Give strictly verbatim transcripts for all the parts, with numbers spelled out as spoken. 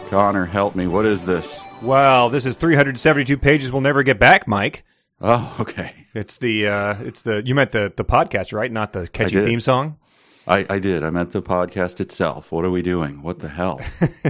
Connor, help me. What is this? Well, this is three hundred seventy-two pages we'll never get back, Mike. Oh, okay. It's the, uh, it's the, you meant the, the podcast, right? Not the catchy theme song? I, I did. I meant the podcast itself. What are we doing? What the hell?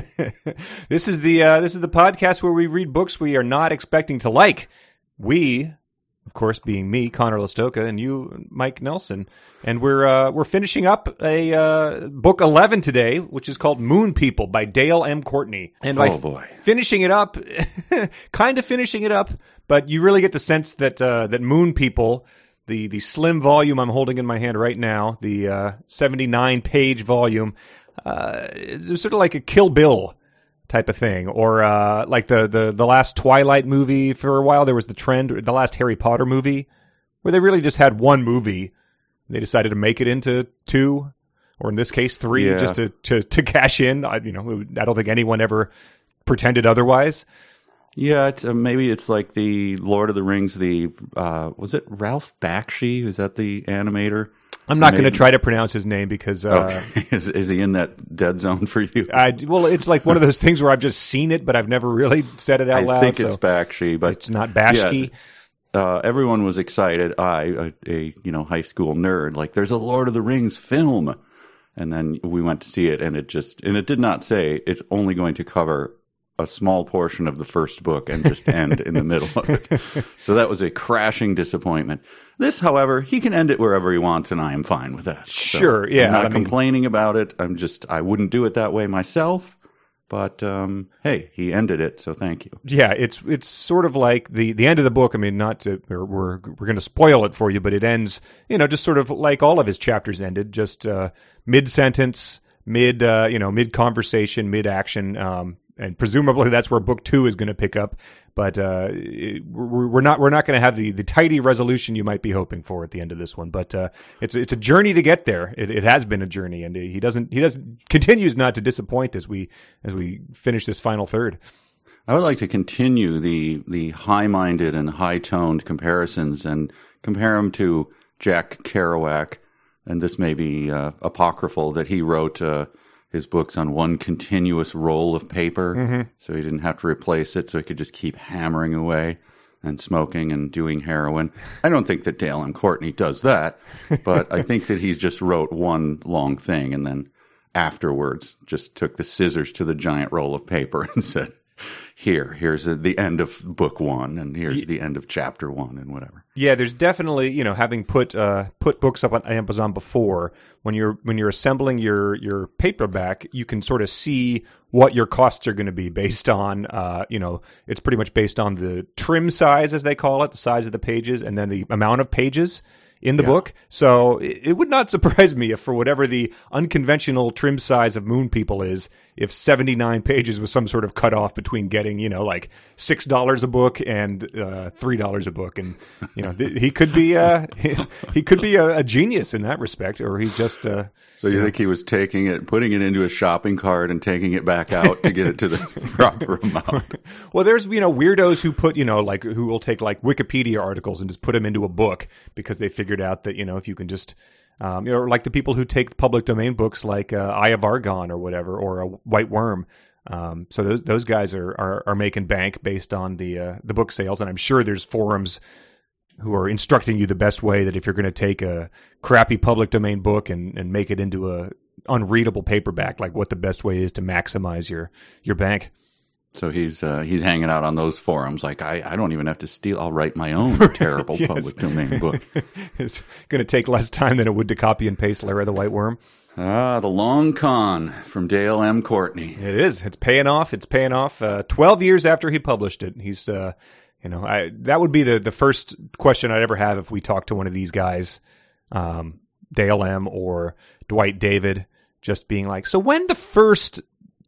This is the, uh, this is the podcast where we read books we are not expecting to like. We, of course, being me, Connor Listoka, and you, Mike Nelson. And we're, uh, we're finishing up a, uh, book eleven today, which is called Moon People by Dale M. Courtney. And by oh, boy. finishing it up, kind of finishing it up, but you really get the sense that, uh, that Moon People, the, the slim volume I'm holding in my hand right now, the, uh, seventy-nine page volume, uh, it's sort of like a Kill Bill type of thing, or uh, like the, the, the last Twilight movie. For a while there was the trend, the last Harry Potter movie, where they really just had one movie. They decided to make it into two, or in this case three, yeah. just to, to, to cash in. I, you know, I don't think anyone ever pretended otherwise. Yeah, it's, uh, maybe it's like the Lord of the Rings, the, uh, was it Ralph Bakshi? Is that the animator? I'm not going to try to pronounce his name because... Uh, okay. is, is he in that dead zone for you? I, well, it's like one of those things where I've just seen it, but I've never really said it out I loud. I think so it's Bakshi, but... It's not Bashki. Yeah, uh, everyone was excited. I, a, a you know high school nerd, like, there's a Lord of the Rings film. And then we went to see it, and it just... And it did not say it's only going to cover a small portion of the first book and just end in the middle of it. So that was a crashing disappointment. This, however, he can end it wherever he wants, and I am fine with that. Sure, so yeah. I'm not I mean, complaining about it. I'm just, I wouldn't do it that way myself. But, um, hey, he ended it, so thank you. Yeah, it's it's sort of like the, the end of the book. I mean, not to, we're, we're, we're going to spoil it for you, but it ends, you know, just sort of like all of his chapters ended, just uh, mid-sentence, mid, uh, you know, mid-conversation, mid-action, um, and presumably that's where book two is going to pick up. But uh, it, we're, we're not we're not going to have the, the tidy resolution you might be hoping for at the end of this one. But uh, it's it's a journey to get there. It, it has been a journey, and he doesn't he doesn't continues not to disappoint as we as we finish this final third. I would like to continue the the high-minded and high-toned comparisons and compare him to Jack Kerouac. And this may be uh, apocryphal that he wrote uh, his books on one continuous roll of paper, mm-hmm. so he didn't have to replace it, so he could just keep hammering away and smoking and doing heroin. I don't think that Dale M. Courtney does that, but I think that he's just wrote one long thing and then afterwards just took the scissors to the giant roll of paper and said, Here, here's the end of book one, and here's the end of chapter one, and whatever. Yeah, there's definitely, you know, having put uh, put books up on Amazon before, when you're when you're assembling your your paperback, you can sort of see what your costs are going to be based on, uh, you know, it's pretty much based on the trim size, as they call it, the size of the pages, and then the amount of pages in the yeah. book. So it, it would not surprise me if, for whatever the unconventional trim size of Moon People is, if seventy-nine pages was some sort of cutoff between getting, you know, like six dollars a book and uh, three dollars a book. And, you know, th- he could be, uh, he, he could be a, a genius in that respect, or he's just, uh, so you, you think know. he was taking it, putting it into a shopping cart and taking it back out to get it to the proper amount? Well, there's, you know, weirdos who put, you know, like, who will take like Wikipedia articles and just put them into a book because they figured out that, you know, if you can just, um, you know, like the people who take public domain books like uh, Eye of Argon or whatever, or a White Worm. Um, so those those guys are, are are making bank based on the uh, the book sales, and I'm sure there's forums who are instructing you the best way that if you're going to take a crappy public domain book and, and make it into a unreadable paperback, like what the best way is to maximize your your bank. So he's uh, he's hanging out on those forums like, I, I don't even have to steal. I'll write my own terrible yes. public domain book. It's going to take less time than it would to copy and paste Larry the White Worm. Ah, the long con from Dale M. Courtney. It is. It's paying off. It's paying off. Uh, Twelve years after he published it, he's uh, you know, I that would be the the first question I'd ever have if we talked to one of these guys, um, Dale M. or Dwight David, just being like, so when the first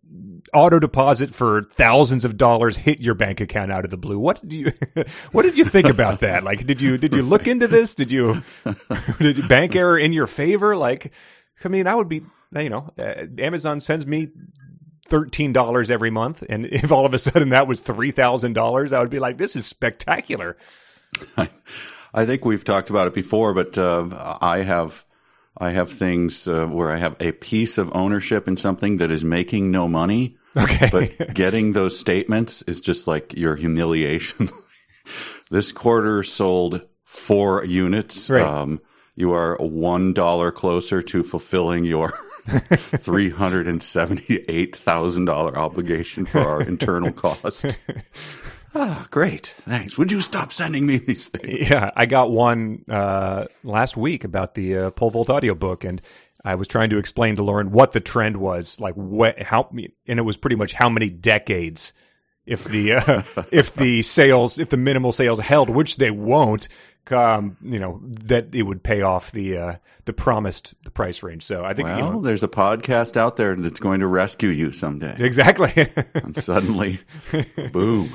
auto deposit for thousands of dollars hit your bank account out of the blue, what did you what did you think about that? Like, did you did you look into this? Did you did you bank error in your favor? Like, I mean, I would be, you know, uh, Amazon sends me thirteen dollars every month, and if all of a sudden that was three thousand dollars, I would be like, this is spectacular. I, I think we've talked about it before, but uh, I have I have things uh, where I have a piece of ownership in something that is making no money, Okay. But getting those statements is just like your humiliation. This quarter sold four units. Right. Um, you are one dollar closer to fulfilling your three hundred seventy-eight thousand dollars obligation for our internal cost. Ah, great. Thanks. Would you stop sending me these things? Yeah, I got one uh, last week about the uh, Pole Vault audiobook, and I was trying to explain to Lauren what the trend was, like what, how, and it was pretty much how many decades if the uh, if the sales, if the minimal sales held, which they won't, um, you know, that it would pay off the uh, the promised the price range. So I think well, you know, there's a podcast out there that's going to rescue you someday. Exactly. And suddenly, boom.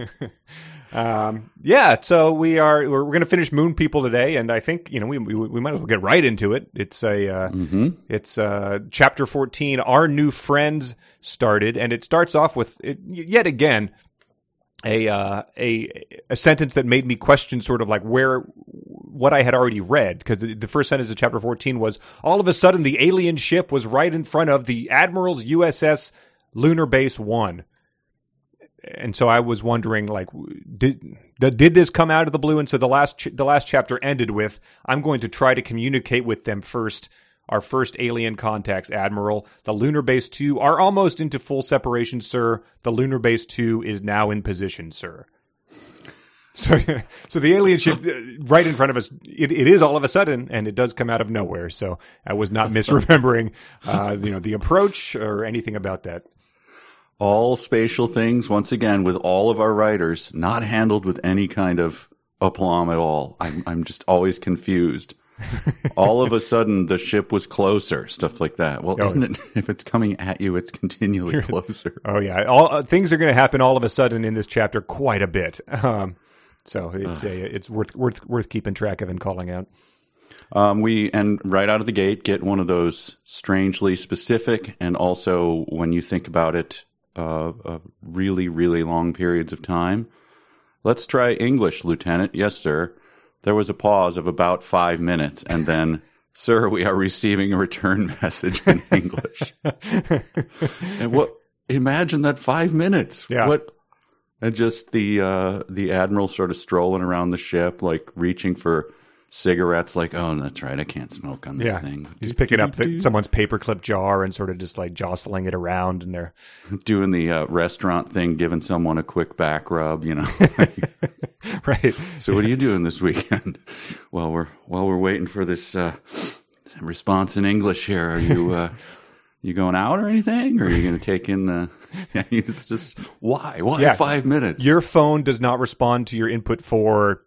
Um, yeah, so we are we're, we're going to finish Moon People today, and I think you know we we, we might as well get right into it. It's a uh, mm-hmm. it's uh, chapter fourteen. Our new friends started, and it starts off with it, yet again a uh, a a sentence that made me question sort of like where what I had already read, because the, the first sentence of chapter fourteen was all of a sudden the alien ship was right in front of the Admiral's U S S Lunar Base One. And so I was wondering, like, did did this come out of the blue? And so the last ch- the last chapter ended with, "I'm going to try to communicate with them first. Our first alien contacts, Admiral. The Lunar Base Two are almost into full separation, sir. The Lunar Base Two is now in position, sir." So, so the alien ship right in front of us, it, it is all of a sudden, and it does come out of nowhere. So I was not misremembering, uh, you know, the approach or anything about that. All spatial things, once again, with all of our writers, not handled with any kind of aplomb at all. I'm, I'm just always confused. All of a sudden, the ship was closer, stuff like that. Well, oh, isn't it? If it's coming at you, it's continually closer. Oh yeah, all uh, things are going to happen all of a sudden in this chapter, quite a bit. Um, so it's a, it's worth worth worth keeping track of and calling out. Um, we and right out of the gate get one of those strangely specific, and also when you think about it. Uh, uh, really, really long periods of time. Let's try English, Lieutenant. Yes, sir. There was a pause of about five minutes, and then, sir, we are receiving a return message in English. And what? Imagine that five minutes. Yeah. What? And just the uh, the admiral sort of strolling around the ship, like reaching for cigarettes, like, oh, that's right, I can't smoke on this yeah. thing. He's picking up the, someone's paperclip jar and sort of just like jostling it around, and they're doing the uh, restaurant thing, giving someone a quick back rub, you know. Right. So what are you doing this weekend? Well, we're while we're waiting for this uh, response in English here. Are you uh, you going out or anything? Or are you going to take in the? Yeah, it's just why why yeah. five minutes? Your phone does not respond to your input for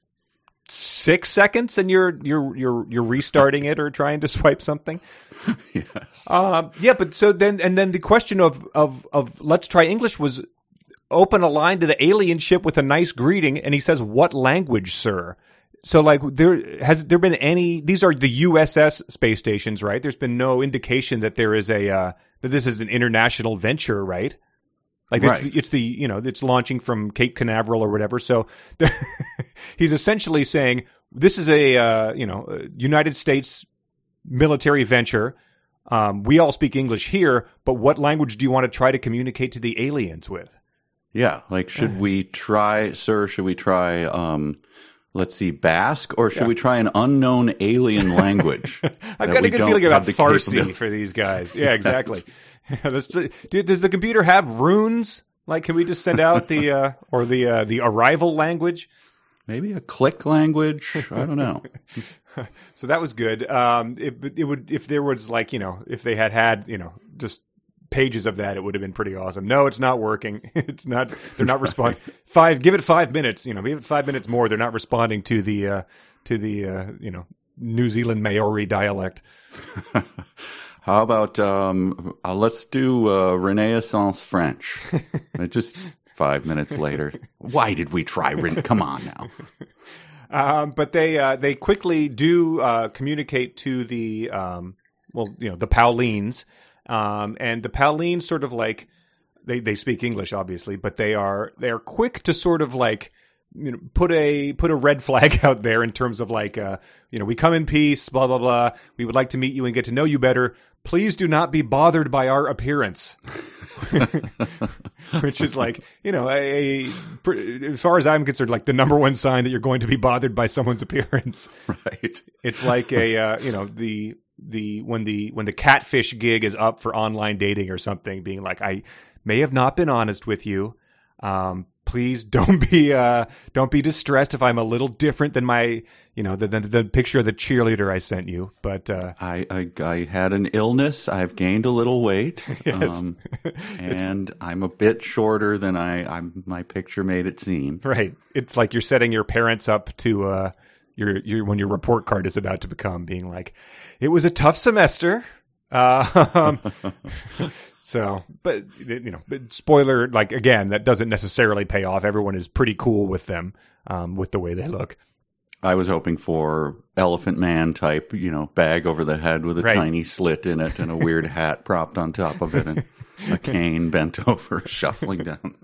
six seconds, and you're you're you're you're restarting it or trying to swipe something. Yes. Um, yeah, but so then and then the question of of of let's try English was open a line to the alien ship with a nice greeting, and he says, "What language, sir?" So like there has there been any? These are the U S S space stations, right? There's been no indication that there is a uh, that this is an international venture, right? Like right. it's, it's the, you know, it's launching from Cape Canaveral or whatever. So he's essentially saying this is a, uh, you know, a United States military venture. Um, we all speak English here, but what language do you want to try to communicate to the aliens with? Yeah. Like, should we try, sir, should we try, um, let's see, Basque, or should yeah. we try an unknown alien language? I've got a good feeling about Farsi for these guys. Yeah, exactly. Does the computer have runes? Like, can we just send out the uh, or the uh, the arrival language? Maybe a click language. I don't know. So that was good. Um, it, it would if there was like you know if they had had you know just pages of that, it would have been pretty awesome. No, it's not working. It's not. They're not responding. Five. Give it five minutes. You know, give it five minutes more. They're not responding to the uh, to the uh, you know New Zealand Maori dialect. How about um, uh, let's do uh, Renaissance French? Just five minutes later. Why did we try? Ren- Come on now. Um, but they uh, they quickly do uh, communicate to the um, well, you know, the Paulines, um, and the Paulines sort of like they they speak English, obviously, but they are they are quick to sort of like. You know, put a put a red flag out there in terms of like, uh, you know, we come in peace, blah blah blah. We would like to meet you and get to know you better, please do not be bothered by our appearance. Which is like, you know, a, a, as far as I'm concerned, like the number one sign that you're going to be bothered by someone's appearance. Right. It's like a, uh, you know, the, the, when the, when the catfish gig is up for online dating or something, being like, I may have not been honest with you. Um, please don't be, uh, don't be distressed if I'm a little different than my, you know, the, the, the picture of the cheerleader I sent you. But, uh, I, I, I had an illness. I've gained a little weight. Yes. Um, and I'm a bit shorter than I, I'm, my picture made it seem. Right. It's like you're setting your parents up to, uh, your, your, when your report card is about to become being like, it was a tough semester. Uh, um, so, but, you know, but spoiler, like, again, that doesn't necessarily pay off. Everyone is pretty cool with them, um, with the way they look. I was hoping for Elephant Man type, you know, bag over the head with a right. tiny slit in it and a weird hat propped on top of it and a cane bent over, shuffling down.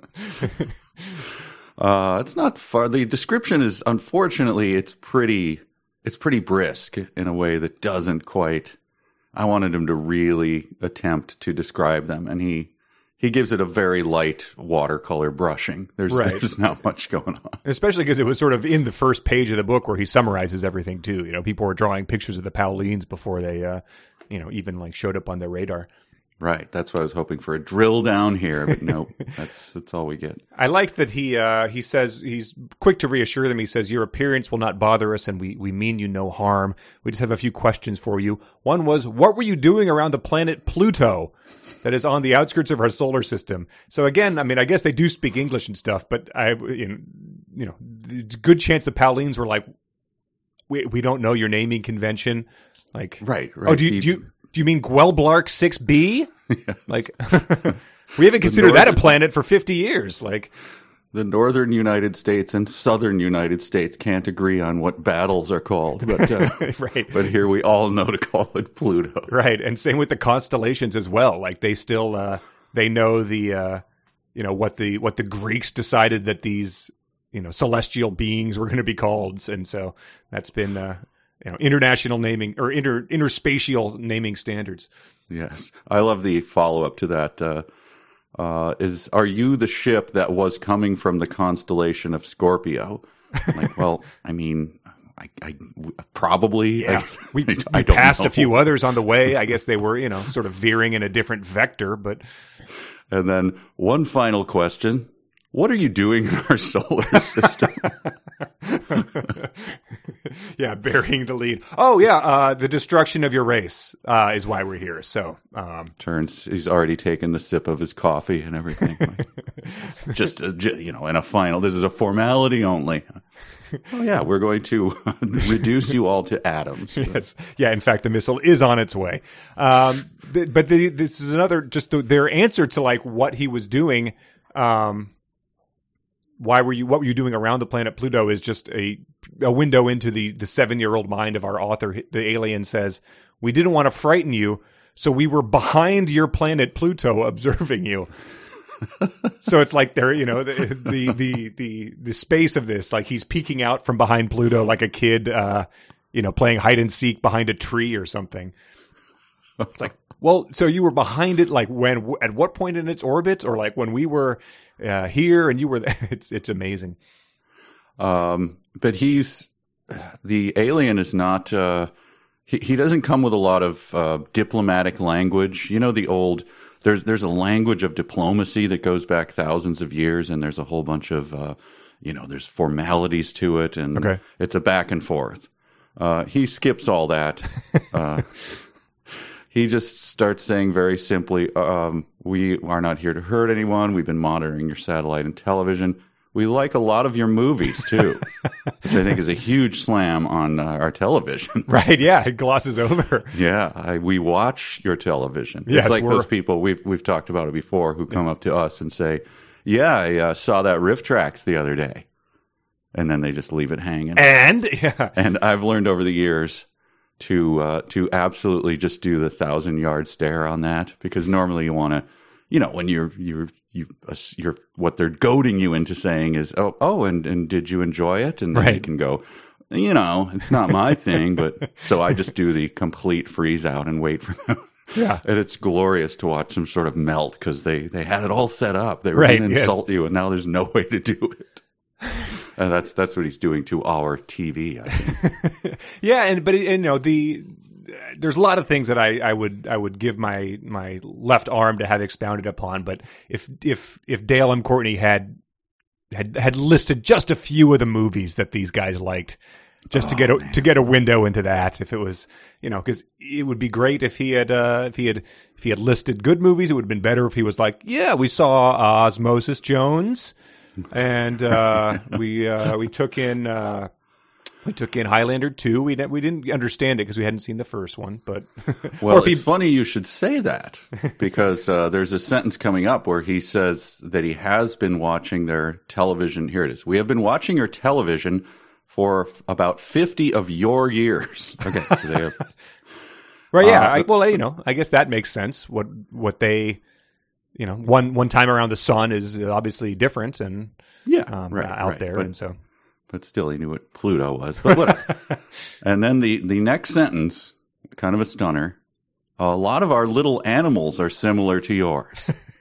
Uh, it's not far. The description is, unfortunately, it's pretty, it's pretty brisk in a way that doesn't quite, I wanted him to really attempt to describe them. And he, he gives it a very light watercolor brushing. There's, right. there's not much going on. Especially because it was sort of in the first page of the book where he summarizes everything too. You know, people were drawing pictures of the Paulines before they, uh, you know, even like showed up on their radar. Right. That's what I was hoping for, a drill down here, but no, that's that's all we get. I like that he uh, he says he's quick to reassure them. He says, your appearance will not bother us, and we, we mean you no harm. We just have a few questions for you. One was, what were you doing around the planet Pluto that is on the outskirts of our solar system? So again, I mean, I guess they do speak English and stuff, but I, you know, you know, there's a good chance the Paulines were like, we we don't know your naming convention. Like, right, right. Oh, do you, he, do you do you mean Gwelblark six B? Yes. Like, we haven't considered northern, that a planet for fifty years. Like, the northern United States and southern United States can't agree on what battles are called, but uh, right. But here we all know to call it Pluto. Right, and same with the constellations as well. Like, they still uh, they know the uh, you know what the what the Greeks decided that these you know celestial beings were going to be called, and so that's been uh, you know international naming or inter interspatial naming standards. Yes, I love the follow up to that. Uh, uh, is are you the ship that was coming from the constellation of Scorpio? Like, well, I mean, I, I probably. Yeah, I, we, I, we I don't passed know. a few others on the way. I guess they were you know sort of veering in a different vector, but. And then one final question. What are you doing in our solar system? Yeah, burying the lead. Oh, yeah, uh, the destruction of your race uh, is why we're here. So, um, Turns, he's already taken the sip of his coffee and everything. Like, just, uh, j- you know, in a final, this is a formality only. Oh, yeah, we're going to reduce you all to atoms. Yes. Yeah, in fact, the missile is on its way. Um, th- but the, this is another, just the, their answer to like what he was doing. Um, why were you, what were you doing around the planet Pluto is just a, a window into the, the seven year old mind of our author. The alien says, we didn't want to frighten you, so we were behind your planet Pluto observing you. So it's like they're, you know, the, the, the, the, the space of this, like he's peeking out from behind Pluto like a kid, uh, you know, playing hide and seek behind a tree or something. It's like, well, so you were behind it, like when, at what point in its orbit, or like when we were uh, here and you were there? It's, it's amazing. Um, but he's, the alien is not, uh, he, he doesn't come with a lot of uh, diplomatic language. You know, the old, there's, there's a language of diplomacy that goes back thousands of years, and there's a whole bunch of, uh, you know, there's formalities to it, and okay. It's a back and forth. Uh, he skips all that. uh, He just starts saying very simply, um, we are not here to hurt anyone. We've been monitoring your satellite and television. We like a lot of your movies, too, which I think is a huge slam on uh, our television. Right, yeah, it glosses over. Yeah, I, we watch your television. Yes, it's like we're... those people, we've we've talked about it before, who come up to us and say, yeah, I uh, saw that Riff Tracks the other day. And then they just leave it hanging. And, yeah. And I've learned over the years to uh, to absolutely just do the thousand yard stare on that, because normally you want to, you know, when you're you're you uh, you're what they're goading you into saying is, oh oh and and did you enjoy it? And then right. you can go, you know, it's not my thing, but so I just do the complete freeze out and wait for them Yeah. And it's glorious to watch them sort of melt because they, they had it all set up. They were Right, going to yes. insult you, and now there's no way to do it. And that's that's what he's doing to our T V, I think. Yeah, and but and, you know the there's a lot of things that I, I would I would give my my left arm to have expounded upon. But if if if Dale M. Courtney had had had listed just a few of the movies that these guys liked, just Oh, to get a, man. to get a window into that, if it was you know because it would be great if he had uh, if he had if he had listed good movies. It would have been better if he was like, yeah, we saw Osmosis Jones. And uh, we uh, we took in uh, we took in Highlander two. We we didn't understand it because we hadn't seen the first one. But Well, or if he- it's funny you should say that because uh, there's a sentence coming up where he says that he has been watching their television. Here it is. We have been watching your television for f- about fifty of your years. Okay, so they have. right, yeah. uh, I, well, you know, I guess that makes sense. What what they you know one one time around the sun is obviously different and Yeah, um, right, out right. there, But, and so but still, he knew what Pluto was. But whatever. And then the, the next sentence, kind of a stunner. A lot of our little animals are similar to yours.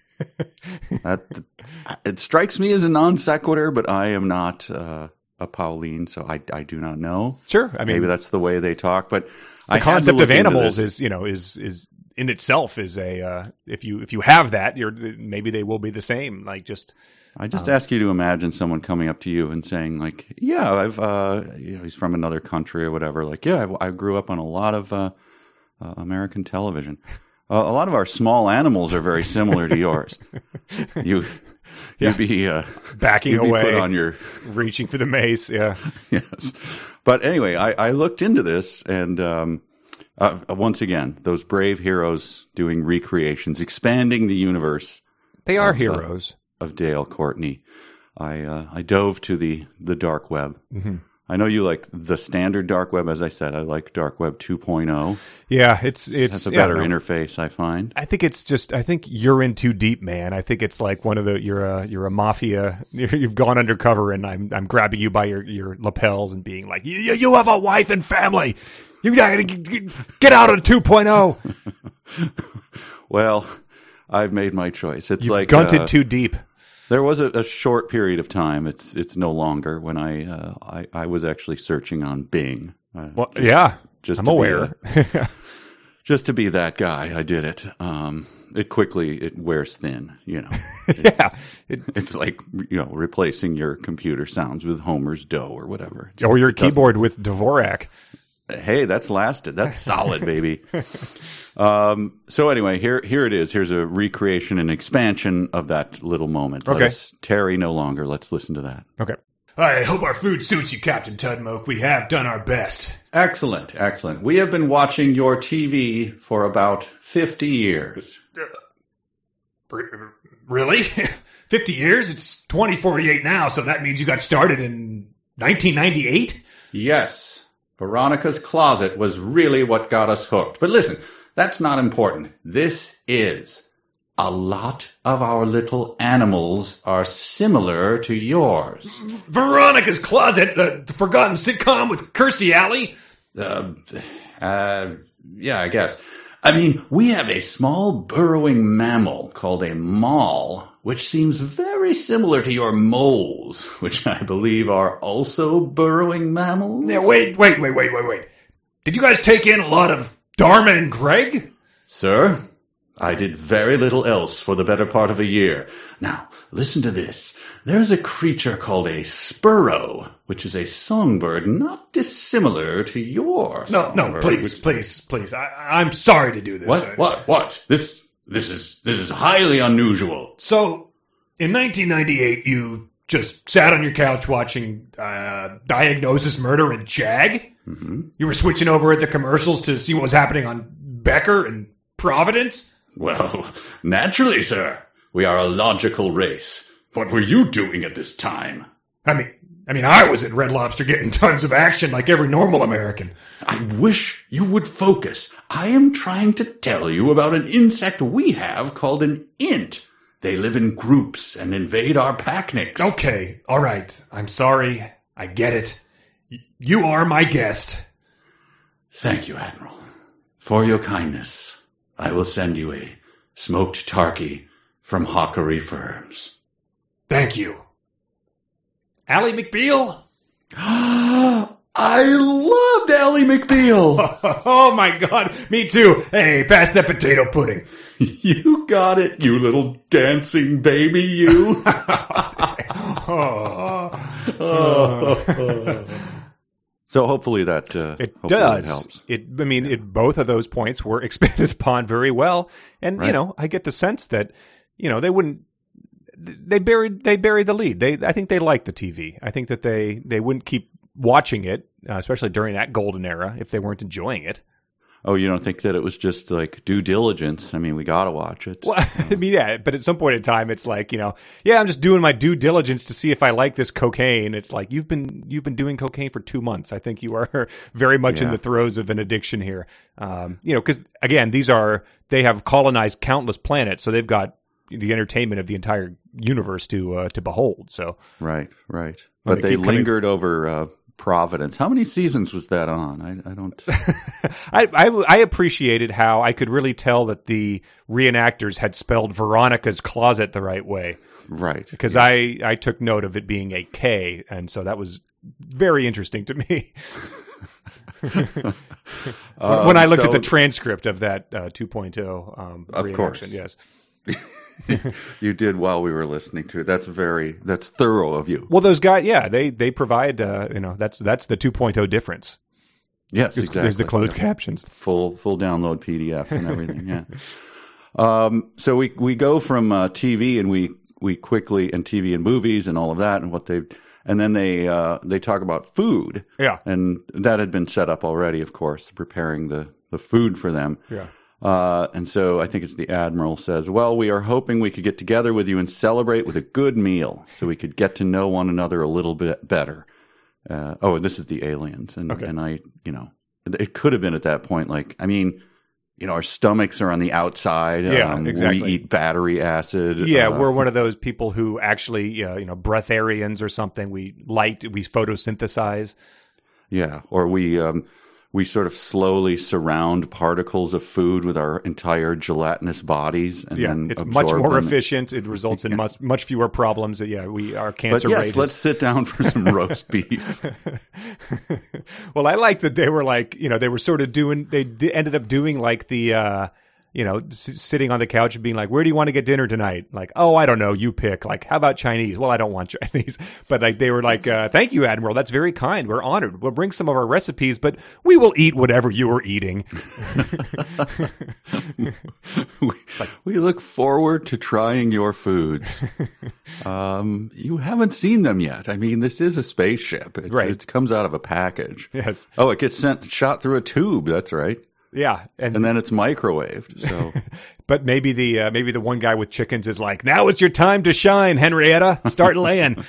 that, it strikes me as a non sequitur, but I am not uh, a Pauline, so I, I do not know. sure. I mean, Maybe that's the way they talk. But the I had to concept look of into animals this. is you know is is in itself is a uh, if you if you have that, you're maybe they will be the same. Like just. I just ask you to imagine someone coming up to you and saying, like, yeah, I've, uh, you know, he's from another country or whatever. Like, yeah, I, I grew up on a lot of uh, uh, American television. Uh, a lot of our small animals are very similar to yours. You, Yeah. you'd be uh, Backing you'd be away. put on your reaching for the mace. Yeah. yes. But anyway, I, I looked into this, and um, uh, once again, those brave heroes doing recreations, expanding the universe They are Of, uh, heroes. of Dale Courtney. I uh, I dove to the, the dark web. Mm-hmm. I know you like the standard dark web. As I said, I like dark web two point oh. Yeah, it's it's It's a yeah, better no. interface, I find. I think it's just. I think you're in too deep, man. I think it's like one of the. You're a you're a mafia. You're, you've gone undercover, and I'm I'm grabbing you by your, your lapels and being like, you you have a wife and family. You gotta get get out of two point oh. Well, I've made my choice. It's You've like gunted uh, too deep. There was a, a short period of time. It's it's no longer when I uh, I, I was actually searching on Bing. Uh, Well, yeah, just I'm to be aware. a- just to be that guy, I did it. Um, it quickly it wears thin. You know, yeah, it, it's like you know replacing your computer sounds with Homer's dough or whatever. or your It doesn't- keyboard with Dvorak. Hey, that's lasted. That's solid, baby. Um, so anyway, here here it is. Here's a recreation and expansion of that little moment. Let Okay. us tarry no longer. Let's listen to that. Okay. I hope our food suits you, Captain Tudmoke. We have done our best. Excellent, excellent. We have been watching your T V for about fifty years. R- Really? fifty years? It's twenty forty-eight now, so that means you got started in nineteen ninety-eight? Yes, Veronica's Closet was really what got us hooked. But listen, that's not important. This is. A lot of our little animals are similar to yours. Veronica's Closet, the, the forgotten sitcom with Kirstie Alley? Uh, uh, yeah, I guess. I mean, we have a small burrowing mammal called a mall, which seems very similar to your moles, which I believe are also burrowing mammals. Yeah, wait, wait, wait, wait, wait, wait. Did you guys take in a lot of Dharma and Greg? Sir, I did very little else for the better part of a year. Now, listen to this. There's a creature called a sparrow, which is a songbird not dissimilar to yours. No, no, please, please, please. I, I'm sorry to do this. What? What? What? This, this is, this is highly unusual. So, in nineteen ninety-eight, you just sat on your couch watching uh, Diagnosis Murder and Jag? Mm-hmm. You were switching over at the commercials to see what was happening on Becker and Providence? Well, naturally, sir. We are a logical race. What were you doing at this time? I mean, I mean, I was at Red Lobster getting tons of action like every normal American. I wish you would focus. I am trying to tell you about an insect we have called an int. They live in groups and invade our packnicks. Okay, all right. I'm sorry. I get it. Y- You are my guest. Thank you, Admiral, for your kindness. I will send you a smoked turkey from Hockery Firms. Thank you. Ally McBeal? I loved Ally McBeal. Oh, my God. Me too. Hey, pass that potato pudding. You got it, you little dancing baby, you. So hopefully that uh, It hopefully does. that helps. It. I mean, it, both of those points were expanded upon very well, and Right. you know, I get the sense that you know they wouldn't. They buried. They buried the lead. They. I think they like the T V. I think that they. They wouldn't keep watching it, uh, especially during that golden era, if they weren't enjoying it. Oh, you don't think that it was just like due diligence? I mean, we got to watch it. Well, I mean, yeah, but at some point in time, it's like, you know, yeah, I'm just doing my due diligence to see if I like this cocaine. It's like you've been you've been doing cocaine for two months. I think you are very much in Yeah. the throes of an addiction here. Um, you know, because again, these are they have colonized countless planets, so they've got the entertainment of the entire universe to uh, to behold. So Right, right. Well, But they they keep coming- lingered over uh, Providence. How many seasons was that on? I, I don't. I, I I appreciated how I could really tell that the reenactors had spelled Veronica's closet the right way. Right. Because I, I took note of it being a K, and so that was very interesting to me. Um, when I looked so- at the transcript of that uh, two point oh um, Of reenaction, course. yes. You did while we were listening to it. That's very that's thorough of you. Well, those guys, yeah, they they provide, uh, you know, that's that's the two point oh difference. Yes, Is, exactly. is the closed Yeah. captions. Full full download P D F and everything. Yeah. Um, so we we go from uh, T V and we we quickly and T V and movies and all of that and what they and then they uh, they talk about food. Yeah. And that had been set up already, of course, preparing the the food for them. Yeah. Uh, and so I think it's the Admiral says, well, we are hoping we could get together with you and celebrate with a good meal so we could get to know one another a little bit better. Uh, oh, this is the aliens. And, Okay. and I, you know, it could have been at that point, like, I mean, you know, our stomachs are on the outside. Yeah, um, exactly. We eat battery acid. Yeah, uh, we're one of those people who actually, uh, you know, breatharians or something. We light, we photosynthesize. Yeah, or we um, we sort of slowly surround particles of food with our entire gelatinous bodies, and Yeah, then it's much absorb more them. efficient. It results in much much fewer problems. Yeah, we our cancer But yes, rate. is- let's sit down for some roast beef. Well, I like that they were like, you know, they were sort of doing, they d- ended up doing like the, uh, you know, s- sitting on the couch and being like, where do you want to get dinner tonight? Like, oh, I don't know, you pick. Like, how about Chinese? Well, I don't want Chinese. But like, they were like, uh, thank you, Admiral. That's very kind. We're honored. We'll bring some of our recipes, but we will eat whatever you are eating. we, we look forward to trying your foods. Um, you haven't seen them yet. I mean, this is a spaceship. It's, Right. It comes out of a package. Yes. Oh, it gets sent shot through a tube. That's right. Yeah. And, And then it's microwaved. So but maybe the, uh, maybe the one guy with chickens is like, now it's your time to shine, Henrietta. Start laying.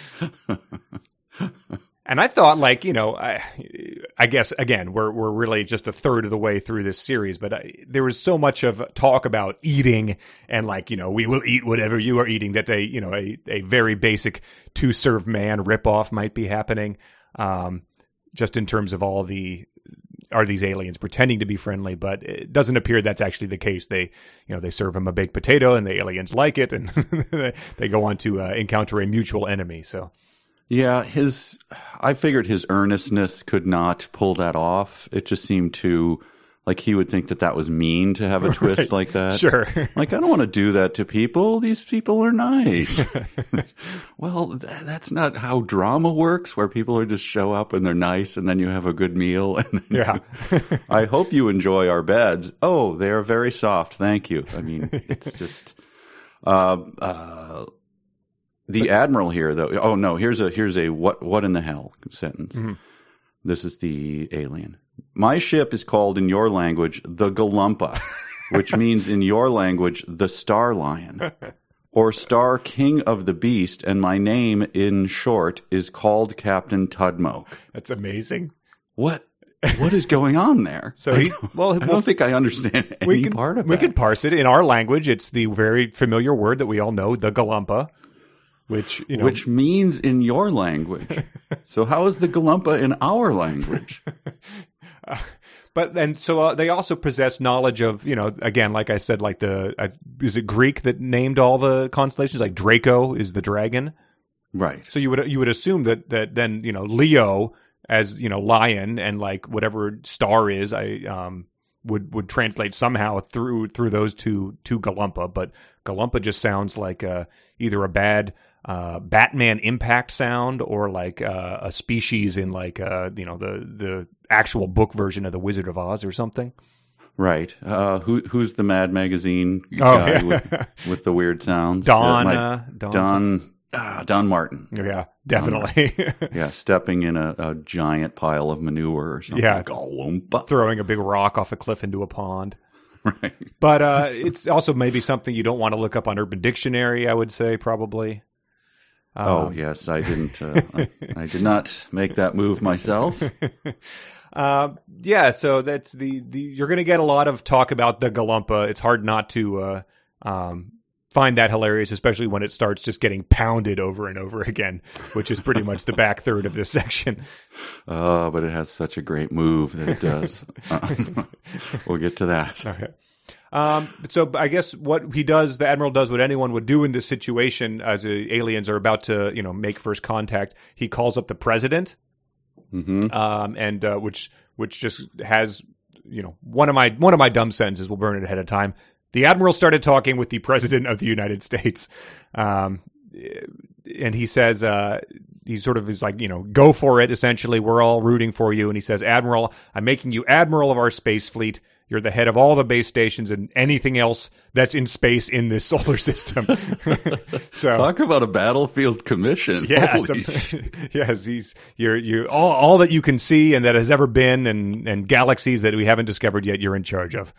And I thought, like, you know, I, I guess again, we're we're really just a third of the way through this series, but I, there was so much of talk about eating and like, you know, we will eat whatever you are eating that they, you know, a a very basic to serve man ripoff might be happening, um, just in terms of all the. Are these aliens pretending to be friendly? But it doesn't appear that's actually the case. They, you know, they serve them a baked potato, and the aliens like it, and they go on to uh, encounter a mutual enemy. So. yeah, his. I figured his earnestness could not pull that off. It just seemed too like he would think that that was mean to have a twist Right. like that. Sure. Like, I don't want to do that to people. These people are nice. Well, th- that's not how drama works, where people are just show up and they're nice, and then you have a good meal. And then Yeah. you- I hope you enjoy our beds. Oh, they are very soft. Thank you. I mean, it's just uh, uh, the Admiral here, though. Oh no, here's a here's a what what in the hell sentence. Mm-hmm. This is the alien. My ship is called in your language the Galumpa, which means in your language the Star Lion, or Star King of the Beast, and my name in short is called Captain Tudmoke. That's amazing. What what is going on there? So I he, don't- well, I well, don't think I understand any we can part of we that. can parse it in our language. It's the very familiar word that we all know, the Galumpa, which you know, Which means in your language. So how is the Galumpa in our language? Uh, but and so uh, they also possess knowledge of, you know, again, like I said, like the uh, is it Greek that named all the constellations? Like Draco is the dragon, right? So you would you would assume that that then, you know, Leo as, you know, lion, and like whatever star is, I um would would translate somehow through through those two to Galumpa. But Galumpa just sounds like uh, either a bad uh, Batman impact sound or like uh, a species in like uh, you know the the actual book version of the Wizard of Oz or something. Right. Uh, who who's the Mad Magazine Oh, guy yeah. with, with the weird sounds? Don Uh, my- uh, Don, Don ah, Don Martin. yeah, definitely. Yeah, stepping in a, a giant pile of manure or something. Yeah. Galumpa. Throwing a big rock off a cliff into a pond. Right. But uh, it's also maybe something you don't want to look up on Urban Dictionary, I would say, probably. Oh Um, yes, I didn't. Uh, I, I did not make that move myself. Uh, yeah, so that's the, the you're going to get a lot of talk about the Galumpa. It's hard not to uh, um, find that hilarious, especially when it starts just getting pounded over and over again, which is pretty much the back third of this section. Oh, but it has such a great move that it does. Uh, we'll get to that. Okay. Um, so I guess what he does, the Admiral does what anyone would do in this situation as the aliens are about to, you know, make first contact. He calls up the president. Mm-hmm. Um, and uh, which which just has, you know, one of my one of my dumb sentences. We'll burn it ahead of time. The Admiral started talking with the President of the United States, um, and he says uh, he sort of is like, you know, go for it. Essentially, we're all rooting for you. And he says, Admiral, I'm making you Admiral of our space fleet. You're the head of all the base stations and anything else that's in space in this solar system. So Talk about a battlefield commission. yeah, it's Holy a, yes, he's you're you all all that you can see and that has ever been, and and galaxies that we haven't discovered yet. You're in charge of.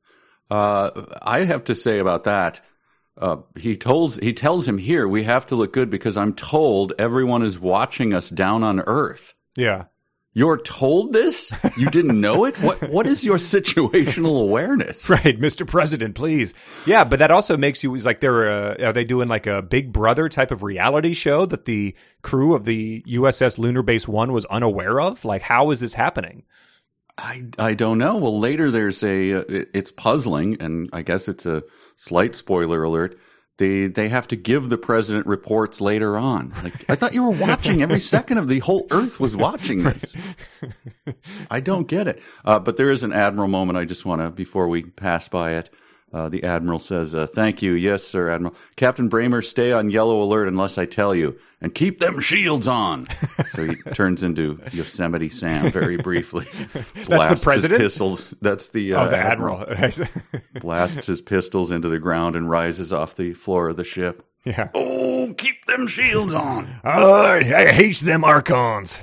Uh, I have to say about that. Uh, he tells he tells him here we have to look good because I'm told everyone is watching us down on Earth. Yeah. You're told this? You didn't know it? What What is your situational awareness? Right, Mister President, please. Yeah, but that also makes you, it's like they're, uh, are they doing like a Big Brother type of reality show that the crew of the U S S Lunar Base One was unaware of? Like, how is this happening? I, I don't know. Well, later there's a, uh, it, it's puzzling, and I guess it's a slight spoiler alert. They they have to give the president reports later on. Like, I thought you were watching every second of the whole Earth was watching this. I don't get it. Uh, but there is an Admiral moment I just want to, before we pass by it. Uh, the Admiral says, uh, thank you. Yes, sir, Admiral. Captain Bramer, stay on yellow alert unless I tell you. And keep them shields on. So he turns into Yosemite Sam very briefly. That's the president? His pistols. That's the, uh, Oh, the Admiral. Admiral. Blasts his pistols into the ground and rises off the floor of the ship. Yeah. Oh, keep them shields on. Oh, I hate them Archons.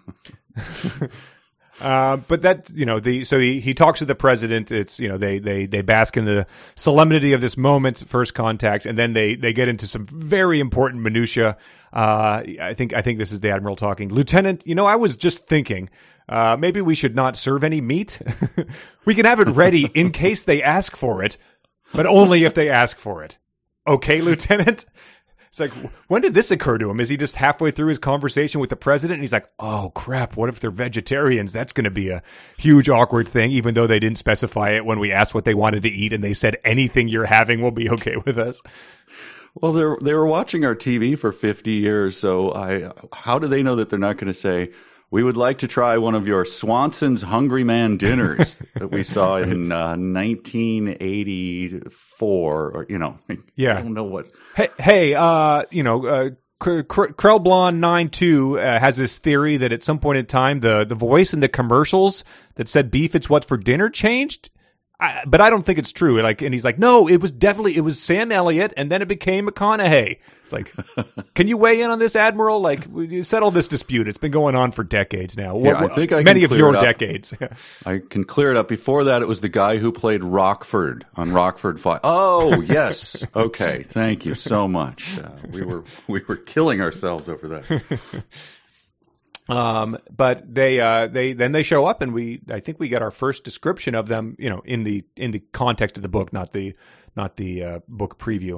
Uh, but that, you know, the so he, he talks to the president. It's, you know, they, they, they bask in the solemnity of this moment, first contact, and then they, they get into some very important minutia. Uh, I think I think this is the Admiral talking. Lieutenant, you know, I was just thinking, uh, maybe we should not serve any meat. We can have it ready in case they ask for it, but only if they ask for it. Okay, Lieutenant? It's like, when did this occur to him? Is he just halfway through his conversation with the president? And he's like, oh, crap, what if they're vegetarians? That's going to be a huge, awkward thing, even though they didn't specify it when we asked what they wanted to eat. And they said, anything you're having will be okay with us. Well, they are they were watching our T V for fifty years, so I how do they know that they're not going to say, we would like to try one of your Swanson's Hungry Man dinners that we saw in uh, nineteen eighty-four, or, you know, Yeah. I don't know what. Hey, hey, uh, you know, uh, Krellblond ninety-two uh, has this theory that at some point in time, the, the voice in the commercials that said beef, it's what for dinner changed. I, but I don't think it's true. Like, and he's like, no, it was definitely, it was Sam Elliott, and then it became McConaughey. It's like, can you weigh in on this, Admiral? Like, you settle this dispute. It's been going on for decades now. Yeah, What- I think I can many of clear your it up. decades. I can clear it up. Before that, it was the guy who played Rockford on Rockford Five. Oh, yes. Okay. Thank you so much. Uh, we were we were killing ourselves over that. Um, but they, uh, they, then they show up and we, I think we get our first description of them, you know, in the, in the context of the book, not the, not the, uh, book preview.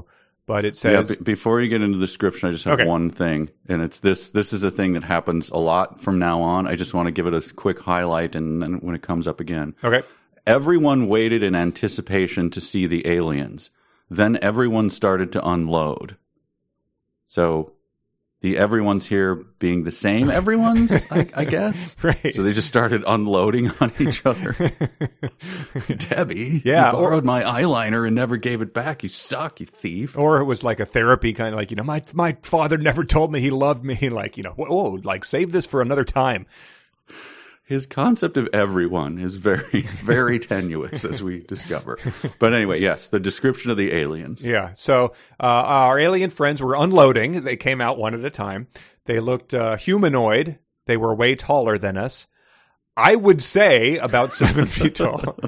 but it Yeah, says b- before you get into the description, I just have Okay. one thing, and it's this. This is a thing that happens a lot from now on. I just want to give it a quick highlight, and then when it comes up again. okay. Everyone waited in anticipation to see the aliens. Then everyone started to unload. So the everyone's here being the same everyone's, I, I guess. Right. So they just started unloading on each other. Debbie, Yeah, you borrowed my eyeliner and never gave it back. You suck, you thief. Or it was like a therapy kind of like, you know, my my father never told me he loved me. Like, you know, whoa, like save this for another time. His concept of everyone is very, very tenuous, as we discover. But anyway, yes, the description of the aliens. Yeah. So uh, our alien friends were unloading. They came out one at a time. They looked uh, humanoid. They were way taller than us. I would say about seven feet tall.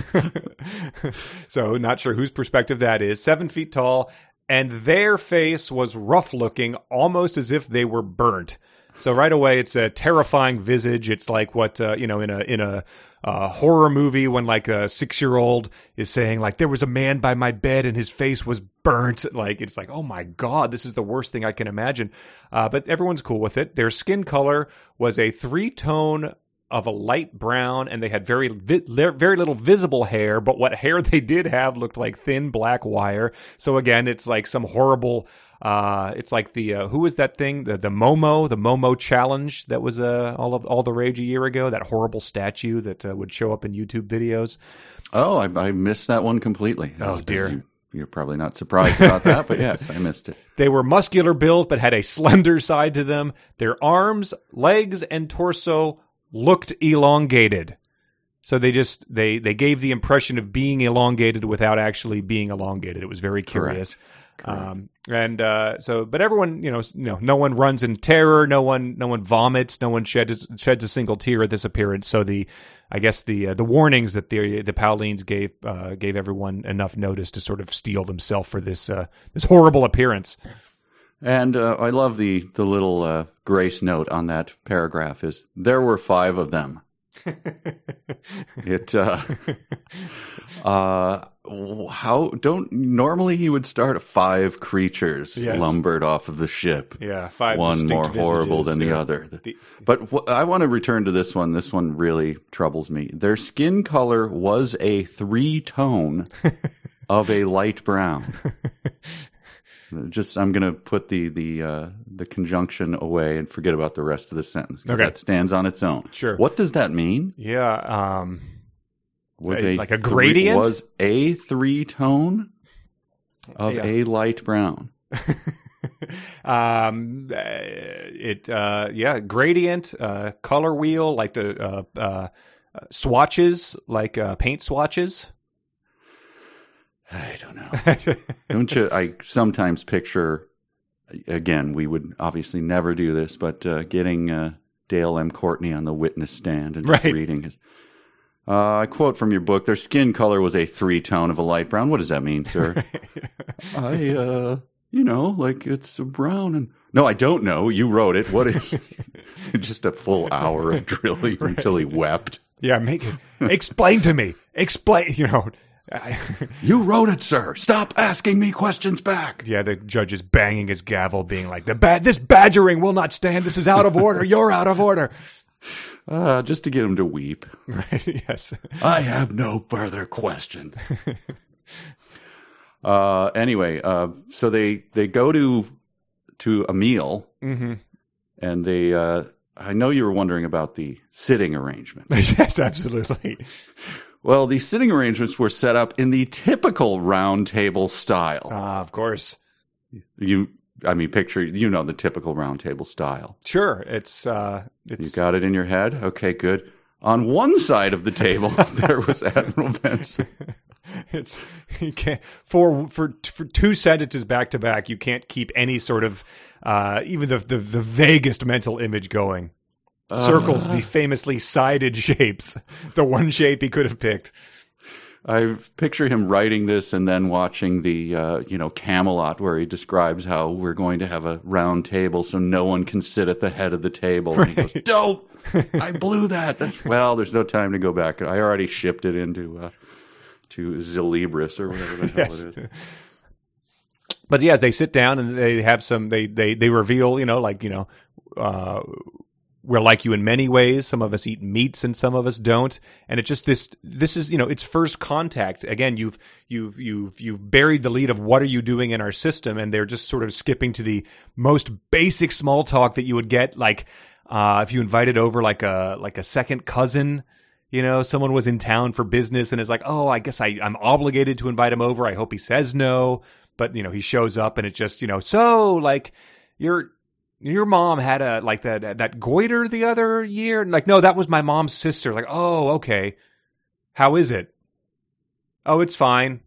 So not sure whose perspective that is. Seven feet tall. And their face was rough looking, almost as if they were burnt. So right away, it's a terrifying visage. It's like what, uh, you know, in a in a uh, horror movie when like a six-year-old is saying like, there was a man by my bed and his face was burnt. Like, it's like, oh my God, this is the worst thing I can imagine. Uh, but everyone's cool with it. Their skin color was a three-tone of a light brown, and they had very vi- very little visible hair, but what hair they did have looked like thin black wire. So again, it's like some horrible, uh, it's like the, uh, who was that thing? The, the Momo, the Momo challenge that was uh, all of all the rage a year ago, that horrible statue that uh, would show up in YouTube videos. Oh, I, I missed that one completely. Oh, dear. You, you're probably not surprised about that, but yes, I missed it. They were muscular built, but had a slender side to them. Their arms, legs, and torso looked elongated. So they just they they gave the impression of being elongated without actually being elongated. It was very curious. Correct. Um, and uh, so, but everyone, you know, you know, no one runs in terror. No one, no one vomits. No one sheds sheds a single tear at this appearance. So the, I guess the uh, the warnings that the the Paulines gave uh, gave everyone enough notice to sort of steel themselves for this uh, this horrible appearance. And uh, I love the the little uh, grace note on that paragraph is there were five of them. It uh, uh, how don't normally he would start five creatures Yes. lumbered off of the ship. Yeah, five one more distinct horrible visages. than the Yeah. other. The- But wh- I want to return to this one. This one really troubles me. Their skin color was a three tone of a light brown. Just, I'm going to put the the uh, the conjunction away and forget about the rest of the sentence. 'Cause Okay. that stands on its own. Sure. What does that mean? Yeah, um, Was A- a like a three- gradient? Was a three tone of Yeah. a light brown. um, uh, it uh, yeah, gradient, uh, color wheel, like the uh, uh, swatches, like uh, paint swatches. I don't know. Don't you? I sometimes picture. Again, we would obviously never do this, but uh, getting uh, Dale M. Courtney on the witness stand and just Right. reading his. Uh, I quote from your book: "Their skin color was a three tone of a light brown." What does that mean, sir? I, uh, you know, like it's brown and. No, I don't know. You wrote it. What is? Just a full hour of drilling until he wept. Yeah, make it. Explain to me. Explain. You know. I, You wrote it, sir. Stop asking me questions back. yeah, the judge is banging his gavel, being like, "The bad, this badgering will not stand. This is out of order. You're out of order." Uh, just to get him to weep. Right? Yes. I have no further questions. uh, anyway, uh, so they, they go to to a meal, Mm-hmm. and they. Uh, I know you were wondering about the sitting arrangement. Yes, absolutely. Well, the sitting arrangements were set up in the typical round table style. Ah, of course. You, I mean, picture you know the typical round table style. Sure. It's uh, You it's got it in your head? Okay, good. On one side of the table, there was Admiral Benson. It's you can't for for for two sentences back to back. You can't keep any sort of uh, even the, the the vaguest mental image going. Circles, the famously sided shapes, the one shape he could have picked. I picture him writing this and then watching the uh, you know Camelot, where he describes how we're going to have a round table so no one can sit at the head of the table. And he goes, "Dope! I blew that." That's, well, there's no time to go back. I already shipped it into uh, to Zilibris or whatever the hell Yes. it is. but yeah, they sit down and they have some. They they they reveal, you know, like you know, uh, we're like you in many ways. Some of us eat meats and some of us don't. And it's just this. This is you know, it's first contact. Again, you've you've you've you've buried the lead of what are you doing in our system, and they're just sort of skipping to the most basic small talk that you would get, like uh, if you invited over like a like a second cousin. You know, someone was in town for business and is like, oh, I guess I, I'm obligated to invite him over. I hope he says no. But, you know, he shows up and it just, you know, so like your your mom had a like that that goiter the other year. And like, no, that was my mom's sister. Like, oh, okay. How is it? Oh, it's fine.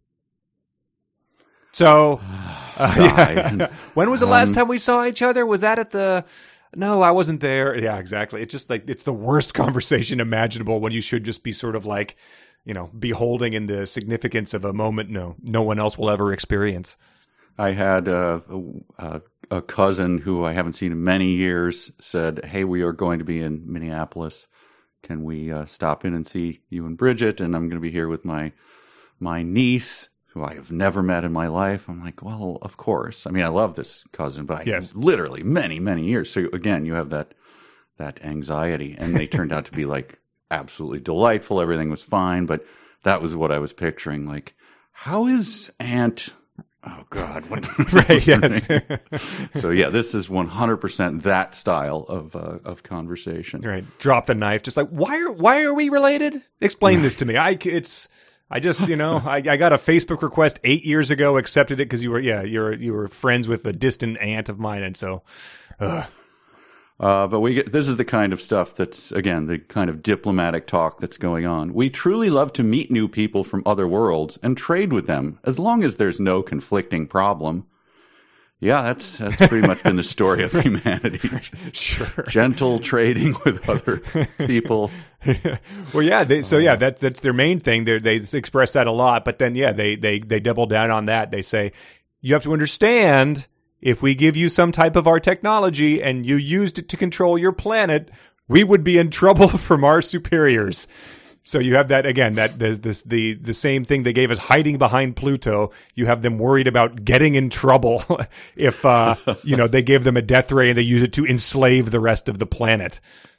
So uh, yeah. When was the last um, time we saw each other? Was that at the... No, I wasn't there. Yeah, exactly. It's just like, it's the worst conversation imaginable when you should just be sort of like, you know, beholding in the significance of a moment no no one else will ever experience. I had uh, a, a cousin who I haven't seen in many years said, hey, we are going to be in Minneapolis. Can we uh, stop in and see you and Bridget? And I'm going to be here with my my niece, who I have never met in my life. I'm like, well, of course. I mean, I love this cousin, but I yes. literally many, many years. So again, you have that that anxiety, and they turned out to be like absolutely delightful. Everything was fine, but that was what I was picturing. Like, how is Aunt? Oh God, what? Right? Yes. So yeah, this is one hundred percent that style of uh, of conversation. Right. Drop the knife. Just like, why are why are we related? Explain this to me. I it's. I just, you know, I, I got a Facebook request eight years ago, accepted it because you were, yeah, you're you were friends with a distant aunt of mine, and so. Uh. Uh, but we get, this is the kind of stuff that's, again, the kind of diplomatic talk that's going on. We truly love to meet new people from other worlds and trade with them, as long as there's no conflicting problem. Yeah, that's that's pretty much been the story of humanity. Sure. Gentle trading with other people. Well, yeah. They, so yeah, that that's their main thing. They they express that a lot, but then yeah, they they they double down on that. They say you have to understand, if we give you some type of our technology and you used it to control your planet, we would be in trouble from our superiors. So you have that again, that the, this, the, the same thing they gave us hiding behind Pluto. You have them worried about getting in trouble if, uh, you know, they give them a death ray and they use it to enslave the rest of the planet.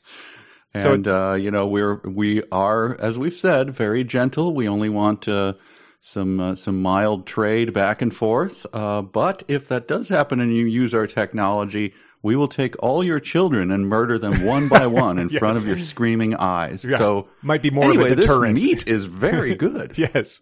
And, so, uh, you know, we're, we are, as we've said, very gentle. We only want, uh, some, uh, some mild trade back and forth. Uh, but if that does happen and you use our technology, we will take all your children and murder them one by one in yes. front of your screaming eyes. Yeah. So might be more anyway, of a deterrent. This meat is very good. Yes.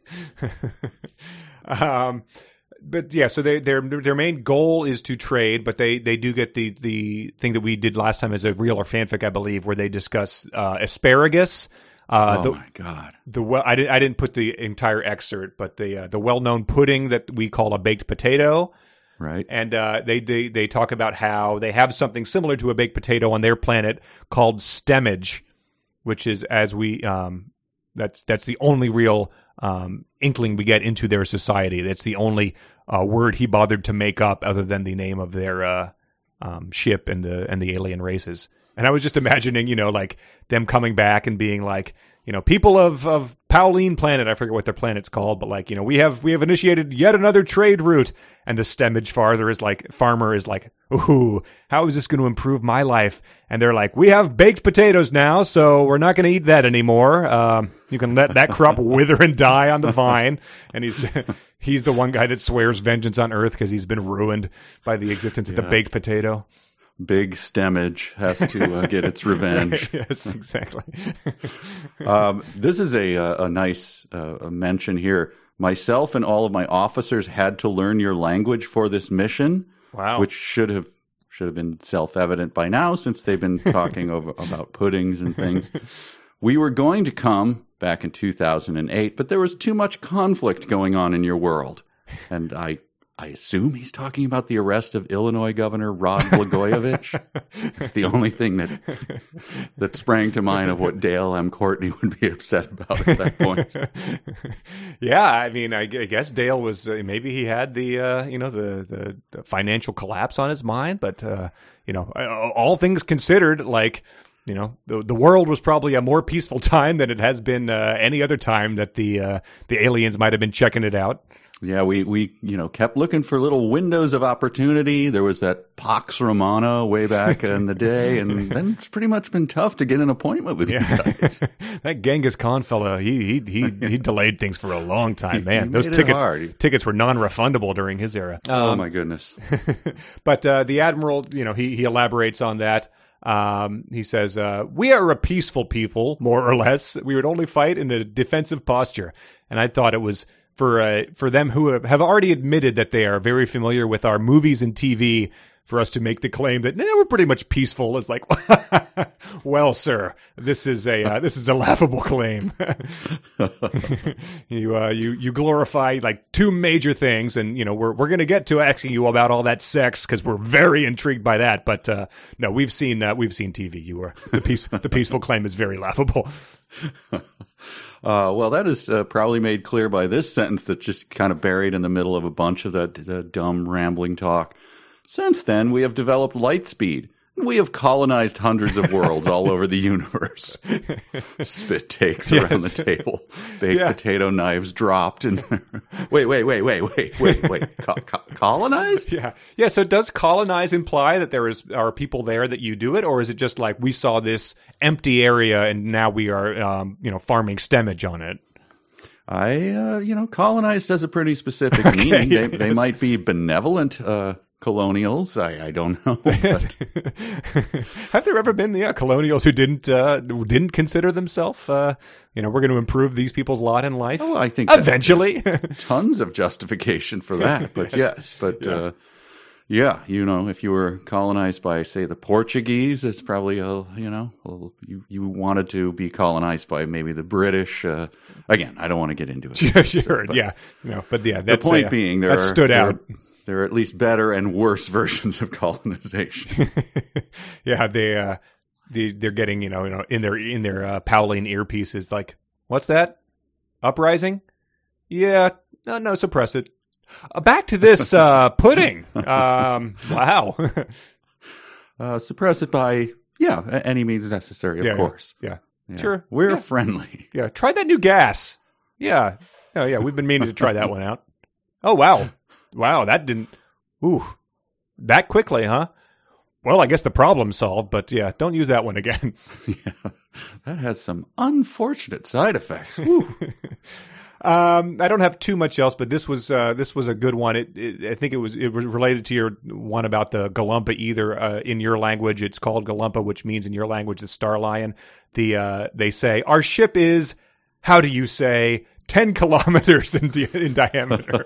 um, but yeah, so they, their their main goal is to trade, but they, they do get the, the thing that we did last time as a real or fanfic, I believe, where they discuss uh, asparagus. Uh, oh the, my God! The well, I didn't I didn't put the entire excerpt, but the uh, the well known pudding that we call a baked potato. Right. And uh, they, they they talk about how they have something similar to a baked potato on their planet called stemmage, which is as we um, that's that's the only real um, inkling we get into their society. That's the only uh, word he bothered to make up other than the name of their uh, um, ship and the and the alien races. And I was just imagining, you know, like them coming back and being like, you know, people of, of Pauline planet, I forget what their planet's called, but like, you know, we have, we have initiated yet another trade route. And the stemmage farther is like, farmer is like, ooh, how is this going to improve my life? And they're like, we have baked potatoes now, so we're not going to eat that anymore. Um, you can let that crop wither and die on the vine. And he's, he's the one guy that swears vengeance on Earth because he's been ruined by the existence of yeah. the baked potato. Big stemmage has to uh, get its revenge. Right, yes, exactly. um, this is a, a, a nice uh, a mention here. Myself and all of my officers had to learn your language for this mission. Wow. Which should have should have been self-evident by now, since they've been talking over, about puddings and things. We were going to come back in two thousand eight, but there was too much conflict going on in your world. And I I assume he's talking about the arrest of Illinois Governor Rod Blagojevich. It's the only thing that that sprang to mind of what Dale M. Courtney would be upset about at that point. Yeah, I mean, I guess Dale was uh, maybe he had the uh, you know the, the the financial collapse on his mind, but uh, you know, all things considered, like. You know, the the world was probably a more peaceful time than it has been uh, any other time that the uh, the aliens might have been checking it out. Yeah, we, we you know kept looking for little windows of opportunity. There was that Pax Romana way back in the day, and then it's pretty much been tough to get an appointment with yeah. you guys. That Genghis Khan fella, he he he, he delayed things for a long time, man. He Those made it tickets hard. tickets were non-refundable during his era. Oh Um, my goodness! But uh, the admiral, you know, he he elaborates on that. Um, he says, uh, "We are a peaceful people, more or less. We would only fight in a defensive posture." And I thought it was for uh, for them who have, have already admitted that they are very familiar with our movies and T V, for us to make the claim that, nah, we're pretty much peaceful is like, well, sir, this is a uh, this is a laughable claim. you uh, you you glorify like two major things, and you know we're we're gonna get to asking you about all that sex because we're very intrigued by that. But uh, no, we've seen uh, we've seen T V. You are the peace the peaceful claim is very laughable. Uh, well, that is uh, probably made clear by this sentence that just kind of buried in the middle of a bunch of that uh, dumb rambling talk. Since then, we have developed light speed. We have colonized hundreds of worlds all over the universe. Spit takes Yes. around the table. Baked Yeah. potato knives dropped. And wait, wait, wait, wait, wait, wait, wait. Co- co- colonized? Yeah, yeah. So does colonize imply that there is are people there that you do it, or is it just like we saw this empty area and now we are, um, you know, farming stemage on it? I, uh, you know, colonized has a pretty specific Okay, meaning. They, yes. they might be benevolent uh, colonials. I, I don't know. But Have there ever been yeah, colonials who didn't uh, didn't consider themselves, uh, you know, we're going to improve these people's lot in life? oh, I think that Eventually. there's tons of justification for that. But Yes. yes, but Yeah. uh, yeah, you know, if you were colonized by, say, the Portuguese, it's probably a, you know, well, you you wanted to be colonized by maybe the British. Uh, again, I don't want to get into it. Sure, But yeah, no, but yeah, The that's point uh, being, there that are stood there out. Are, there are at least better and worse versions of colonization. Yeah, they uh, they they're getting you know you know in their in their uh, Pauline earpieces like, what's that? Uprising? Yeah, no, no, suppress it. Uh, back to this uh, pudding. Um, wow. uh, suppress it by, yeah, a- any means necessary, of Yeah, yeah. course. Yeah, Yeah. Sure. We're Yeah. friendly. yeah. Try that new gas. Yeah. Oh yeah, we've been meaning to try that one out. Oh wow, wow, that didn't. Ooh, that quickly, huh? Well, I guess the problem's solved, but yeah, don't use that one again. Yeah. That has some unfortunate side effects. Um, I don't have too much else, but this was uh, this was a good one. It, it, I think it was it was related to your one about the Galumpa. Either uh, in your language, it's called Galumpa, which means in your language the Star Lion. The uh, they say our ship is, how do you say, ten kilometers in, di- in diameter.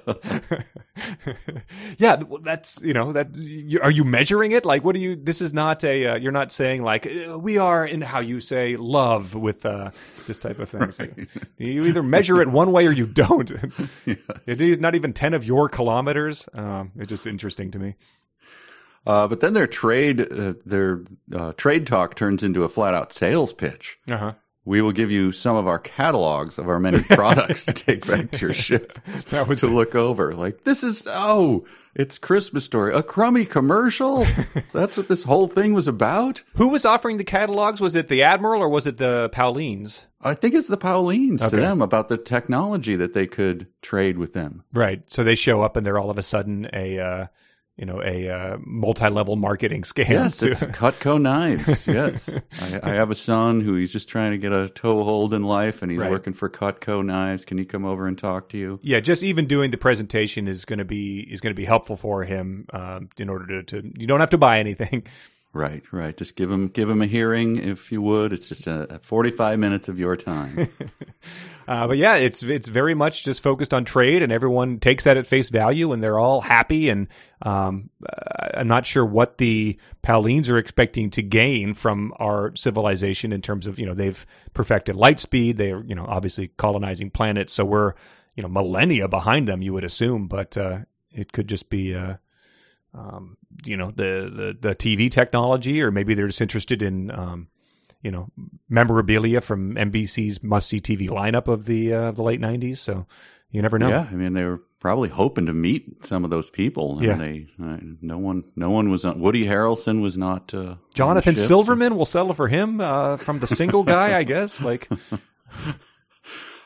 Yeah, well, that's, you know, that you, are you measuring it? Like, what do you, this is not a, uh, you're not saying like, uh, we are in how you say love with uh, this type of thing. So you either measure it one way or you don't. Yes. It is not even ten of your kilometers. Um, it's just interesting to me. Uh, but then their trade, uh, their uh, trade talk turns into a flat out sales pitch. Uh-huh. We will give you some of our catalogs of our many products to take back to your ship That was to look over. Like, this is, oh, it's Christmas Story. A crummy commercial? That's what this whole thing was about? Who was offering the catalogs? Was it the Admiral or was it the Paulines? I think it's the Paulines Okay. to them about the technology that they could trade with them. Right. So they show up and they're all of a sudden a, uh, you know, a uh, multi-level marketing scam. Yes, to- it's Cutco knives. Yes. I, I have a son who he's just trying to get a toehold in life, and he's Right. working for Cutco knives. Can he come over and talk to you? Yeah, just even doing the presentation is going to be is going to be helpful for him um, in order to, to. You don't have to buy anything. Right, right. Just give him give him a hearing if you would. It's just a, a forty-five minutes of your time. Uh, but yeah, it's it's very much just focused on trade, and everyone takes that at face value, and they're all happy. And um, uh, I'm not sure what the Paulines are expecting to gain from our civilization in terms of, you know, they've perfected light speed. They're, you know, obviously colonizing planets, so we're, you know, millennia behind them, you would assume. But uh, it could just be, uh, um, you know, the, the the T V technology, or maybe they're just interested in. Um, you know, memorabilia from N B C's must-see T V lineup of the uh, the late nineties. So you never know. Yeah, I mean, they were probably hoping to meet some of those people. And Yeah. they uh, no one no one was on. Woody Harrelson was not. Uh, on Jonathan the ship. Silverman will settle for him uh, from the single guy, I guess. Like,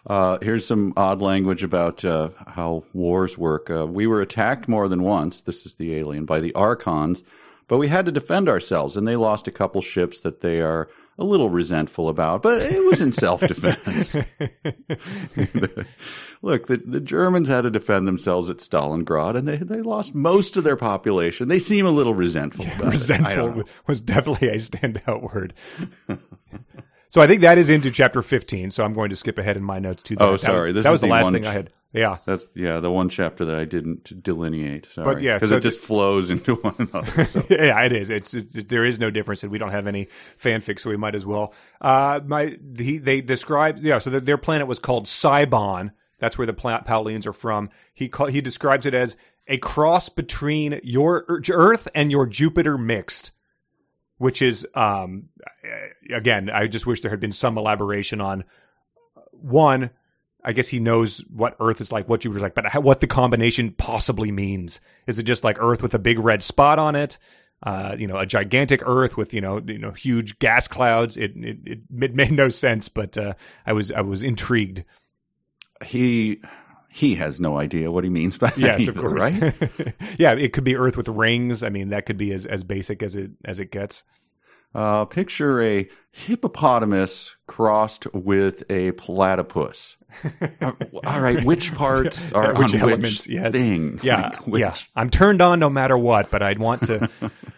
Uh, here's some odd language about uh, how wars work. Uh, we were attacked more than once, this is the alien, by the Archons, but we had to defend ourselves, and they lost a couple ships that they are a little resentful about, but it was in self-defense. Look, the, the Germans had to defend themselves at Stalingrad, and they they lost most of their population. They seem a little resentful Yeah, about resentful it. I don't know. was definitely a standout word. So I think that is into chapter fifteen. So I'm going to skip ahead in my notes to that. Oh, That- sorry. This that is was the the last one thing ch- I had. Yeah. That's yeah, the one chapter that I didn't delineate. Sorry, But yeah, because so it just flows into one another. So. Yeah, it is. It's, it's there is no difference, and we don't have any fanfic, so we might as well. Uh, my he, they describe yeah. So the, their planet was called Cybon. That's where the pla- Paulians are from. He call, he describes it as a cross between your Earth and your Jupiter mixed, which is um again. I just wish there had been some elaboration on one. I guess he knows what Earth is like, what Jupiter's like, but how, what the combination possibly means. Is it just like Earth with a big red spot on it? Uh, you know, a gigantic Earth with, you know, you know, huge gas clouds. It it, it, it made no sense, but uh, I was I was intrigued. He he has no idea what he means by that. Yes, either, of course. right? Yeah, it could be Earth with rings. I mean, that could be as, as basic as it as it gets. Uh, picture a hippopotamus crossed with a platypus. Uh, all right, which parts are Which on elements, which yes. things? Yeah, Like, which- yeah. I'm turned on no matter what, but I'd want to.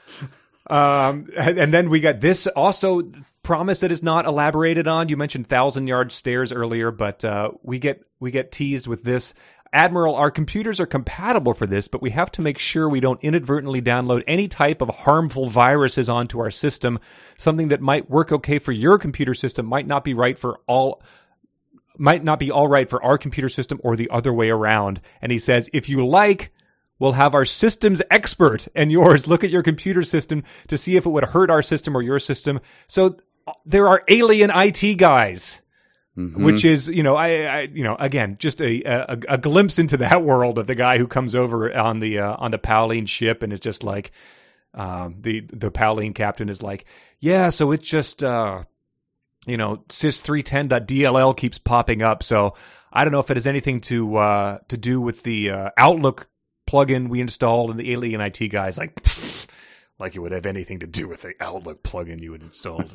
um, and, and then we got this also promise that is not elaborated on. You mentioned thousand yard stairs earlier, but uh, we get we get teased with this. Admiral, our computers are compatible for this, but we have to make sure we don't inadvertently download any type of harmful viruses onto our system. Something that might work okay for your computer system might not be right for all, might not be all right for our computer system or the other way around. And he says, if you like, we'll have our systems expert and yours look at your computer system to see if it would hurt our system or your system. So there are alien I T guys. Mm-hmm. Which is, you know, I, I, you know, again, just a, a a glimpse into that world of the guy who comes over on the uh, on the Pauline ship and is just like, um, the the Pauline captain is like, yeah, so it's just, uh, you know, sys three ten dot D L L keeps popping up, so I don't know if it has anything to uh, to do with the uh, Outlook plugin we installed, and the alien I T guy's like. Pfft. Like it would have anything to do with the Outlook plugin you had installed.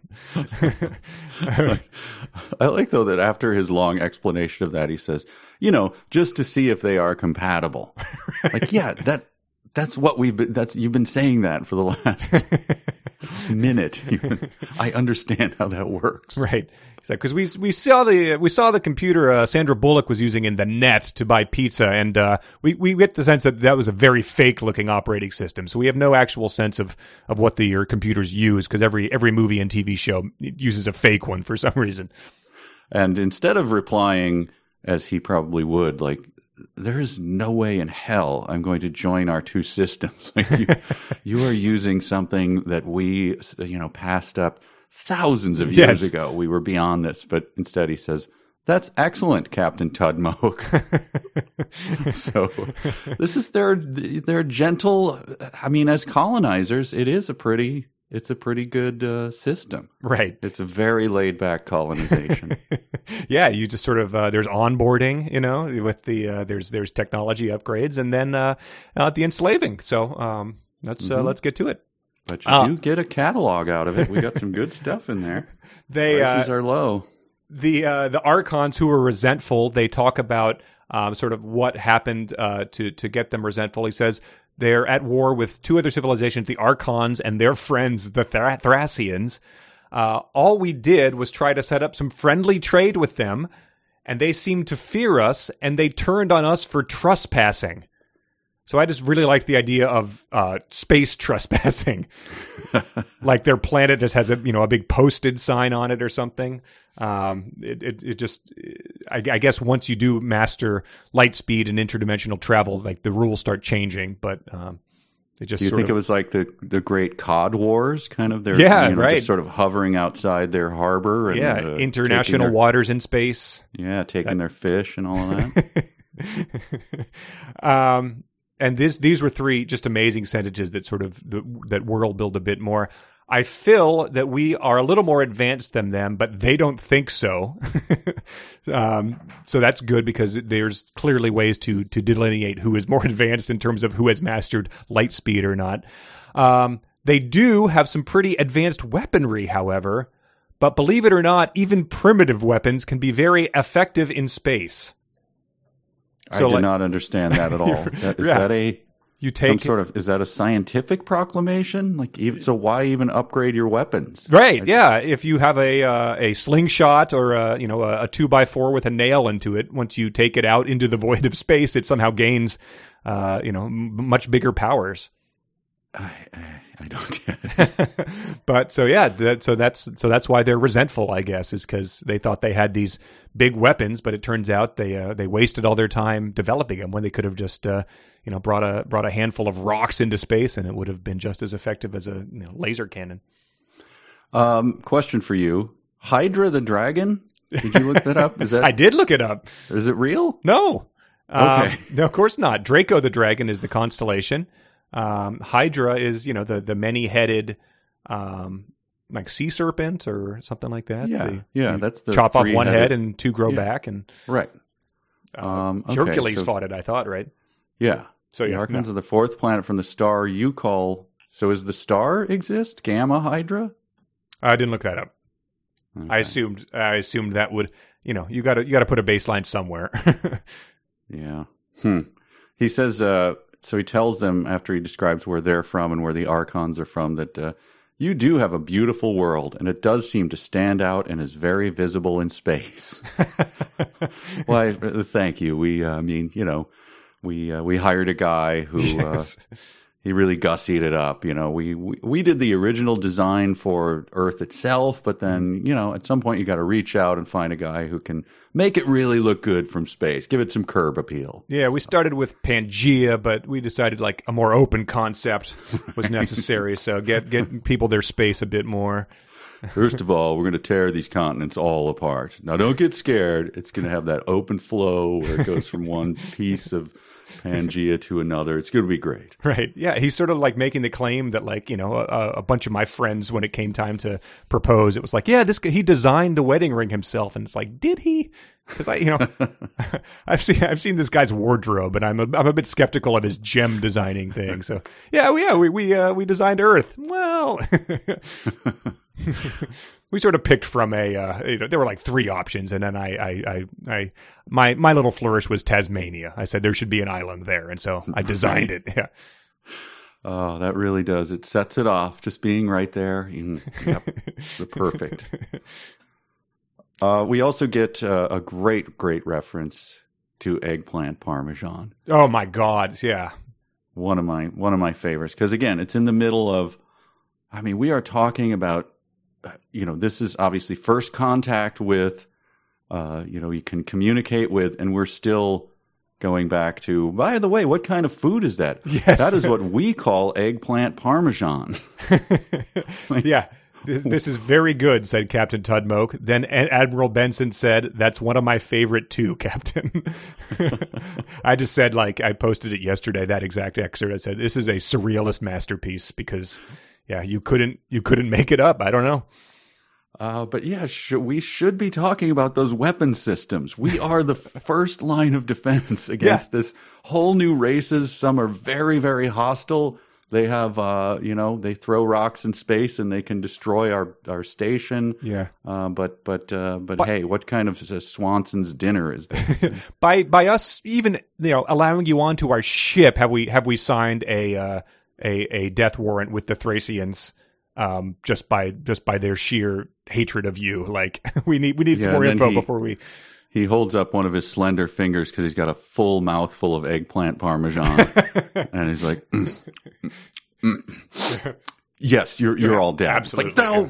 I like, though, that after his long explanation of that, he says, you know, just to see if they are compatible. Like, yeah, that that's what we've been, that's, you've been saying that for the last minute. I understand how that works. Right. Because we we saw the we saw the computer uh, Sandra Bullock was using in the net to buy pizza, and uh, we we get the sense that that was a very fake looking operating system. So we have no actual sense of, of what the your computers use, because every every movie and T V show uses a fake one for some reason. And instead of replying as he probably would, like, there is no way in hell I'm going to join our two systems. Like you, you are using something that we, you know, passed up thousands of years yes. ago. We were beyond this. But instead he says, that's excellent, Captain Tudmoke. So this is their, their gentle, I mean, as colonizers, it is a pretty, it's a pretty good uh, system. Right. It's a very laid back colonization. Yeah, you just sort of uh, there's onboarding, you know, with the uh, there's there's technology upgrades, and then uh, uh, the enslaving. So um, let's mm-hmm. uh, let's get to it. But you uh, do get a catalog out of it. We got some good stuff in there. They Prices uh, are low. The uh, the Archons who are resentful, they talk about um, sort of what happened uh, to to get them resentful. He says they're at war with two other civilizations, the Archons and their friends, the Thra- Thracians. Uh, all we did was try to set up some friendly trade with them, and they seemed to fear us, and they turned on us for trespassing. So I just really like the idea of uh, space trespassing, like their planet just has a you know a big posted sign on it or something. Um, it, it it just I, I guess once you do master light speed and interdimensional travel, like the rules start changing. But um, it just do you sort think of, it was like the the Great Cod Wars, kind of their yeah you know, right just sort of hovering outside their harbor and yeah uh, international their, waters in space yeah taking that, their fish and all of that. um. And this, these were three just amazing sentences that sort of the, that world build a bit more. I feel that we are a little more advanced than them, but they don't think so. um, so that's good because there's clearly ways to to delineate who is more advanced in terms of who has mastered light speed or not. Um, they do have some pretty advanced weaponry, however, but believe it or not, even primitive weapons can be very effective in space. I So, do like- not understand that at all. That, is Yeah. that a You some take sort of is that a scientific proclamation? Like, even, so why even upgrade your weapons? Right, yeah. If you have a uh, a slingshot or a, you know a, a two by four with a nail into it, once you take it out into the void of space, it somehow gains uh, you know m- much bigger powers. I, I, I don't get it. But so yeah, that, so that's so that's why they're resentful, I guess, is because they thought they had these big weapons, but it turns out they uh, they wasted all their time developing them when they could have just uh, you know brought a brought a handful of rocks into space and it would have been just as effective as a you know, laser cannon. Um, question for you: Hydra the dragon? Did you look that up? Is that I did look it up. is it real? No. Okay. Um, no, of course not. Draco the dragon is the constellation. Um, Hydra is, you know, the, the many-headed, um, like sea serpent or something like that. Yeah, They- yeah, you that's the chop off one three-headed- head and two grow Yeah. back. And Right. uh, Um, okay, Hercules so- fought it, I thought, right? Yeah. So the yeah, Archons no. are the fourth planet from the star you call. So is the star exist? Gamma Hydra? I didn't look that up. Okay. I assumed I assumed that would, you know, you got to you got to put a baseline somewhere. Yeah. Hmm. He says, uh, so he tells them after he describes where they're from and where the Archons are from that uh, you do have a beautiful world and it does seem to stand out and is very visible in space. Why, uh, thank you. We, uh, I mean, you know, we uh, we hired a guy who Yes. uh, he really gussied it up. You know, we, we we did the original design for Earth itself, but then you know, at some point you got to reach out and find a guy who can make it really look good from space. Give it some curb appeal. Yeah, we started with Pangea, but we decided like a more open concept was necessary. So get get people their space a bit more. First of all, we're going to tear these continents all apart. Now, don't get scared. It's going to have that open flow where it goes from one piece of Pangea to another. It's going to be great. Right. Yeah. He's sort of like making the claim that, like, you know, a, a bunch of my friends, when it came time to propose, it was like, yeah, this guy, he designed the wedding ring himself. And it's like, did he? Because I, you know, I've seen I've seen this guy's wardrobe, and I'm a, I'm a bit skeptical of his gem designing thing. So yeah, we, yeah, we we uh, we designed Earth. Well, we sort of picked from a uh, you know, there were like three options, and then I, I I I my my little flourish was Tasmania. I said there should be an island there, and so I designed it. Yeah. Oh, that really does. It sets it off. Just being right there. Mm, yep, the perfect. Uh, we also get uh, a great, great reference to eggplant parmesan. Oh my God! Yeah. One of my one of my favorites because again, it's in the middle of. I mean, we are talking about. Uh, you know, this is obviously first contact with. Uh, you know, you can communicate with, and we're still going back to. By the way, what kind of food is that? Yes. That is what we call eggplant parmesan. Yeah. This, this is very good, said Captain Tudmoke. Then Admiral Benson said, that's one of my favorite too, Captain. I just said, like, I posted it yesterday, that exact excerpt. I said, this is a surrealist masterpiece because, yeah, you couldn't you couldn't make it up. I don't know. Uh, but yeah, sh- we should be talking about those weapon systems. We are the first line of defense against Yeah. this whole new races. Some are very, very hostile. They have, uh, you know, they throw rocks in space and they can destroy our, our station. Yeah. Uh, but but uh, but, But- hey, what kind of uh, Swanson's dinner is this? By by us even, you know, allowing you onto our ship, have we have we signed a uh, a a death warrant with the Thracians? Um, just by just by their sheer hatred of you, like we need we need some Yeah, more and info then he- before we. He holds up one of his slender fingers because he's got a full mouthful of eggplant parmesan, and he's like, mm, mm, mm. "Yes, you're you're all dead." Absolutely. Like, no.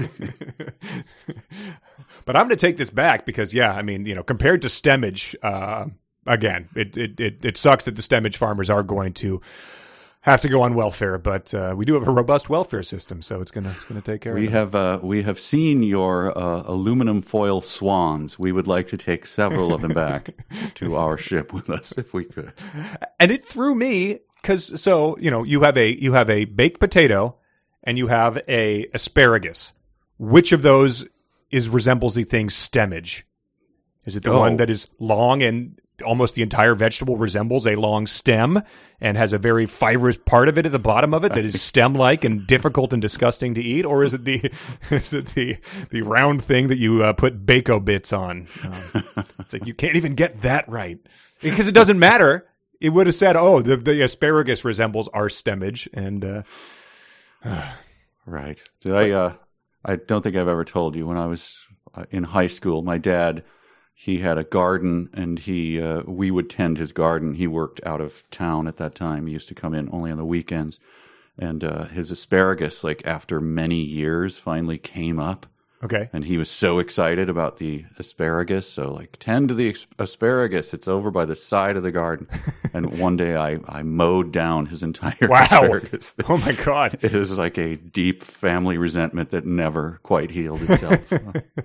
But I'm going to take this back because, yeah, I mean, you know, compared to Stemage, uh, again, it, it it it sucks that the Stemage farmers are going to have to go on welfare, but uh, we do have a robust welfare system, so it's gonna it's gonna take care We of it. have uh, we have seen your uh, aluminum foil swans. We would like to take several of them back to our ship with us if we could. And it threw me because so you know you have a you have a baked potato and you have a asparagus. Which of those is resembles the thing stemage? Is it the Oh. one that is long and almost the entire vegetable resembles a long stem and has a very fibrous part of it at the bottom of it that is stem-like and difficult and disgusting to eat? Or is it the is it the the round thing that you uh, put Bako bits on? Um, it's like you can't even get that right because it doesn't matter. It would have said, "Oh, the, the asparagus resembles our stemage," and uh, Right. Did I? Uh, I don't think I've ever told you. When I was uh, in high school, my dad, he had a garden, and he uh, we would tend his garden. He worked out of town at that time. He used to come in only on the weekends, and uh, his asparagus, like after many years, finally came up. okay. And he was so excited about the asparagus. So, like, tend to the as- asparagus. It's over by the side of the garden. And one day I, I mowed down his entire Wow. asparagus. Oh my God. It was like a deep family resentment that never quite healed itself.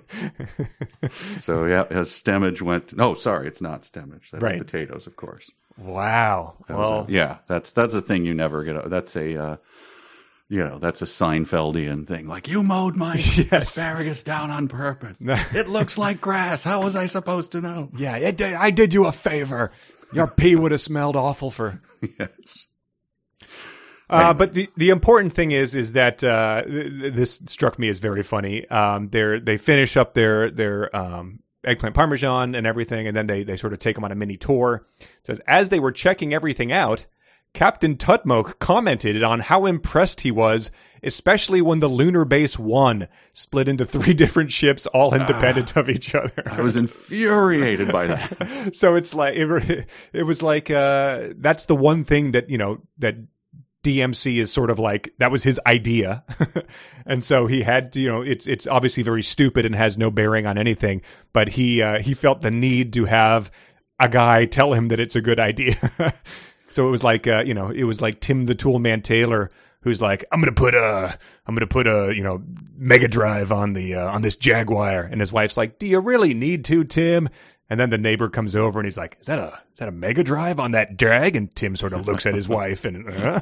So, yeah, his stemage went. No, sorry, it's not stemage. That's Right. potatoes, of course. Wow. That was Well, a- yeah, that's that's a thing you never get. That's a. Uh, You know, that's a Seinfeldian thing. Like, you mowed my asparagus down on purpose. It looks like grass. How was I supposed to know? yeah, it did, I did you a favor. Your pee would have smelled awful for. Yes. Uh, but the, the important thing is is that uh, th- this struck me as very funny. Um, they they finish up their their um, eggplant parmesan and everything, and then they they sort of take them on a mini tour. It says as they were checking everything out, Captain Tutmoke commented on how impressed he was, especially when the lunar base one split into three different ships, all independent of each other. I was infuriated by that. So it's like it, it was like uh, that's the one thing that you know that D M C is sort of like that was his idea, and so he had to, you know it's it's obviously very stupid and has no bearing on anything, but he uh, he felt the need to have a guy tell him that it's a good idea. So it was like, uh, you know, it was like Tim the Toolman Taylor, who's like, I'm gonna put a, I'm gonna put a, you know, Mega Drive on the uh, on this Jaguar, and his wife's like, do you really need to, Tim? And then the neighbor comes over and he's like, is that a is that a Mega Drive on that Jag? And Tim sort of looks at his wife and, uh?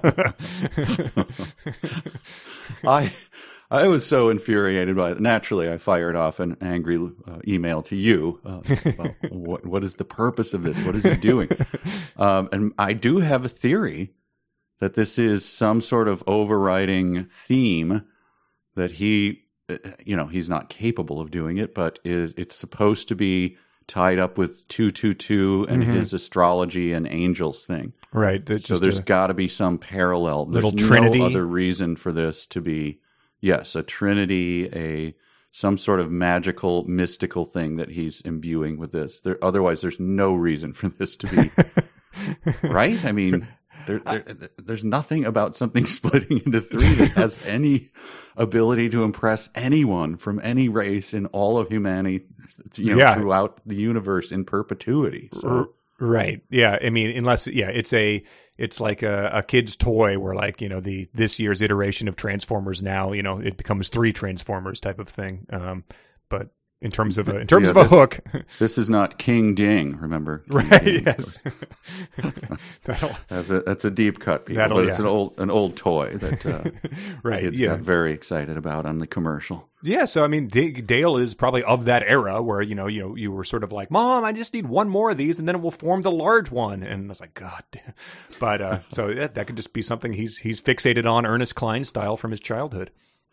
I I was so infuriated by it. Naturally, I fired off an angry uh, email to you. Uh, well, what what is the purpose of this? What is he doing? Um, and I do have a theory that this is some sort of overriding theme that he, you know, he's not capable of doing it, but is it's supposed to be tied up with two two two and Mhm. his astrology and angels thing. Right. That's So just there's a got to be some parallel. There's little trinity. no other reason for this to be, yes, a trinity, a some sort of magical, mystical thing that he's imbuing with this. There, otherwise, there's no reason for this to be, right? I mean, there, there, there's nothing about something splitting into three that has any ability to impress anyone from any race in all of humanity, you know, Yeah. throughout the universe in perpetuity. So. R- Right. Yeah. I mean, unless, yeah, it's a, it's like a, a kid's toy where like, you know, the, this year's iteration of Transformers now, you know, it becomes three Transformers type of thing. Um, but in terms of a, in terms Yeah, of a this- hook, This is not King Ding, remember? King right. Ding. Yes. That'll, That's a that's a deep cut, people. That'll- But it's yeah. an old an old toy that uh, right. kids Yeah. got very excited about on the commercial. Yeah, so I mean, D- Dale is probably of that era where you know, you know, you were sort of like, "Mom, I just need one more of these, and then it will form the large one." And I was like, "God," damn. But uh, so that, that could just be something he's he's fixated on Ernest Cline style from his childhood.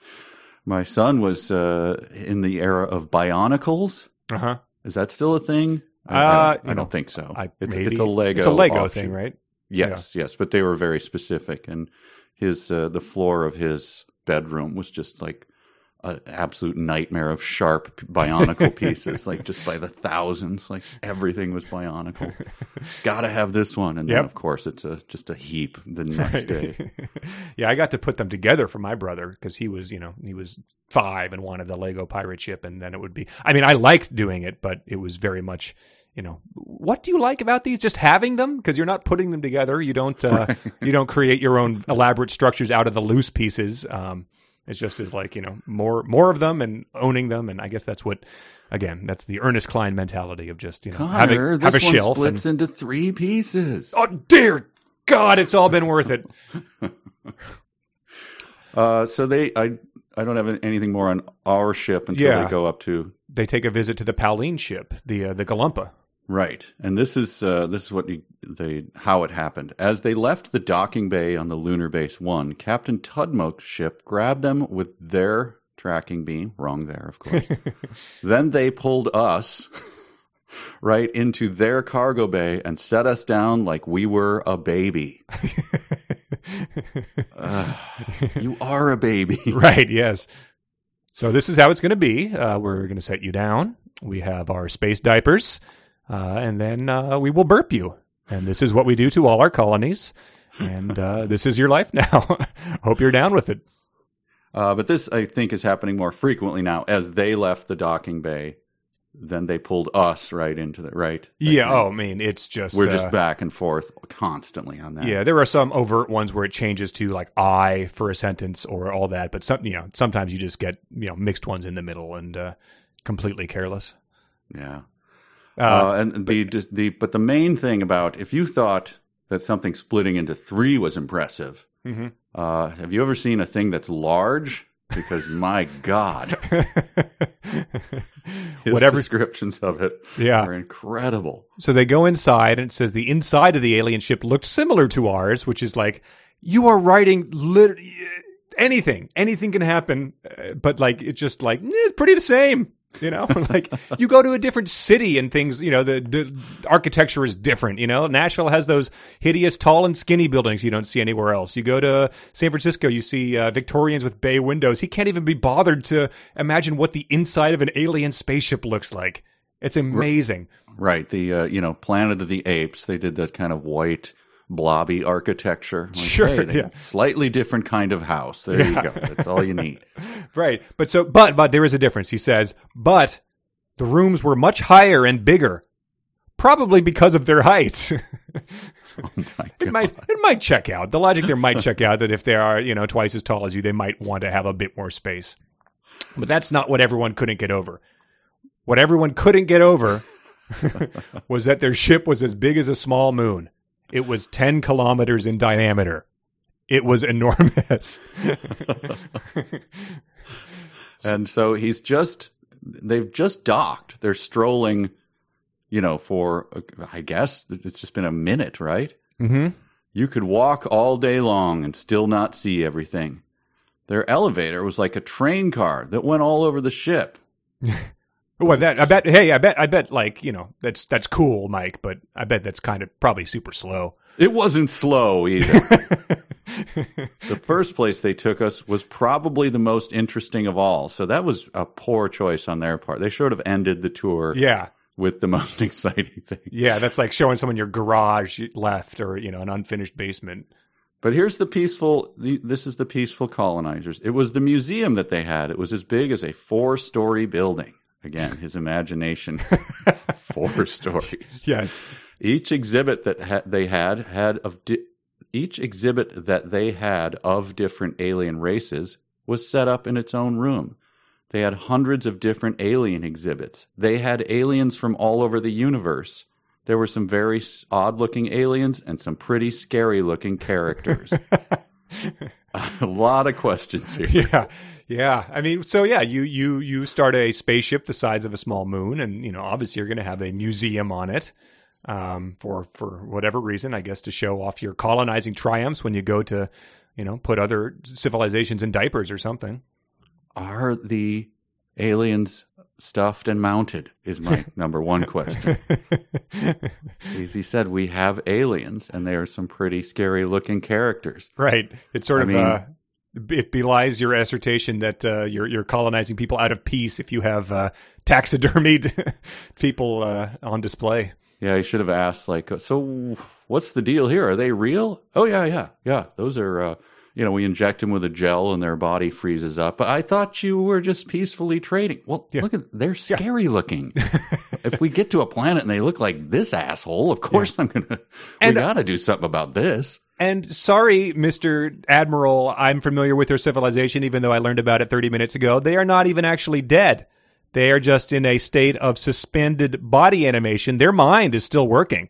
My son was uh, in the era of Bionicles. Uh huh. Is that still a thing? I, Uh, I don't, you I know, don't think so. I it's maybe it's a Lego. It's a Lego offshoot. thing, right? Yes, yes, but they were very specific, and his uh, the floor of his bedroom was just like an absolute nightmare of sharp Bionicle pieces, like just by the thousands. Like everything was Bionicle. Got to have this one, and Yep. then of course it's a just a heap the next day. Yeah, I got to put them together for my brother because he was, you know, he was five and wanted the Lego pirate ship, and then it would be. I mean, I liked doing it, but it was very much, you know, what do you like about these? Just having them because you're not putting them together. You don't, uh, Right. you don't create your own elaborate structures out of the loose pieces. Um, it's just as like, you know, more more of them and owning them, and I guess that's what, again, that's the Ernest Cline mentality of just, you know, Connor, having this have a one shelf. And, splits into three pieces. oh dear God, it's all been worth it. Uh, so they, I, I don't have anything more on our ship until Yeah. they go up to They take a visit to the Pauline ship, the uh, the Galumpa. right, and this is uh, this is what you, they how it happened. As they left the docking bay on the Lunar Base One, Captain Tudmoke's ship grabbed them with their tracking beam. Wrong there, of course. Then they pulled us right into their cargo bay and set us down like we were a baby. uh, you are a baby. Right, yes. So this is how it's going to be. Uh, we're going to set you down. We have our space diapers, uh, and then uh, we will burp you. And this is what we do to all our colonies. And uh, this is your life now. Hope you're down with it. Uh, but this, I think, is happening more frequently now. As they left the docking bay, then they pulled us right into the right. Yeah. Oh, I mean, it's just We're uh, just back and forth constantly on that. Yeah, there are some overt ones where it changes to like I for a sentence or all that, but some, you know, sometimes you just get, you know, mixed ones in the middle and uh, completely careless. Yeah. Uh, Uh, and the, just the but the main thing about if you thought that something splitting into three was impressive, mm-hmm. uh, have you ever seen a thing that's large? Because my God, his Whatever descriptions of it Yeah. are incredible. So they go inside, and it says the inside of the alien ship looked similar to ours, which is like you are writing lit- anything, anything can happen, uh, but like it's just like eh, it's pretty the same. You know, like you go to a different city and things, you know, the, the architecture is different. You know, Nashville has those hideous tall and skinny buildings you don't see anywhere else. You go to San Francisco, you see uh, Victorians with bay windows. He can't even be bothered to imagine what the inside of an alien spaceship looks like. It's amazing. Right. The, uh, you know, Planet of the Apes, they did that kind of white, blobby architecture. Like, Sure, hey, they- yeah. Slightly different kind of house. There you go. That's all you need. Right. But so, but, but there is a difference. He says, but the rooms were much higher and bigger, probably because of their height. Oh my It God. might, it might check out. The logic there might check out that if they are, you know, twice as tall as you, they might want to have a bit more space. But that's not what everyone couldn't get over. What everyone couldn't get over was that their ship was as big as a small moon. It was ten kilometers in diameter. It was enormous. And so he's just, they've just docked. They're strolling, you know, for, I guess, it's just been a minute, right? Mm-hmm. You could walk all day long and still not see everything. Their elevator was like a train car that went all over the ship. Well, that I bet. Hey, I bet. I bet. Like you know, that's that's cool, Mike. But I bet that's kind of probably super slow. It wasn't slow either. The first place they took us was probably the most interesting of all. So that was a poor choice on their part. They should have ended the tour Yeah, with the most exciting thing. yeah. That's like showing someone your garage left, or you know, an unfinished basement. But here's the peaceful, the, this is the peaceful colonizers. It was the museum that they had. It was as big as a four-story building. Again, his imagination, four stories. Yes. Each exhibit that ha- they had had of di- each exhibit that they had of different alien races was set up in its own room. They had hundreds of different alien exhibits. They had aliens from all over the universe. There were some very odd-looking aliens and some pretty scary-looking characters. A lot of questions here. Yeah. Yeah. I mean, so yeah, you you you start a spaceship the size of a small moon, and you know, obviously you're going to have a museum on it. Um, for for whatever reason, I guess to show off your colonizing triumphs when you go to, you know, put other civilizations in diapers or something. Are the aliens stuffed and mounted is my number one question. As he said, we have aliens, and they are some pretty scary-looking characters. Right. It sort I of mean- uh, it belies your assertion that uh, you're you're colonizing people out of peace if you have uh, taxidermied people uh, on display. Yeah, he should have asked, like, so what's the deal here? Are they real? Oh, yeah, yeah, yeah. Those are, uh, you know, we inject them with a gel and their body freezes up. But I thought you were just peacefully trading. Well, Yeah. look at, they're scary looking. If we get to a planet and they look like this asshole, of course I'm going to, we And- got to do something about this. And sorry, Mister Admiral, I'm familiar with their civilization, even though I learned about it thirty minutes ago. They are not even actually dead. They are just in a state of suspended body animation. Their mind is still working.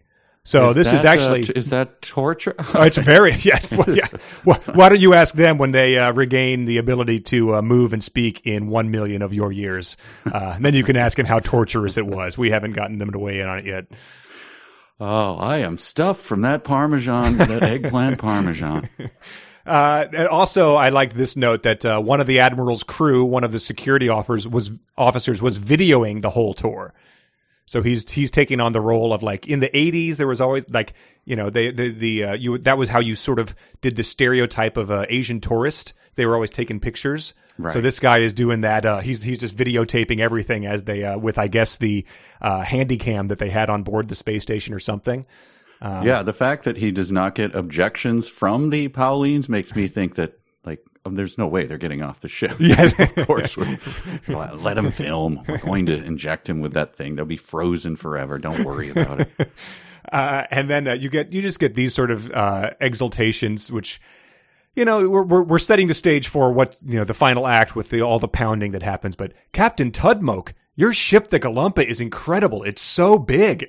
So is this that, is actually uh, is that torture? oh, it's very yes. Well, yeah. Why, why don't you ask them when they uh, regain the ability to uh, move and speak in one million of your years? Uh, then you can ask them how torturous it was. We haven't gotten them to weigh in on it yet. Oh, I am stuffed from that Parmesan, that eggplant Parmesan. Uh, and also, I like this note that uh, one of the Admiral's crew, one of the security officers, was officers was videoing the whole tour. So he's he's taking on the role of, like, in the eighties, there was always, like, you know, they the the uh, you that was how you sort of did the stereotype of a Asian tourist. They were always taking pictures. Right. So this guy is doing that. Uh, he's he's just videotaping everything as they uh, with I guess the uh, handy cam that they had on board the space station or something. Um, yeah, the fact that he does not get objections from the Paulines makes me think that, like, oh, there's no way they're getting off the ship. Yes. Of course. We're, well, let him film. We're going to inject him with that thing. They'll be frozen forever. Don't worry about it. Uh, and then uh, you get you just get these sort of uh, exultations, which, you know, we're, we're we're setting the stage for what, you know, the final act with the all the pounding that happens. But Captain Tudmoke, your ship, the Galumpa, is incredible. It's so big.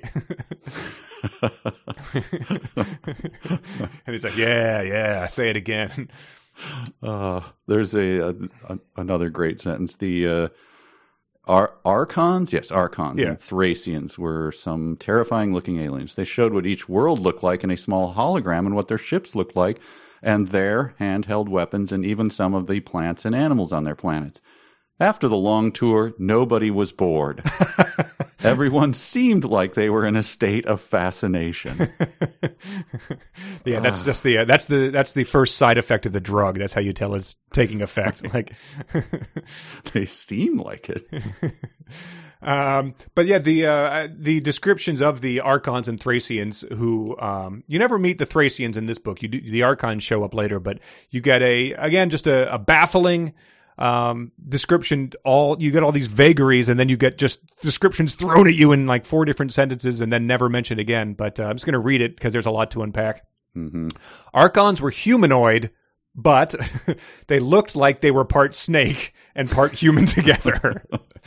And he's like, yeah, yeah, say it again. Uh, there's a, a, a another great sentence. The uh, Ar- Archons, yes, Archons Yeah. and Thracians were some terrifying-looking aliens. They showed what each world looked like in a small hologram and what their ships looked like, and their handheld weapons, and even some of the plants and animals on their planets. After the long tour, nobody was bored. Everyone seemed like they were in a state of fascination. Yeah, that's just the uh, that's the that's the first side effect of the drug. That's how you tell it's taking effect. Like They seem like it. Um, but yeah, the uh, the descriptions of the Archons and Thracians, who um, you never meet the Thracians in this book. You do, the Archons show up later, but you get a again just a, a baffling um, description. All you get all these vagaries, and then you get just descriptions thrown at you in like four different sentences, and then never mentioned again. But uh, I'm just going to read it because there's a lot to unpack. Mm-hmm. Archons were humanoid, but they looked like they were part snake and part human together.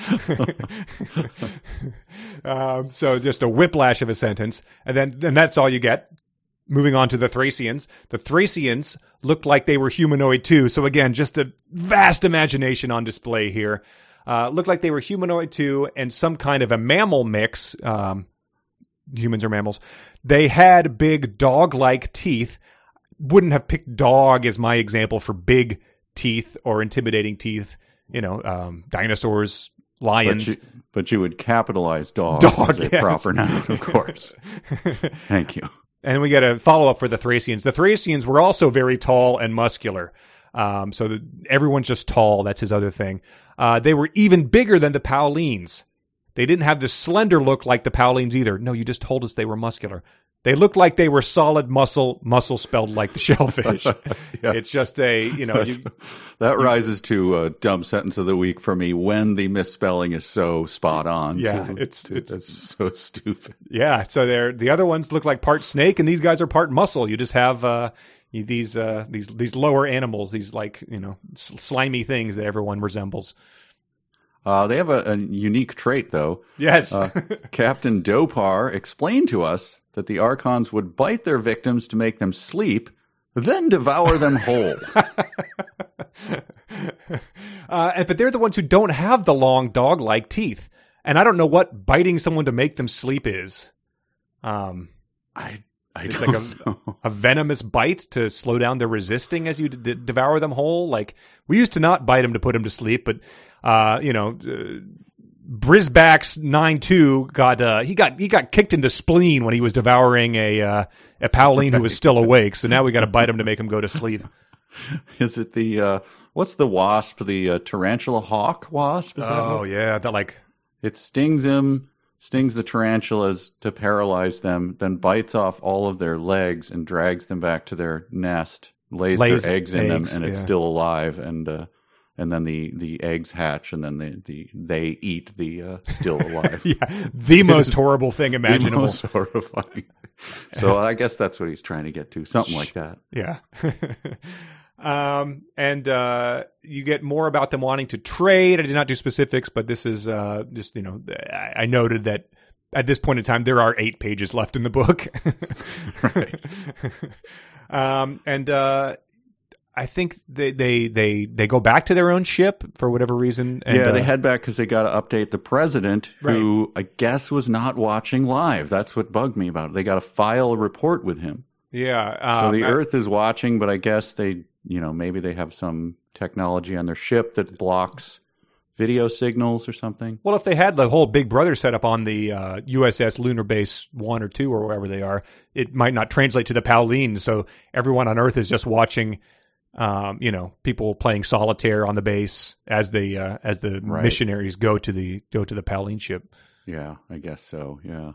um, so just a whiplash of a sentence. And then and that's all you get. Moving on to the Thracians. The Thracians looked like they were humanoid too. So again, just a vast imagination on display here. Uh, looked like they were humanoid too, and some kind of a mammal mix. Um, humans are mammals. They had big dog-like teeth. Wouldn't have picked dog as my example for big teeth or intimidating teeth. You know, um, dinosaurs, lions. But you, but you would capitalize dog, Dog, as a yes. proper noun, of course. Thank you. And we get a follow-up for the Thracians. The Thracians were also very tall and muscular. Um, so the, everyone's just tall. That's his other thing. Uh, they were even bigger than the Paulines. They didn't have the slender look like the Paulines either. No, you just told us they were muscular. They looked like they were solid muscle, muscle spelled like the shellfish. Yes. It's just a, you know. You, that rises to a dumb sentence of the week for me when the misspelling is so spot on. Yeah, too. it's- it's- That's so stupid. yeah, so they're, the other ones look like part snake, and these guys are part muscle. You just have uh, you- these uh, these these lower animals, these like, you know, s- slimy things that everyone resembles. Uh, they have a, a unique trait, though. Yes. Uh, Captain Dopar explained to us that the Archons would bite their victims to make them sleep, then devour them whole. uh, but they're the ones who don't have the long dog-like teeth. And I don't know what biting someone to make them sleep is. Um, I I it's don't like a, know. a venomous bite to slow down their resisting as you d- d- devour them whole. Like, we used to not bite them to put them to sleep, but, uh, you know, uh, Brisback's nine two got, uh, he got, he got kicked into spleen when he was devouring a, uh, a Pauline who was still awake. So now we got to bite him to make him go to sleep. Is it the, uh, what's the wasp? The uh, tarantula hawk wasp? Is that Oh, what- yeah. That, like, It stings him, stings the tarantulas to paralyze them, then bites off all of their legs and drags them back to their nest, lays, Lays their eggs in eggs, them, and it's yeah. still alive. And uh, and then the, the eggs hatch, and then the, the they eat the uh, still alive. yeah, the most horrible thing imaginable. The most horrifying. So I guess that's what he's trying to get to, something like that. Yeah. um, and uh, you get more about them wanting to trade. I did not do specifics, but this is uh, just, you know, I, I noted that at this point in time, there are eight pages left in the book. Right. um, and uh, I think they, they they they go back to their own ship for whatever reason. And, yeah, they uh, head back because they got to update the president, who I guess was not watching live. That's what bugged me about it. They got to file a report with him. Yeah. So Um, the I- Earth is watching, but I guess they, you know, maybe they have some technology on their ship that blocks video signals or something. Well, if they had the whole Big Brother setup on the uh, U S S Lunar Base one or two or wherever they are, it might not translate to the Pauline. So everyone on Earth is just watching, um, you know, people playing solitaire on the base as the uh, as the Right. missionaries go to the go to the Pauline ship. Yeah, I guess so. Yeah.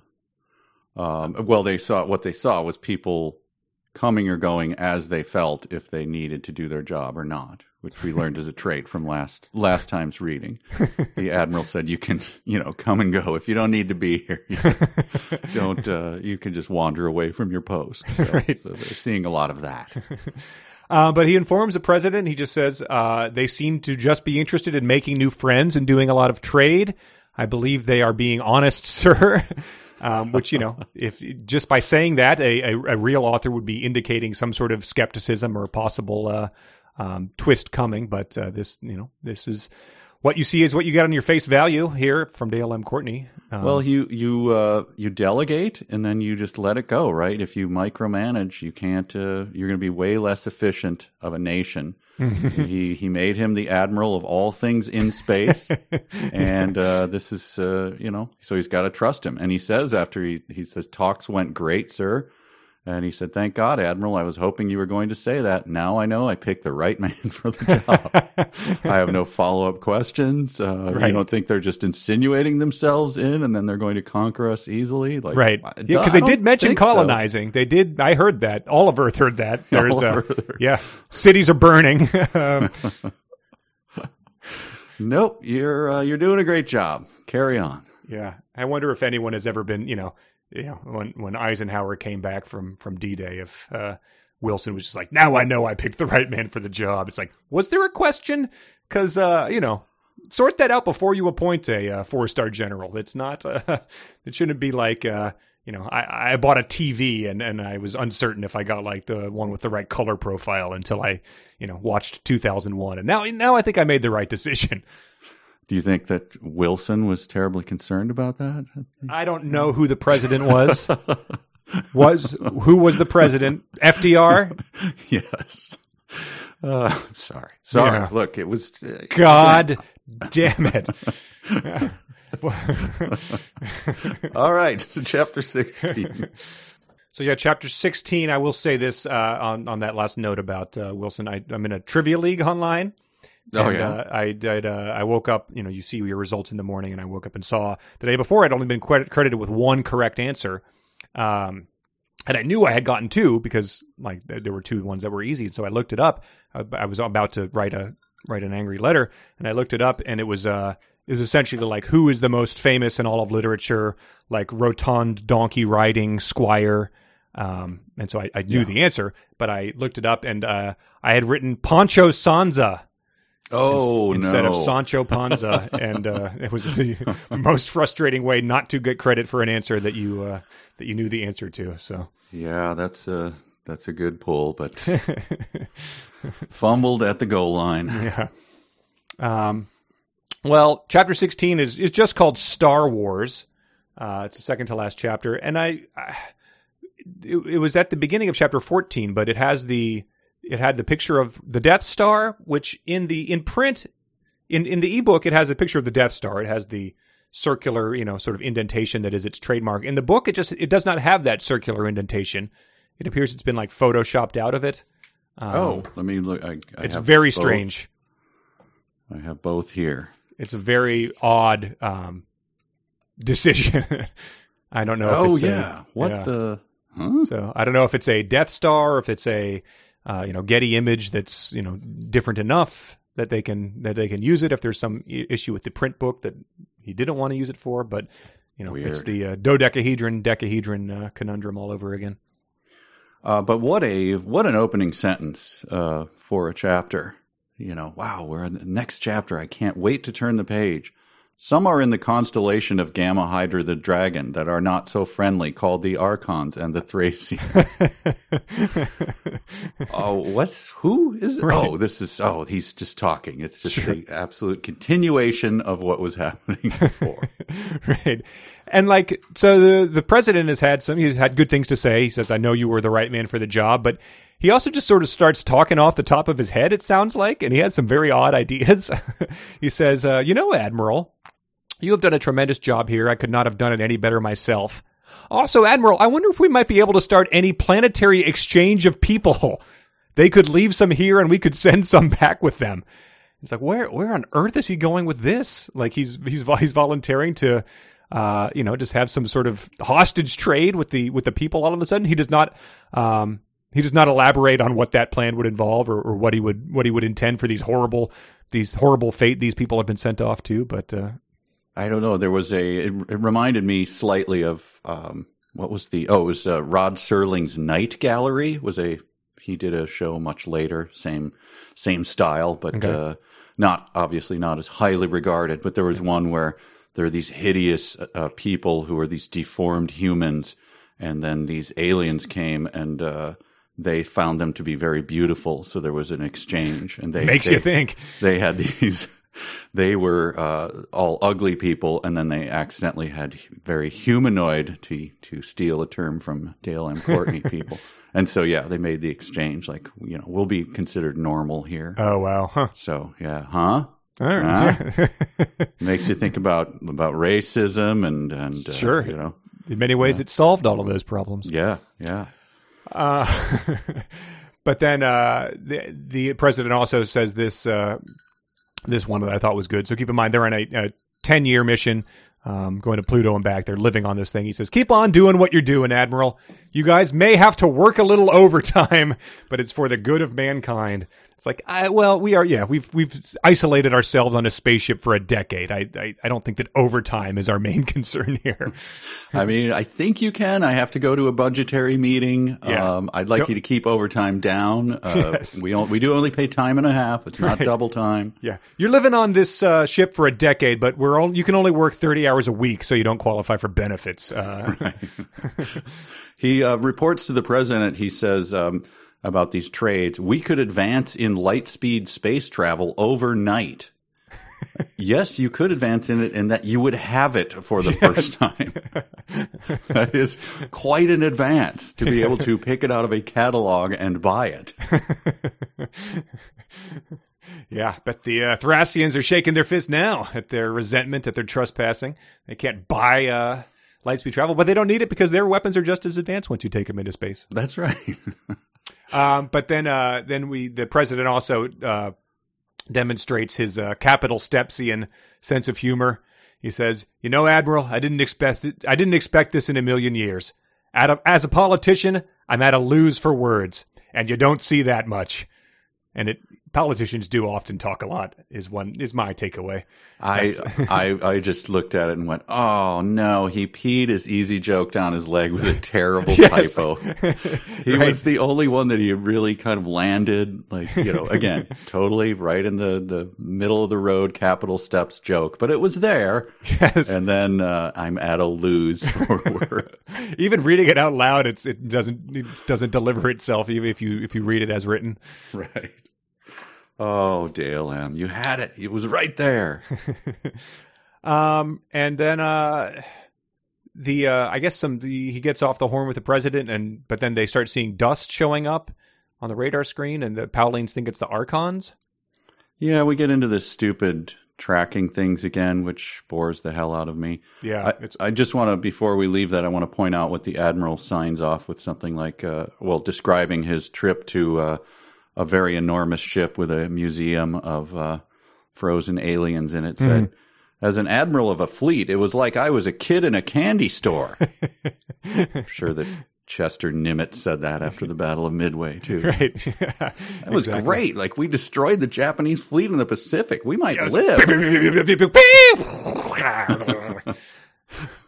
Um, well, they saw what they saw was people coming or going as they felt if they needed to do their job or not, which we learned as a trait from last last time's reading. The admiral said, "You can, you know, come and go if you don't need to be here. You don't. Uh, you can just wander away from your post." So, Right. so they're seeing a lot of that. Uh, but he informs the president. He just says uh, they seem to just be interested in making new friends and doing a lot of trade. I believe they are being honest, sir. Um, which, you know, if just by saying that, a, a, a real author would be indicating some sort of skepticism or possible uh, um, twist coming. But uh, this, you know, this is what you see is what you get on your face value here from Dale M. Courtney. Um, Well, you you uh, you delegate and then you just let it go, right? If you micromanage, you can't. Uh, you're going to be way less efficient of a nation. he he made him the admiral of all things in space, and uh, this is uh, you know, so he's got to trust him. And he says after he he says talks went great, sir. And he said, "Thank God, Admiral. I was hoping you were going to say that. Now I know I picked the right man for the job. I have no follow-up questions. Uh, Right. You don't think they're just insinuating themselves in and then they're going to conquer us easily?" Like, Right. I- Yeah, because I they don't did mention think so. colonizing. They did. I heard that. All of Earth heard that. There's, All uh, of Earth. yeah, cities are burning. um, Nope, you're uh, you're doing a great job. Carry on. yeah. I wonder if anyone has ever been, you know, you know, when when Eisenhower came back from from D-Day, if uh, Wilson was just like, "Now I know I picked the right man for the job." It's like, was there a question? Because uh, you know, sort that out before you appoint a uh, four-star general. It's not. Uh, it shouldn't be like. Uh, You know, I, I bought a T V and, and I was uncertain if I got like the one with the right color profile until I, you know, watched two thousand one. And now, now I think I made the right decision. Do you think that Wilson was terribly concerned about that? I don't know who the president was. was who was the president? F D R? Yes. Uh, sorry. Sorry. Yeah. Look, it was. Uh, God damn it. All right. Chapter sixteen. So yeah, chapter sixteen. I will say this uh, on on that last note about uh, Wilson. I, I'm in a trivia league online. Oh, and, yeah. uh, I did. Uh, I woke up. You know, you see your results in the morning, and I woke up and saw the day before I'd only been credit, credited with one correct answer, um, and I knew I had gotten two because like there were two ones that were easy. So I looked it up. I, I was about to write a write an angry letter, and I looked it up, and it was uh, it was essentially like who is the most famous in all of literature, like rotund donkey riding squire. Um, and so I, I knew Yeah. the answer, but I looked it up, and uh, I had written Pancho Sanza. Oh, instead no. of Sancho Panza, and uh, it was the most frustrating way not to get credit for an answer that you uh, that you knew the answer to. So Yeah, that's a, that's a good pull, but fumbled at the goal line. yeah. Um, well, chapter sixteen is is just called Star Wars. Uh, it's the second to last chapter, and I, I it, it was at the beginning of chapter fourteen, but it has the it had the picture of the Death Star, which in the in print in in the ebook it has a picture of the Death Star. It has the circular, you know, sort of indentation that is its trademark. In the book, it just it does not have that circular indentation. It appears it's been like photoshopped out of it. Um, Oh, let me look. I, I it's have very both. strange. I have both here. It's a very odd um, decision. I don't know. if Oh, it's yeah. A, what yeah. the? Huh? So I don't know if it's a Death Star, or if it's a uh, you know Getty image that's you know different enough that they can that they can use it. If there's some I- issue with the print book that he didn't want to use it for, but you know Weird. it's the uh, dodecahedron decahedron uh, conundrum all over again. Uh, but what a what an opening sentence uh, for a chapter. You know, wow, we're in the next chapter. I can't wait to turn the page. Some are in the constellation of Gamma Hydra the Dragon that are not so friendly, called the Archons and the Thracians. Oh, what's, who is, Right. oh, this is, oh, he's just talking. It's just Sure. the absolute continuation of what was happening before. Right. And like, so the, the president has had some, he's had good things to say. He says, I know you were the right man for the job, but he also just sort of starts talking off the top of his head, it sounds like, and he has some very odd ideas. He says, uh, you know, Admiral, you have done a tremendous job here. I could not have done it any better myself. Also, Admiral, I wonder if we might be able to start any planetary exchange of people. They could leave some here and we could send some back with them. It's like, where, where on earth is he going with this? Like he's, he's, he's volunteering to, uh, you know, just have some sort of hostage trade with the, with the people all of a sudden. He does not, um, he does not elaborate on what that plan would involve or, or what he would, what he would intend for these horrible, these horrible fate these people have been sent off to. But, uh, I don't know. There was a, it, it reminded me slightly of, um, what was the, oh, it was uh, Rod Serling's Night Gallery was a, he did a show much later, same, same style, but, Okay. uh, not, obviously not as highly regarded, but there was one where there are these hideous uh, people who are these deformed humans, and then these aliens came and, uh, they found them to be very beautiful. So there was an exchange, and they, makes they, you think. they had these, they were uh, all ugly people, and then they accidentally had very humanoid, to to steal a term from Dale M. Courtney people. And so, yeah, they made the exchange, like, you know, we'll be considered normal here. Oh, wow. Huh. So, yeah, huh? All right. Huh? Makes you think about about racism and, and uh, Sure. you know. In many ways, it solved all of those problems. Yeah, yeah. Uh, but then uh, the the president also says this uh, this one that I thought was good. So keep in mind they're on a, a ten year mission, um, going to Pluto and back. They're living on this thing. He says, "Keep on doing what you're doing, Admiral. You guys may have to work a little overtime, but it's for the good of mankind." It's like, I, well, we are, yeah, we've we've isolated ourselves on a spaceship for a decade. I, I I don't think that overtime is our main concern here. I mean, I think you can. I have to go to a budgetary meeting. Yeah. Um, I'd like Don't- you to keep overtime down. Uh, Yes. We don't, we do only pay time and a half. It's not Right. double time. Yeah, you're living on this uh, ship for a decade, but we're on, you can only work thirty hours a week, so you don't qualify for benefits. Uh, He uh, reports to the president. He says um, about these trades, we could advance in light speed space travel overnight. Yes, you could advance in it, and that you would have it for the first time. That is quite an advance to be able to pick it out of a catalog and buy it. yeah, but the uh, Thracians are shaking their fist now at their resentment, at their trespassing. They can't buy uh, lightspeed travel, but they don't need it because their weapons are just as advanced once you take them into space. That's right. Um, but then, uh, then we, the president also uh, demonstrates his uh, capital Stepsian sense of humor. He says, "You know, Admiral, I didn't expect it, I didn't expect this in a million years. At a, as a politician, I'm at a lose for words, and you don't see that much." And it politicians do often talk a lot. Is one is my takeaway. I, I I just looked at it and went, "Oh no, he peed his easy joke down his leg with a terrible Yes. typo." He Right. was the only one that he really kind of landed, like, you know, again, totally right in the, the middle of the road, capital steps joke, but it was there. Yes. And then uh, I'm at a lose for words. Even reading it out loud, it's it doesn't it doesn't deliver itself. Even if you if you read it as written. Right. Oh, Dale M., you had it. It was right there. Um, and then, uh, the, uh, I guess some, the, he gets off the horn with the president and, but then they start seeing dust showing up on the radar screen and the Paulines think it's the Archons. Yeah, we get into this stupid tracking things again, which bores the hell out of me. Yeah. I, it's, I just want to, before we leave that, I want to point out what the Admiral signs off with something like, uh, well, describing his trip to, uh, a very enormous ship with a museum of uh, frozen aliens in it. Said, mm-hmm. As an admiral of a fleet, it was like I was a kid in a candy store. I'm sure that Chester Nimitz said that after the Battle of Midway, too. right. That was Exactly. great. Like, we destroyed the Japanese fleet in the Pacific. We might live.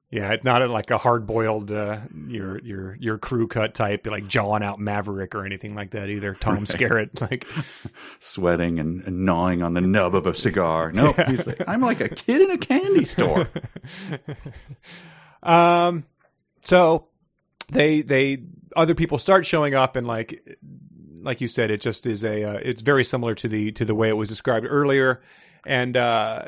Yeah, it's not like a hard boiled uh, your your your crew cut type like jawing out Maverick or anything like that either. Tom right. Skerritt, like sweating and, and gnawing on the nub of a cigar. No, nope, yeah. He's like, I'm like a kid in a candy store. um, so they they other people start showing up and like like you said, it just is a uh, it's very similar to the to the way it was described earlier, and uh,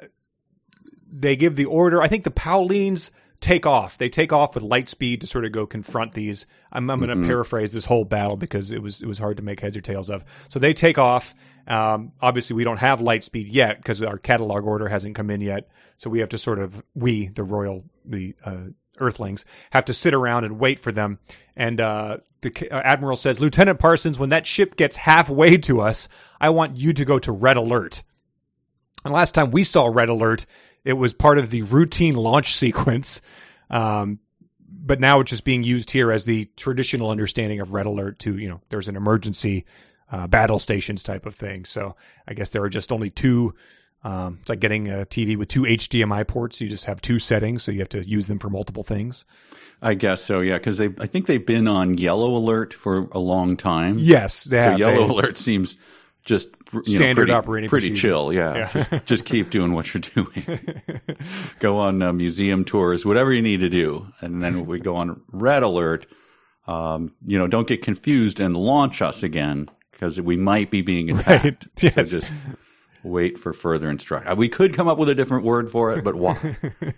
they give the order. I think the Paulines take off. They take off with light speed to sort of go confront these. I'm, I'm going to mm-hmm. paraphrase this whole battle because it was it was hard to make heads or tails of. So they take off. Um, obviously, we don't have light speed yet because our catalog order hasn't come in yet. So we have to sort of we the royal the uh, Earthlings have to sit around and wait for them. And uh, the uh, Admiral says, Lieutenant Parsons, when that ship gets halfway to us, I want you to go to Red Alert. And last time we saw Red Alert, it was part of the routine launch sequence, um, but now it's just being used here as the traditional understanding of Red Alert to, you know, there's an emergency uh, battle stations type of thing. So I guess there are just only two. Um, it's like getting a T V with two H D M I ports. You just have two settings, so you have to use them for multiple things. I guess so, yeah, because they I think they've been on Yellow Alert for a long time. Yes, they so have. Yellow they, Alert seems just you standard know, pretty, operating pretty procedure. chill, yeah. yeah. Just, just keep doing what you're doing. Go on uh, museum tours, whatever you need to do, and then we go on Red Alert. Um, you know, don't get confused and launch us again because we might be being attacked. Right. Yes. So just wait for further instruction. We could come up with a different word for it, but why?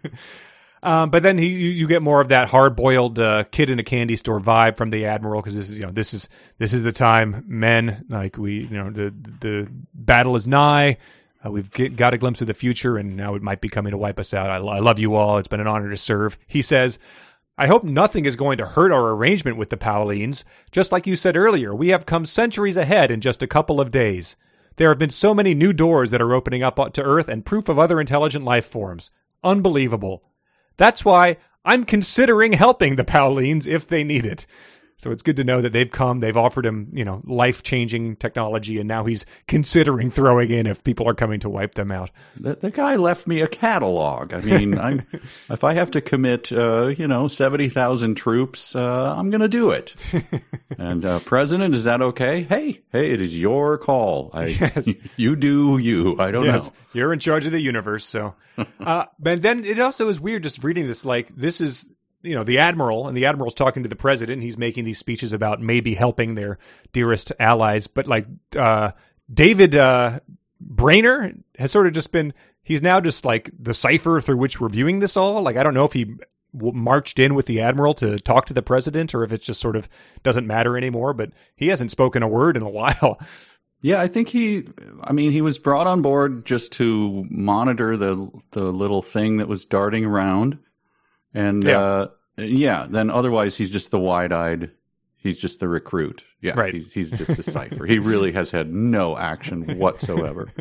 Um, but then he, you, you get more of that hard-boiled uh, kid in a candy store vibe from the Admiral because this is, you know, this is this is the time, men. Like we, you know, the the battle is nigh. Uh, we've get, got a glimpse of the future, and now it might be coming to wipe us out. I, I love you all. It's been an honor to serve. He says, "I hope nothing is going to hurt our arrangement with the Paulines. Just like you said earlier, we have come centuries ahead in just a couple of days. There have been so many new doors that are opening up to Earth and proof of other intelligent life forms. Unbelievable. That's why I'm considering helping the Paulines if they need it." So it's good to know that they've come, they've offered him, you know, life-changing technology, and now he's considering throwing in if people are coming to wipe them out. The, the guy left me a catalog. I mean, I'm, if I have to commit, uh, you know, seventy thousand troops, uh, I'm going to do it. And uh, President, is that okay? Hey, hey, it is your call. I, yes. You do you. I don't yes. know. You're in charge of the universe. So, uh, but then it also is weird just reading this. Like, this is, you know, the Admiral, and the Admiral's talking to the President. He's making these speeches about maybe helping their dearest allies. But like uh, David uh, Brainerd has sort of just been, he's now just like the cipher through which we're viewing this all. Like, I don't know if he w- marched in with the Admiral to talk to the President or if it just sort of doesn't matter anymore. But he hasn't spoken a word in a while. Yeah, I think he, I mean, he was brought on board just to monitor the the little thing that was darting around. And, yeah. Uh, yeah, then otherwise he's just the wide-eyed, he's just the recruit. Yeah, right. he's, he's just a cipher. He really has had no action whatsoever.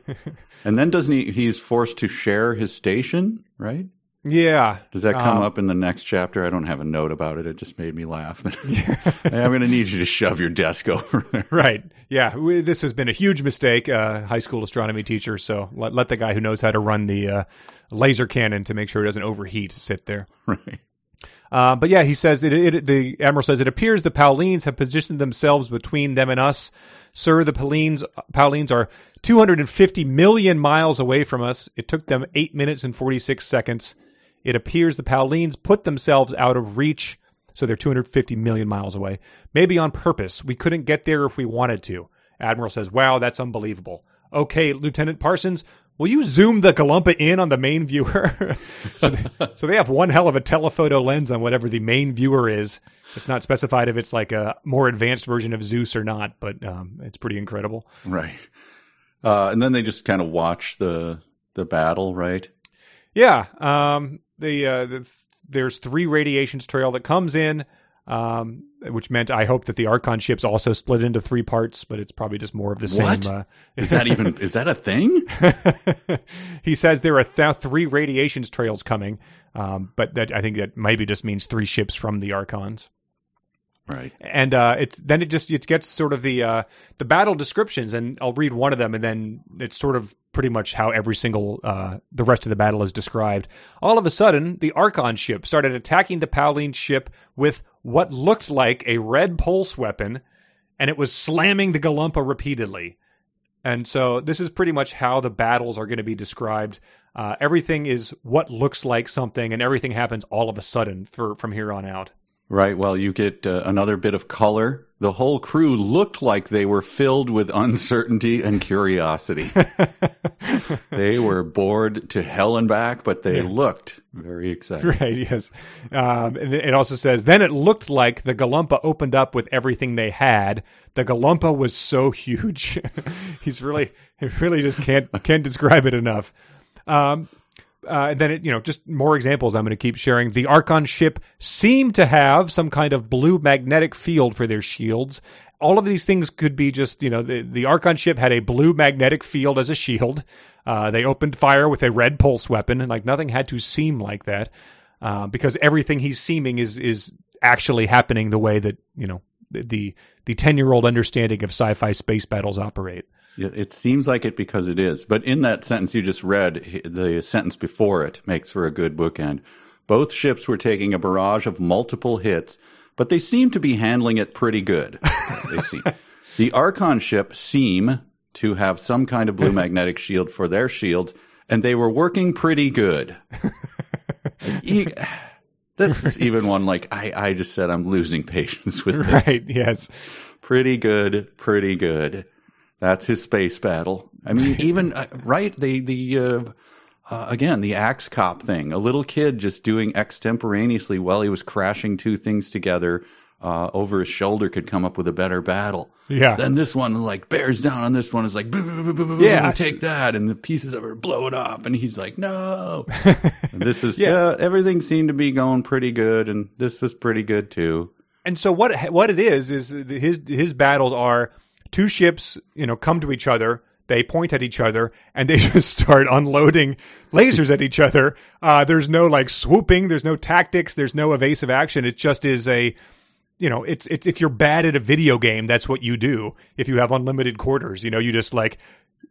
And then doesn't he, he's forced to share his station, right? Yeah. Does that come um, up in the next chapter? I don't have a note about it. It just made me laugh. I'm going to need you to shove your desk over there. Right. Yeah. We, this has been a huge mistake, uh, high school astronomy teacher. So let, let the guy who knows how to run the uh, laser cannon to make sure it doesn't overheat sit there. Right. Uh, but yeah, he says, it, it, the Admiral says, it appears the Paulines have positioned themselves between them and us. Sir, the Paulines, Paulines are two hundred fifty million miles away from us. It took them eight minutes and forty-six seconds. It appears the Paulines put themselves out of reach, so they're two hundred fifty million miles away. Maybe on purpose. We couldn't get there if we wanted to. Admiral says, wow, that's unbelievable. Okay, Lieutenant Parsons, will you zoom the Galumpa in on the main viewer? so, they, so they have one hell of a telephoto lens on whatever the main viewer is. It's not specified if it's like a more advanced version of Zeus or not, but um, it's pretty incredible. Right. Uh, and then they just kind of watch the the battle, right? Yeah. Um, the, uh, the there's three radiations trail that comes in, um, which meant I hope that the Archon ships also split into three parts, but it's probably just more of the what? same. Uh, is that even is that a thing? He says there are th- three radiations trails coming, um, but that I think that maybe just means three ships from the Archons. Right. And uh, it's then it just it gets sort of the uh, the battle descriptions, and I'll read one of them, and then it's sort of pretty much how every single uh, the rest of the battle is described. All of a sudden, the Archon ship started attacking the Pauline ship with what looked like a red pulse weapon, and it was slamming the Galumpa repeatedly. And so this is pretty much how the battles are going to be described. Uh, everything is what looks like something, and everything happens all of a sudden for from here on out. Right. Well, you get uh, another bit of color. The whole crew looked like they were filled with uncertainty and curiosity. They were bored to hell and back, but they yeah. looked very excited. Right, yes. Um, and it also says, then it looked like the Galumpa opened up with everything they had. The Galumpa was so huge. He's really, he really just can't can't describe it enough. Um Uh, and then, it, you know, just more examples I'm going to keep sharing. The Archon ship seemed to have some kind of blue magnetic field for their shields. All of these things could be just, you know, the, the Archon ship had a blue magnetic field as a shield. Uh, they opened fire with a red pulse weapon, and like nothing had to seem like that uh, because everything he's seeming is is actually happening the way that, you know, the the ten-year-old understanding of sci-fi space battles operate. Yeah, it seems like it because it is. But in that sentence you just read, the sentence before it makes for a good bookend. Both ships were taking a barrage of multiple hits, but they seem to be handling it pretty good. They seem. The Archon ship seem to have some kind of blue magnetic shield for their shields, and they were working pretty good. you, this is even one like, I, I just said I'm losing patience with this. Right, yes. Pretty good, pretty good. That's his space battle. I mean, even, uh, right, the, the uh, uh, again, the axe cop thing. A little kid just doing extemporaneously while he was crashing two things together uh, over his shoulder could come up with a better battle. Yeah. Then this one, like, bears down on this one. Is like, boo, boo, boo, boo, boo, yeah, take that. And the pieces of it are blowing up. And he's like, no. And this is, yeah. yeah, everything seemed to be going pretty good. And this was pretty good, too. And so what what it is, is his his battles are... Two ships, you know, come to each other. They point at each other, and they just start unloading lasers at each other. Uh, there's no like swooping. There's no tactics. There's no evasive action. It just is a, you know, it's it's if you're bad at a video game, that's what you do. If you have unlimited quarters, you know, you just like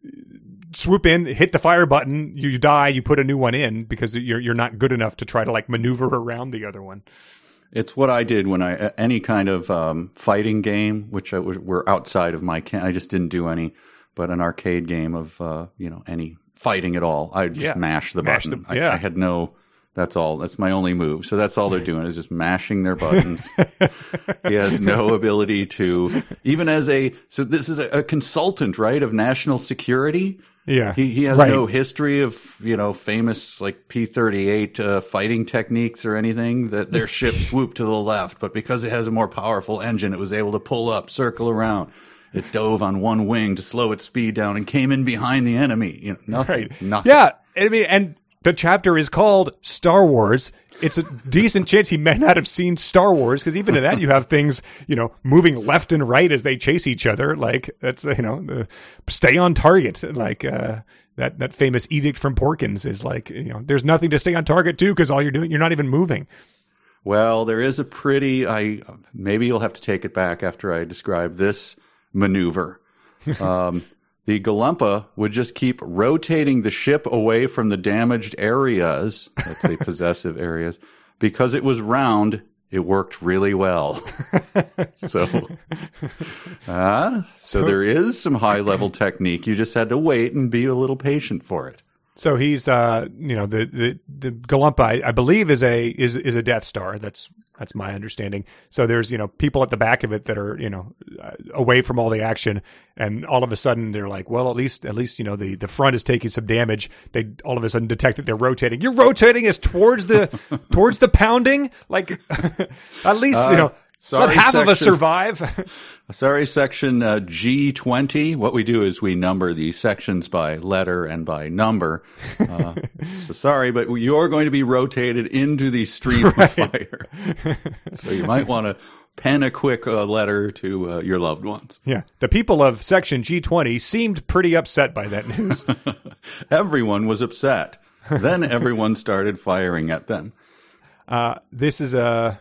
swoop in, hit the fire button, you die, you put a new one in because you're you're not good enough to try to like maneuver around the other one. It's what I did when I any kind of um, fighting game, which I, were outside of my can. I just didn't do any, but an arcade game of uh, you know any fighting at all. I just yeah. mash the mash button. The, yeah. I, I had no. That's all. That's my only move. So that's all they're doing is just mashing their buttons. He has no ability to even as a. So this is a, a consultant, right, of national security. Yeah, he he has right. no history of you know famous like P thirty-eight uh, fighting techniques or anything. That their ship swooped to the left, but because it has a more powerful engine, it was able to pull up, circle around. It dove on one wing to slow its speed down and came in behind the enemy. You know, nothing. Right. Nothing. Yeah, I mean, and the chapter is called Star Wars. It's a decent chance he may not have seen Star Wars because even in that you have things, you know, moving left and right as they chase each other. Like that's, you know, uh, stay on target. Like uh, that, that famous edict from Porkins is like, you know, there's nothing to stay on target to because all you're doing, you're not even moving. Well, there is a pretty, I maybe you'll have to take it back after I describe this maneuver. Um, the Galumpa would just keep rotating the ship away from the damaged areas, let's say possessive areas, because it was round. It worked really well. so, uh, so there is some high level technique. You just had to wait and be a little patient for it. So he's, uh, you know, the the the Galumpa, I, I believe, is a is is a Death Star. That's that's my understanding. So there's, you know, people at the back of it that are, you know, uh, away from all the action, and all of a sudden they're like, well, at least at least you know the the front is taking some damage. They all of a sudden detect that they're rotating. You're rotating us towards the towards the pounding. Like at least uh, you know. Sorry, let half section, of us survive. Sorry, section uh, G twenty. What we do is we number the sections by letter and by number. Uh, so sorry, but you're going to be rotated into the stream right. of fire. So you might want to pen a quick uh, letter to uh, your loved ones. Yeah. The people of section G twenty seemed pretty upset by that news. Everyone was upset. Then everyone started firing at them. Uh, this is a...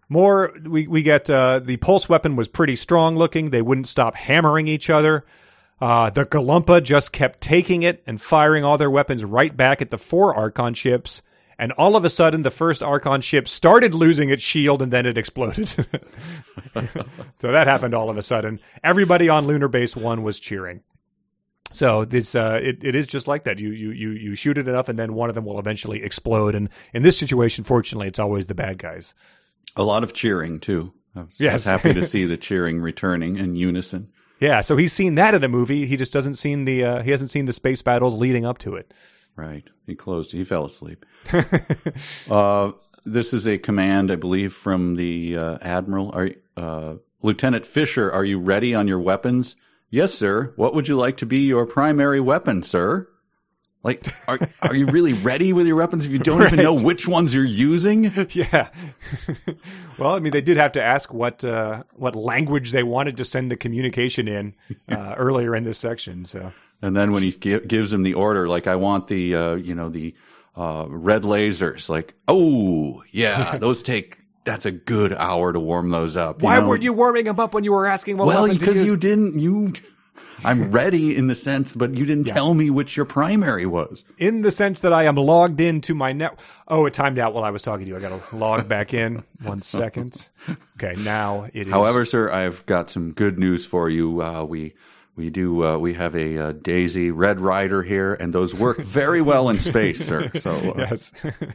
More, we, we get, uh, the pulse weapon was pretty strong looking. They wouldn't stop hammering each other. Uh, the Galumpa just kept taking it and firing all their weapons right back at the four Archon ships. And all of a sudden, the first Archon ship started losing its shield and then it exploded. So that happened all of a sudden. Everybody on Lunar Base one was cheering. So this, uh, it, it is just like that. You, you, you, you shoot it enough and then one of them will eventually explode. And in this situation, fortunately, it's always the bad guys. A lot of cheering, too. I was, yes. I was happy to see the cheering returning in unison. Yeah, so he's seen that in a movie. He just doesn't seen the uh, he hasn't seen the space battles leading up to it. Right. He closed. He fell asleep. uh, this is a command, I believe, from the uh, Admiral. Are uh, Lieutenant Fisher, are you ready on your weapons? Yes, sir. What would you like to be your primary weapon, sir? Like, are are you really ready with your weapons if you don't right. even know which ones you're using? Yeah. Well, I mean, they did have to ask what uh, what language they wanted to send the communication in uh, earlier in this section. So, and then when he gi- gives him the order, like, I want the uh, you know the uh, red lasers. Like, oh yeah, those take. That's a good hour to warm those up. Why know? weren't you warming them up when you were asking what well, weapon to use? Well, because you didn't. You. I'm ready in the sense, but you didn't yeah. tell me which your primary was. In the sense that I am logged into my net. Oh, it timed out while I was talking to you. I got to log back in. One second. Okay, now it is. However, sir, I've got some good news for you. Uh, we we do uh, we have a uh, Daisy Red Rider here, and those work very well in space, sir. So uh, yes.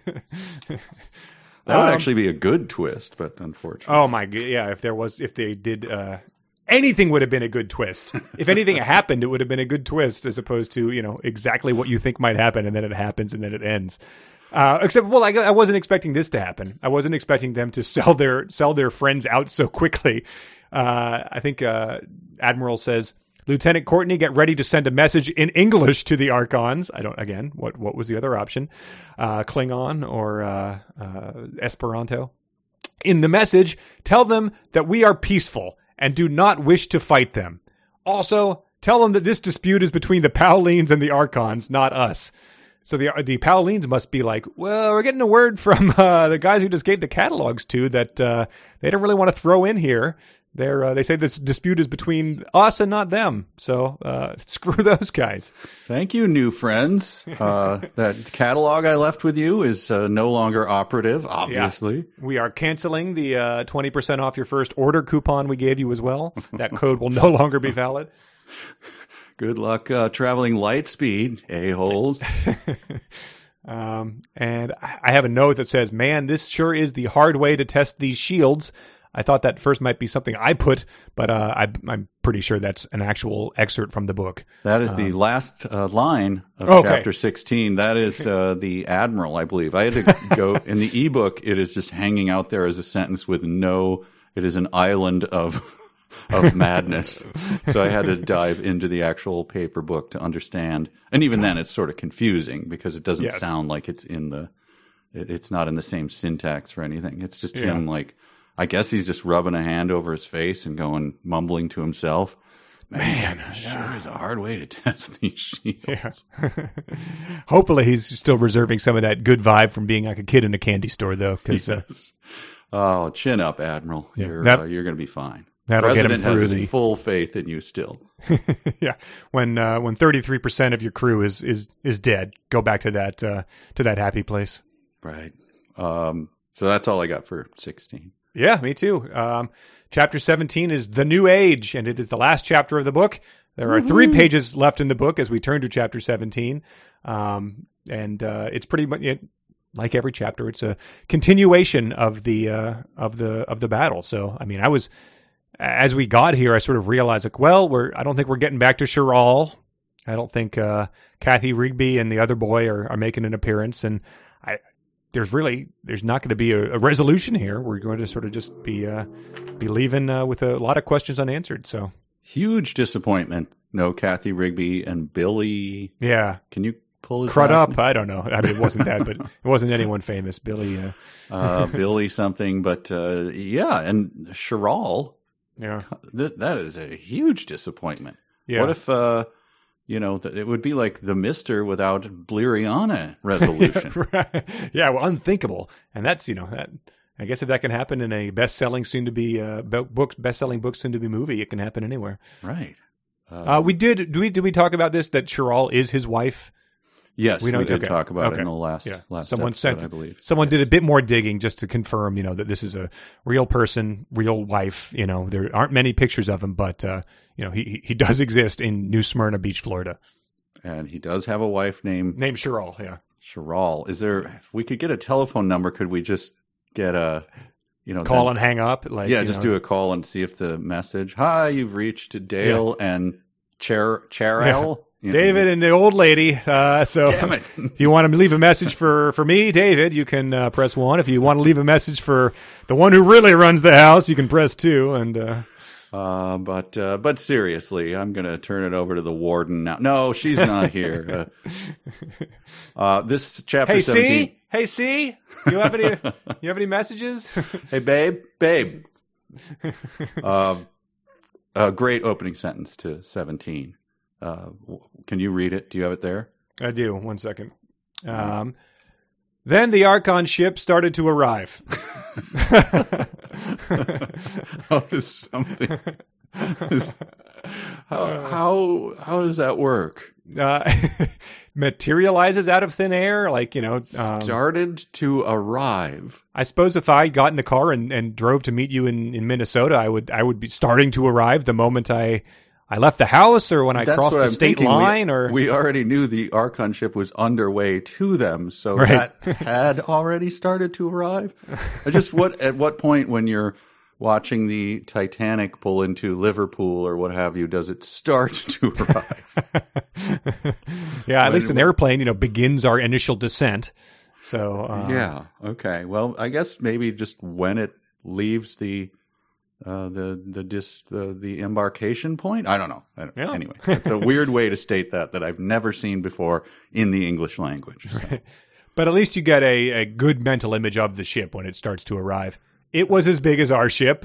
That would um, actually be a good twist, but unfortunately. Oh my god! Yeah, if there was, if they did. Uh, Anything would have been a good twist. If anything happened, it would have been a good twist as opposed to, you know, exactly what you think might happen and then it happens and then it ends. Uh, except, well, I, I wasn't expecting this to happen. I wasn't expecting them to sell their sell their friends out so quickly. Uh, I think uh, Admiral says, Lieutenant Courtney, get ready to send a message in English to the Archons. I don't, again, what, what was the other option? Uh, Klingon or uh, uh, Esperanto? In the message, tell them that we are peaceful and do not wish to fight them. Also, tell them that this dispute is between the Paulines and the Archons, not us. So the the Paulines must be like, well, we're getting a word from uh, the guys who just gave the catalogs to that uh, they don't really want to throw in here. They're, uh, they say this dispute is between us and not them. So uh, screw those guys. Thank you, new friends. Uh, that catalog I left with you is uh, no longer operative, obviously. Yeah. We are canceling the uh, twenty percent off your first order coupon we gave you as well. That code will no longer be valid. Good luck uh, traveling light speed, a-holes. um, and I have a note that says, man, this sure is the hard way to test these shields. I thought that first might be something I put, but uh, I, I'm pretty sure that's an actual excerpt from the book. That is um, the last uh, line of okay. chapter sixteen. That is uh, the Admiral, I believe. I had to go in the ebook. It is just hanging out there as a sentence with no. It is an island of of madness. So I had to dive into the actual paper book to understand. And even then, it's sort of confusing because it doesn't yes. sound like it's in the. It, it's not in the same syntax or anything. It's just yeah. him like. I guess he's just rubbing a hand over his face and going, mumbling to himself. Man, Man sure yeah. is a hard way to test these shields. Yeah. Hopefully he's still reserving some of that good vibe from being like a kid in a candy store, though. Cause, yes. uh, oh, chin up, Admiral. Yeah, you're that, uh, you're going to be fine. That'll President get him through has the full faith in you still. yeah. When uh, when thirty-three percent of your crew is is is dead, go back to that uh, to that happy place. Right. Um, so that's all I got for sixteen. Yeah, me too. Um, chapter seventeen is The New Age, and it is the last chapter of the book. There are Woo-hoo. three pages left in the book as we turn to chapter seventeen. Um, and uh, it's pretty much it, like every chapter. It's a continuation of the uh, of the of the battle. So, I mean, I was as we got here, I sort of realized like, well, we're I don't think we're getting back to Shiral. I don't think uh, Kathy Rigby and the other boy are, are making an appearance, and I. There's really there's not going to be a, a resolution here. We're going to sort of just be uh, be leaving uh, with a lot of questions unanswered. So huge disappointment. No Kathy Rigby and Billy. Yeah, can you pull his crud up? name? I don't know. I mean, it wasn't that, but it wasn't anyone famous. Billy, uh, uh, Billy something. But uh, yeah, and Shiral. Yeah, th- that is a huge disappointment. Yeah. What if? Uh, You know, it would be like the Mister without Bleriana resolution. Right. Yeah, well, unthinkable. And that's, you know, that I guess if that can happen in a best-selling, soon-to-be uh, book, best-selling book, soon-to-be movie, it can happen anywhere. Right. Uh, uh, we did. Did we did we talk about this? That Chiral is his wife. Yes, we, know, we did okay. talk about okay. it in the last yeah. last someone episode, sent, I believe. Someone yes. did a bit more digging just to confirm, you know, that this is a real person, real wife. You know, there aren't many pictures of him, but uh, you know, he he does exist in New Smyrna Beach, Florida, and he does have a wife named named Chiral. Yeah, Chiral. Is there? If we could get a telephone number, could we just get a, you know, call then, and hang up? Like, yeah, you just know, do a call and see if the message. Hi, you've reached Dale yeah. and Cher Cherel. Yeah. David and the old lady. Uh, so Damn it. If you want to leave a message for, for me, David, you can uh, press one. If you want to leave a message for the one who really runs the house, you can press two. And uh, uh, but uh, but seriously, I'm going to turn it over to the warden now. No, she's not here. Uh, uh, this chapter hey, seventeen. C? Hey, C? You have any? You have any messages? Hey, babe, babe. uh, a great opening sentence to seventeen. Uh, can you read it? Do you have it there? I do. One second. Um, then the Archon ship started to arrive. How does something? Is, how how how does that work? Uh, materializes out of thin air, like, you know. Um, started to arrive. I suppose if I got in the car and, and drove to meet you in, in Minnesota, I would I would be starting to arrive the moment I. I left the house, or when I That's crossed the I'm state thinking. line, we, or we already knew the Archon ship was underway to them, so right. that had already started to arrive. I just what at what point when you're watching the Titanic pull into Liverpool or what have you, does it start to arrive? yeah, at when, least an airplane, you know, begins our initial descent. So uh, yeah, okay. Well, I guess maybe just when it leaves the. Uh, the the dis the, the embarkation point. I don't know. I don't, yeah. Anyway, it's a weird way to state that that I've never seen before in the English language. So. But at least you get a, a good mental image of the ship when it starts to arrive. It was as big as our ship.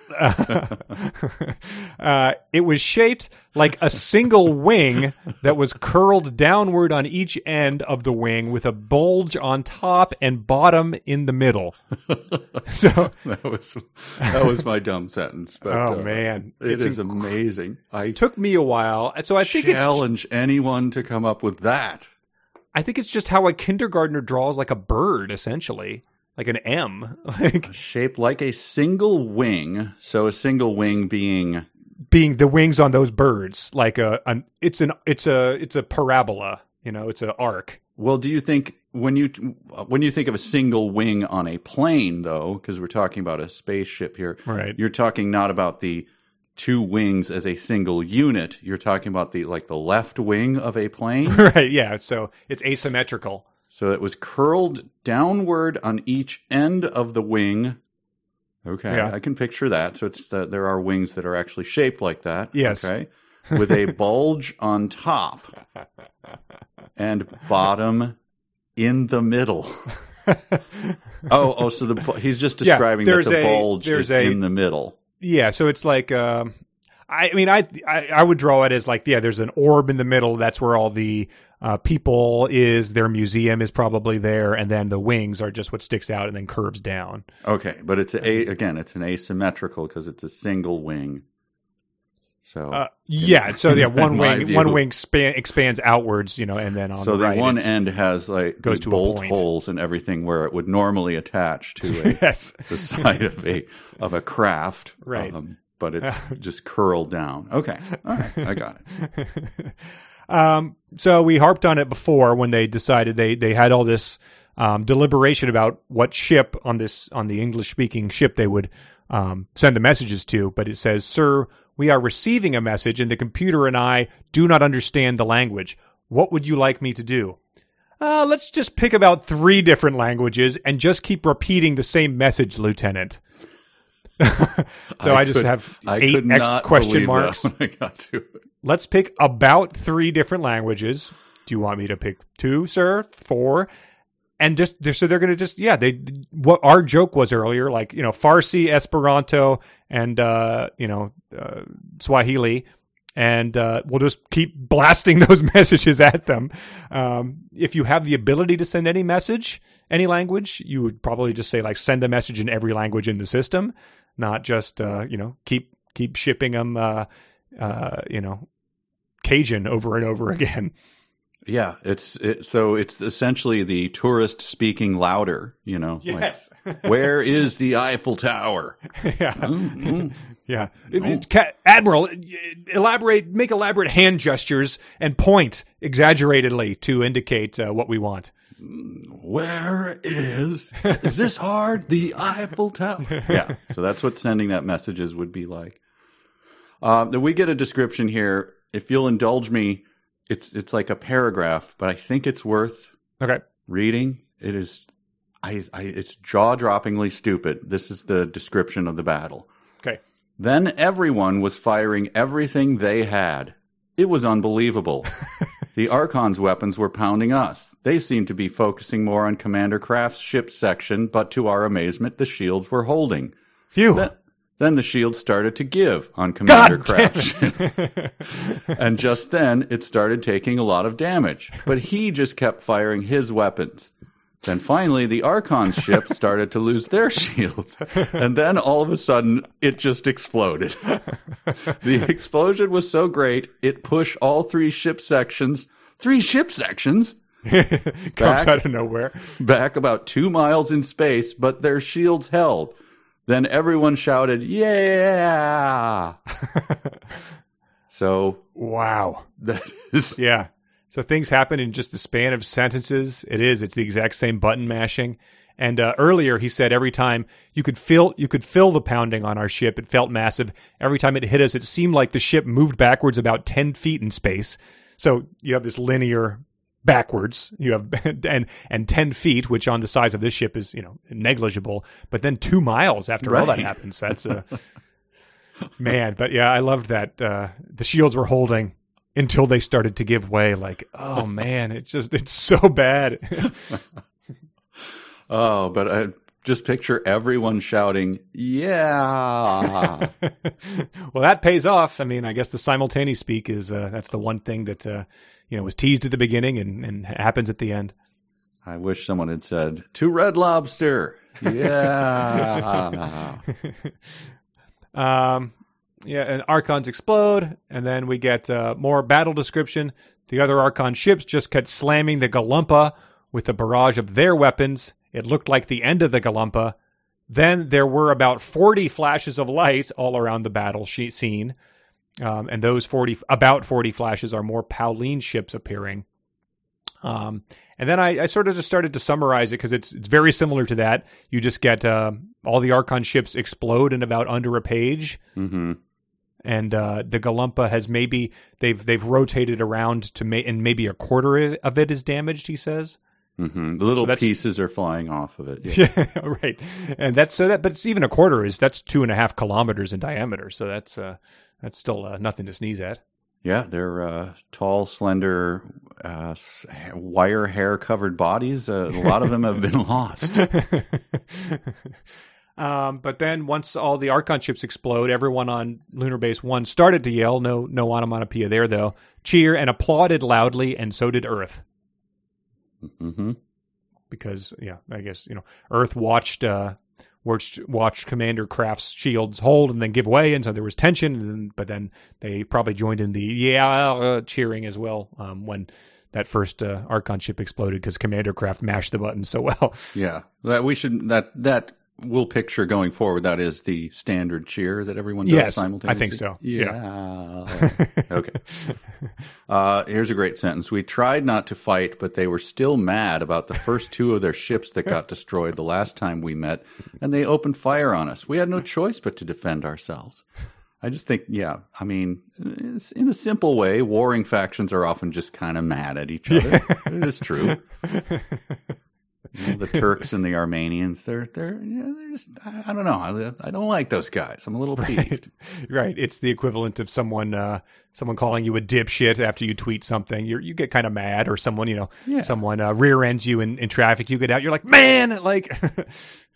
uh, it was shaped like a single wing that was curled downward on each end of the wing with a bulge on top and bottom in the middle. So that was that was my dumb sentence. But, oh uh, man, it it's is inc- amazing. I it took me a while, so I think challenge it's, anyone to come up with that. I think it's just how a kindergartner draws like a bird, essentially. Like an M. Like shaped like a single wing. So a single wing being being the wings on those birds. Like a an it's an it's a it's a parabola, you know, it's an arc. Well, do you think when you when you think of a single wing on a plane though, because we're talking about a spaceship here, right. You're talking not about the two wings as a single unit. You're talking about the like the left wing of a plane. Right, yeah. So it's asymmetrical. So it was curled downward on each end of the wing. Okay, yeah. I can picture that. So it's uh, there are wings that are actually shaped like that. Yes. Okay, with a bulge on top and bottom in the middle. oh, oh, so the he's just describing yeah, that the a, bulge is a, in the middle. Yeah, so it's like. Um, I mean, I, I I would draw it as like, yeah, there's an orb in the middle. That's where all the uh, people is. Their museum is probably there. And then the wings are just what sticks out and then curves down. Okay. But it's, a, again, it's an asymmetrical because it's a single wing. So uh, yeah. in, So yeah, one wing view, one wing span, expands outwards, you know, and then on so the, the right, one end has like goes to bolt a point. holes and everything where it would normally attach to a, yes. the side of a of a craft. Right. Um, but it's just curled down. Okay. All right. I got it. um, so we harped on it before when they decided they, they had all this um, deliberation about what ship on this on the English speaking ship they would um, send the messages to. But it says, "Sir, we are receiving a message and the computer and I do not understand the language. What would you like me to do?" Uh, let's just pick about three different languages and just keep repeating the same message, Lieutenant. so I, I just could, have I eight could ex- not question marks. When I got to it. Let's pick about three different languages. Do you want me to pick two, sir? Four? And just so they're going to just, yeah, they, what our joke was earlier, like, you know, Farsi, Esperanto, and, uh, you know, uh, Swahili. and uh, we'll just keep blasting those messages at them. Um, if you have the ability to send any message, any language, you would probably just say like send a message in every language in the system, not just uh, you know keep keep shipping them uh, uh, you know Cajun over and over again. Yeah, it's it, so it's essentially the tourist speaking louder, you know. Yes. Like, where is the Eiffel Tower? Yeah. Mm-hmm. Yeah. It, it, ca- Admiral, elaborate, make elaborate hand gestures and point exaggeratedly to indicate uh, what we want. Where is, is this hard? The Eiffel Tower? Yeah. So that's what sending that messages would be like. Uh, we get a description here. If you'll indulge me, It's it's like a paragraph, but I think it's worth okay. reading. It is, I, I it's jaw-droppingly stupid. This is the description of the battle. Okay. Then everyone was firing everything they had. It was unbelievable. The Archon's weapons were pounding us. They seemed to be focusing more on Commander Kraft's ship section, but to our amazement, the shields were holding. Phew. Then, Then the shield started to give on Commander God Kraft's ship. And just then, it started taking a lot of damage. But he just kept firing his weapons. Then finally, the Archon's ship started to lose their shields. And then all of a sudden, it just exploded. The explosion was so great, it pushed all three ship sections, three ship sections, comes back, out of nowhere, back about two miles in space, but their shields held. Then everyone shouted, yeah! So, wow. that is... Yeah. So things happen in just the span of sentences. It is. It's the exact same button mashing. And uh, earlier he said every time you could feel you could feel the pounding on our ship. It felt massive. Every time it hit us, it seemed like the ship moved backwards about ten feet in space. So you have this linear backwards. You have and and ten feet, which on the size of this ship is, you know, negligible. But then two miles after right. all that happens, that's a man. But yeah, I loved that. Uh, the shields were holding until they started to give way. Like, oh man, it's just it's so bad. Oh, but I just picture everyone shouting, yeah. Well, that pays off. I mean, I guess the simultaneous speak is uh, that's the one thing that uh, you know was teased at the beginning and, and happens at the end. I wish someone had said, to Red Lobster. Yeah. um, yeah, and Archons explode, and then we get uh, more battle description. The other Archon ships just kept slamming the Galumpa with a barrage of their weapons. It looked like the end of the Galumpa. Then there were about forty flashes of light all around the battle scene. Um, and those forty, about forty flashes are more Pauline ships appearing. Um, and then I, I sort of just started to summarize it because it's it's very similar to that. You just get uh, all the Archon ships explode in about under a page. Mm-hmm. And uh, the Galumpa has maybe, they've they've rotated around to ma- and maybe a quarter of it is damaged, he says. Mm-hmm. The little so pieces are flying off of it. Yeah. Yeah, right. And that's so that, but it's even a quarter is that's two and a half kilometers in diameter. So that's uh, that's still uh, nothing to sneeze at. Yeah, they're uh, tall, slender, uh, wire hair covered bodies. Uh, a lot of them have been lost. um, but then once all the Archon ships explode, everyone on Lunar Base One started to yell. No, no onomatopoeia there though. Cheer and applauded loudly, and so did Earth. Mm-hmm. Because, yeah, I guess, you know, Earth watched uh, watched, watched Commander Kraft's shields hold and then give way, and so there was tension, and, but then they probably joined in the yeah uh, cheering as well um, when that first uh, Archon ship exploded because Commander Kraft mashed the button so well. Yeah, that we should, that, that we'll picture going forward, that is the standard cheer that everyone does yes, simultaneously. I think so. Yeah. yeah. Okay. Uh, here's a great sentence. We tried not to fight, but they were still mad about the first two of their ships that got destroyed the last time we met, and they opened fire on us. We had no choice but to defend ourselves. I just think, yeah, I mean, it's, in a simple way, warring factions are often just kind of mad at each other. Yeah. It is true. You know, the Turks and the Armenians, they're, they're, you know, they're just, I, I don't know. I, I don't like those guys. I'm a little peeved. Right. Right. It's the equivalent of someone, uh, someone calling you a dipshit after you tweet something. You you get kind of mad, or someone, you know, yeah. someone uh, rear ends you in, in traffic. You get out. You're like, man, like,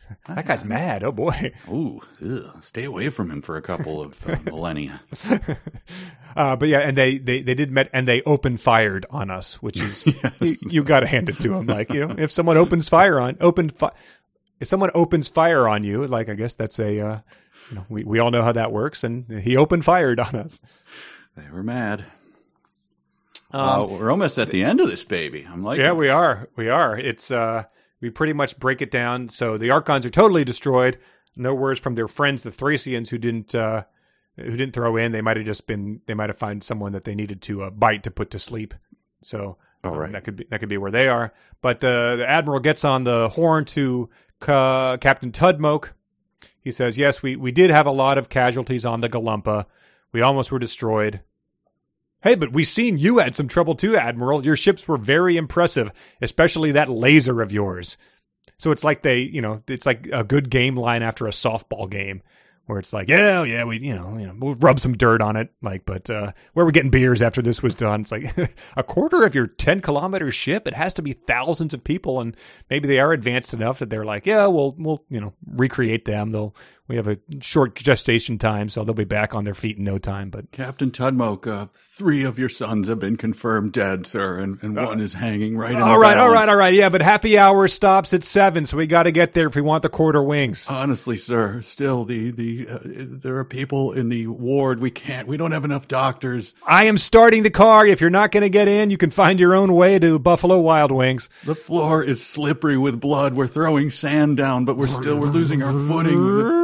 That guy's mad. Oh boy. Ooh, ugh, stay away from him for a couple of uh, millennia. Uh, but yeah, and they, they, they did met and they open fired on us, which is Yes. you, you got to hand it to them. Like, you know, if someone opens fire on open fi- if someone opens fire on you, like I guess that's a uh, you know we, we all know how that works, and he opened fired on us. They were mad. Um, uh, we're almost at the end of this baby. I'm like, Yeah, we are. We are. It's uh, we pretty much break it down. So the Archons are totally destroyed. No words from their friends, the Thracians, who didn't uh, who didn't throw in. They might have just been. They might have found someone that they needed to uh, bite to put to sleep. So Oh, um, right. that could be that could be where they are. But the, the admiral gets on the horn to uh, Captain Tudmoke. He says, "Yes, we we did have a lot of casualties on the Galumpa. We almost were destroyed." Hey, but we seen you had some trouble too, Admiral. Your ships were very impressive, especially that laser of yours. So it's like they, you know, it's like a good game line after a softball game where it's like, yeah, yeah, we, you know, you know, we'll rub some dirt on it. Like, but uh, where we're getting beers after this was done. It's like a quarter of your ten kilometer ship. It has to be thousands of people. And maybe they are advanced enough that they're like, yeah, we'll, we'll, you know, recreate them. They'll, we have a short gestation time, so they'll be back on their feet in no time. But Captain Tudmoke, uh, three of your sons have been confirmed dead, sir, and, and one is hanging right in the all right, all balance. right, all right. Yeah, but happy hour stops at seven, so we got to get there if we want the quarter wings. Honestly, sir, still the the uh, there are people in the ward. We can't. We don't have enough doctors. I am starting the car. If you're not going to get in, you can find your own way to Buffalo Wild Wings. The floor is slippery with blood. We're throwing sand down, but we're still we're losing our footing.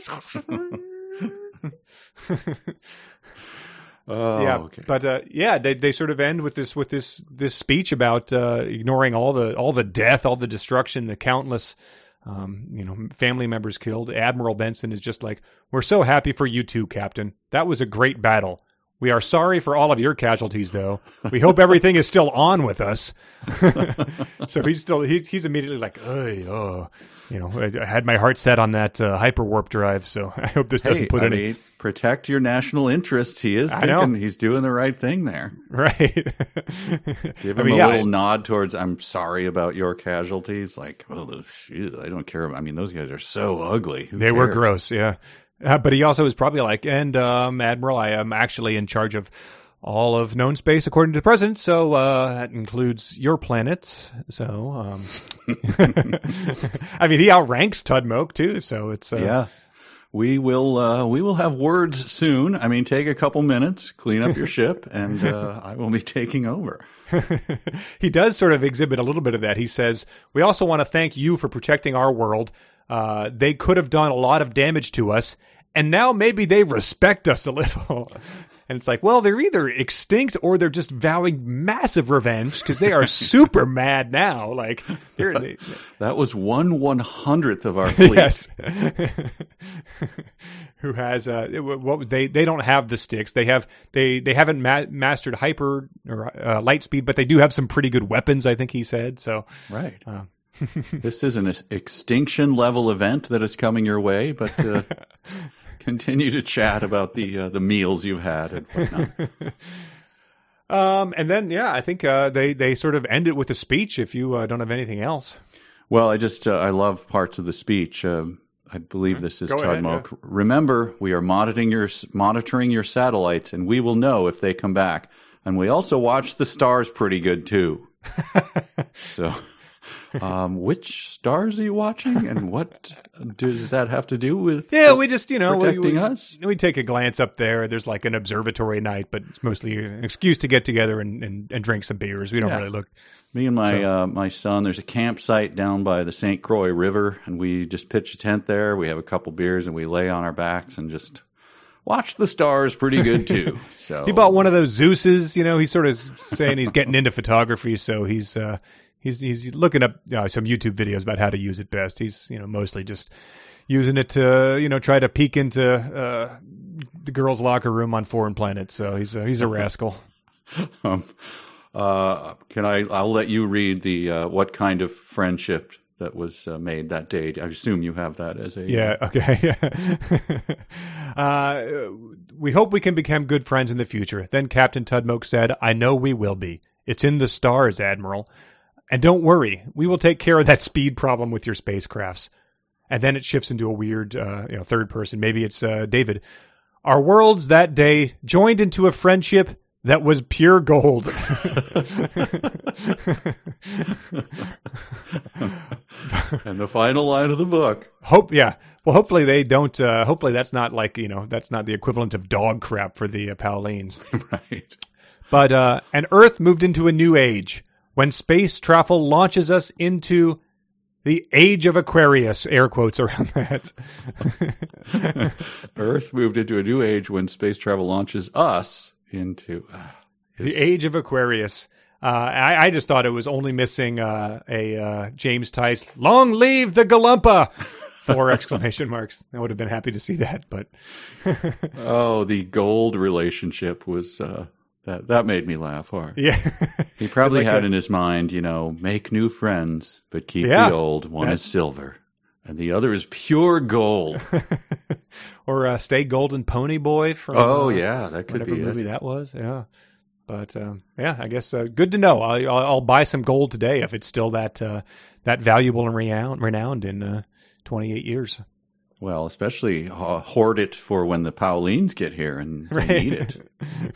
Oh, yeah, okay. but uh, yeah, they they sort of end with this with this this speech about uh, ignoring all the all the death, all the destruction, the countless um, you know family members killed. Admiral Benson is just like, "We're so happy for you too, Captain. That was a great battle. We are sorry for all of your casualties, though. We hope everything is still on with us." So he's still he, he's immediately like, "Oy, oh, you know, I, I had my heart set on that uh, hyperwarp drive, so I hope this doesn't Hey, put I any mean, protect your national interests. He is I know. thinking he's doing the right thing there. right." Give I him mean, a yeah, little I- nod towards, I'm sorry about your casualties. Like, oh, those, shoot, I don't care. I mean, those guys are so ugly. Who They were cares? gross, yeah. Uh, but he also was probably like, and um, Admiral, I am actually in charge of all of known space according to the president, so uh, that includes your planet. So, um, I mean, he outranks Tudmoke too. So it's uh, Yeah. We will uh, we will have words soon. I mean, take a couple minutes, clean up your ship, and uh, I will be taking over. He does sort of exhibit a little bit of that. He says, "We also want to thank you for protecting our world. Uh, they could have done a lot of damage to us, and now maybe they respect us a little." And it's like, well, they're either extinct or they're just vowing massive revenge because they are super mad now. Like, they're, they, That was one one hundredth of our fleet. yes. Who has uh what they they don't have the sticks. They have they they haven't ma- mastered hyper or uh, light speed, but they do have some pretty good weapons, I think he said. So Right. uh, This is an ex- extinction level event that is coming your way, but uh, continue to chat about the uh, the meals you've had and whatnot. um and then yeah, I think uh they they sort of end it with a speech if you uh, don't have anything else. Well, I just uh, I love parts of the speech. Um, I believe this is Go ahead, Tudmoke. Remember, we are monitoring your monitoring your satellites, and we will know if they come back. And we also watch the stars pretty good too. So, um, which stars are you watching, and what does that have to do with? Yeah, we just, you know, we, protecting we, us? we take a glance up there. There's like an observatory night, but it's mostly an excuse to get together and, and, and drink some beers. We don't Yeah. really look. Me and my So- uh, my son, there's a campsite down by the Saint Croix River, and we just pitch a tent there. We have a couple beers, and we lay on our backs and just watch the stars pretty good too. So He bought one of those Zeus's, you know, he's sort of saying he's getting into photography. So he's, uh, he's, he's looking up uh, some YouTube videos about how to use it best. He's, you know, mostly just using it to, you know, try to peek into, uh, the girls' locker room on foreign planets. So he's a, he's a rascal. Um, uh, can I? I'll let you read the uh, what kind of friendship that was uh, made that day. I assume you have that as a Yeah. Okay. uh, we hope we can become good friends in the future. Then Captain Tudmoke said, "I know we will be. It's in the stars, Admiral. And don't worry, we will take care of that speed problem with your spacecrafts." and then it shifts into a weird, uh, you know, third person. Maybe it's uh, David. Our worlds that day joined into a friendship that was pure gold. And the final line of the book. Hope, yeah. Well, hopefully they don't. Uh, hopefully that's not like, you know, that's not the equivalent of dog crap for the uh, Paulines. Right. But uh, and Earth moved into a new age when space travel launches us into the age of Aquarius. Air quotes around that. Earth moved into a new age when space travel launches us into uh, the age of Aquarius. Uh, I, I just thought it was only missing uh, a uh, James Tice, long live the Galumpa, four exclamation marks. I would have been happy to see that, but oh, the gold relationship was uh, that that made me laugh hard. Yeah, he probably like had a, in his mind, you know, make new friends, but keep yeah, the old. One that, is silver, and the other is pure gold. Or uh, Stay Golden Pony Boy from oh uh, yeah, that could whatever be movie it. that was. Yeah. But um, yeah, I guess uh, good to know. I'll, I'll, I'll buy some gold today if it's still that uh, that valuable and renowned, renowned in uh, twenty-eight years. Well, especially uh, hoard it for when the Paulines get here and they right. need it.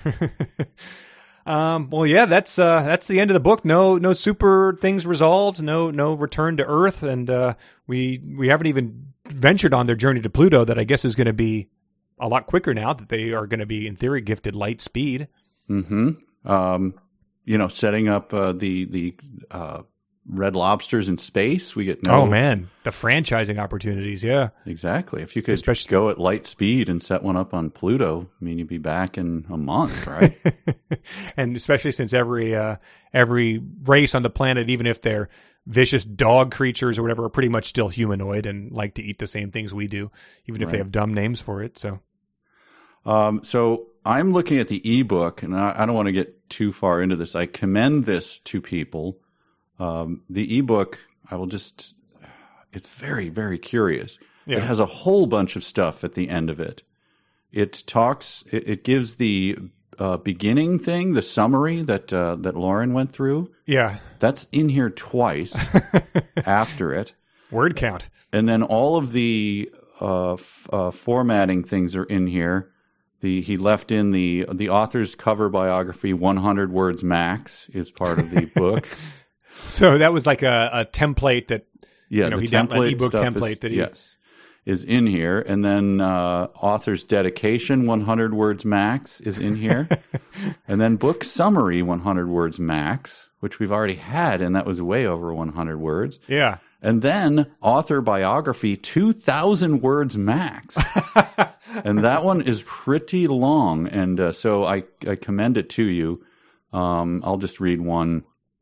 um, well, yeah, that's uh, that's the end of the book. No, no super things resolved. No, no return to Earth, and uh, we we haven't even ventured on their journey to Pluto. That I guess is going to be a lot quicker now that they are going to be, in theory, gifted light speed. Mm-hmm. Um, you know, setting up uh, the the uh, Red Lobsters in space. We get no. Oh man, the franchising opportunities. Yeah, exactly. If you could Especially... go at light speed and set one up on Pluto, I mean, you'd be back in a month, right? And especially since every uh, every race on the planet, even if they're vicious dog creatures or whatever, are pretty much still humanoid and like to eat the same things we do, even if right. they have dumb names for it. So, um, so. I'm looking at the ebook, and I, I don't want to get too far into this. I commend this to people. Um, the ebook, I will just, it's very, very curious. Yeah. It has a whole bunch of stuff at the end of it. It talks, it, it gives the uh, beginning thing, the summary that uh, that Lauren went through. yeah, That's in here twice after it. word count. And then all of the uh, f- uh, formatting things are in here. The, he left in the the author's cover biography, one hundred words max, is part of the book. So that was like a, a template that, Yeah, you know, the he down, an template ebook stuff template is, that he yes, is in here. And then uh, author's dedication, one hundred words max, is in here. And then book summary, one hundred words max, which we've already had, and that was way over one hundred words. yeah. And then author biography, two thousand words max. And that one is pretty long. And uh, so I, I commend it to you. Um, I'll just read one.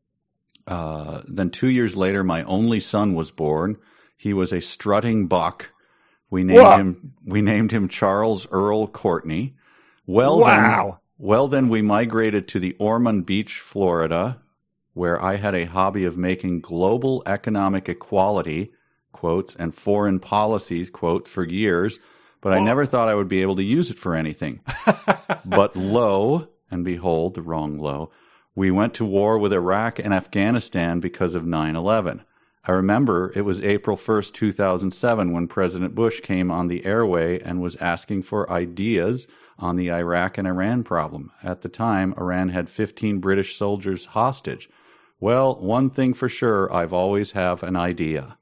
Uh, then two years later, my only son was born. He was a strutting buck. We named Whoa. him, we named him Charles Earl Courtney. Well, Wow. Then, well, then we migrated to the Ormond Beach, Florida, where I had a hobby of making global economic equality, quotes, and foreign policies, quote, for years, but I never thought I would be able to use it for anything. But lo, and behold, the wrong lo, we went to war with Iraq and Afghanistan because of nine eleven. I remember it was April first, two thousand seven, when President Bush came on the airway and was asking for ideas on the Iraq and Iran problem. At the time, Iran had fifteen British soldiers hostage. Well, one thing for sure, I've always have an idea.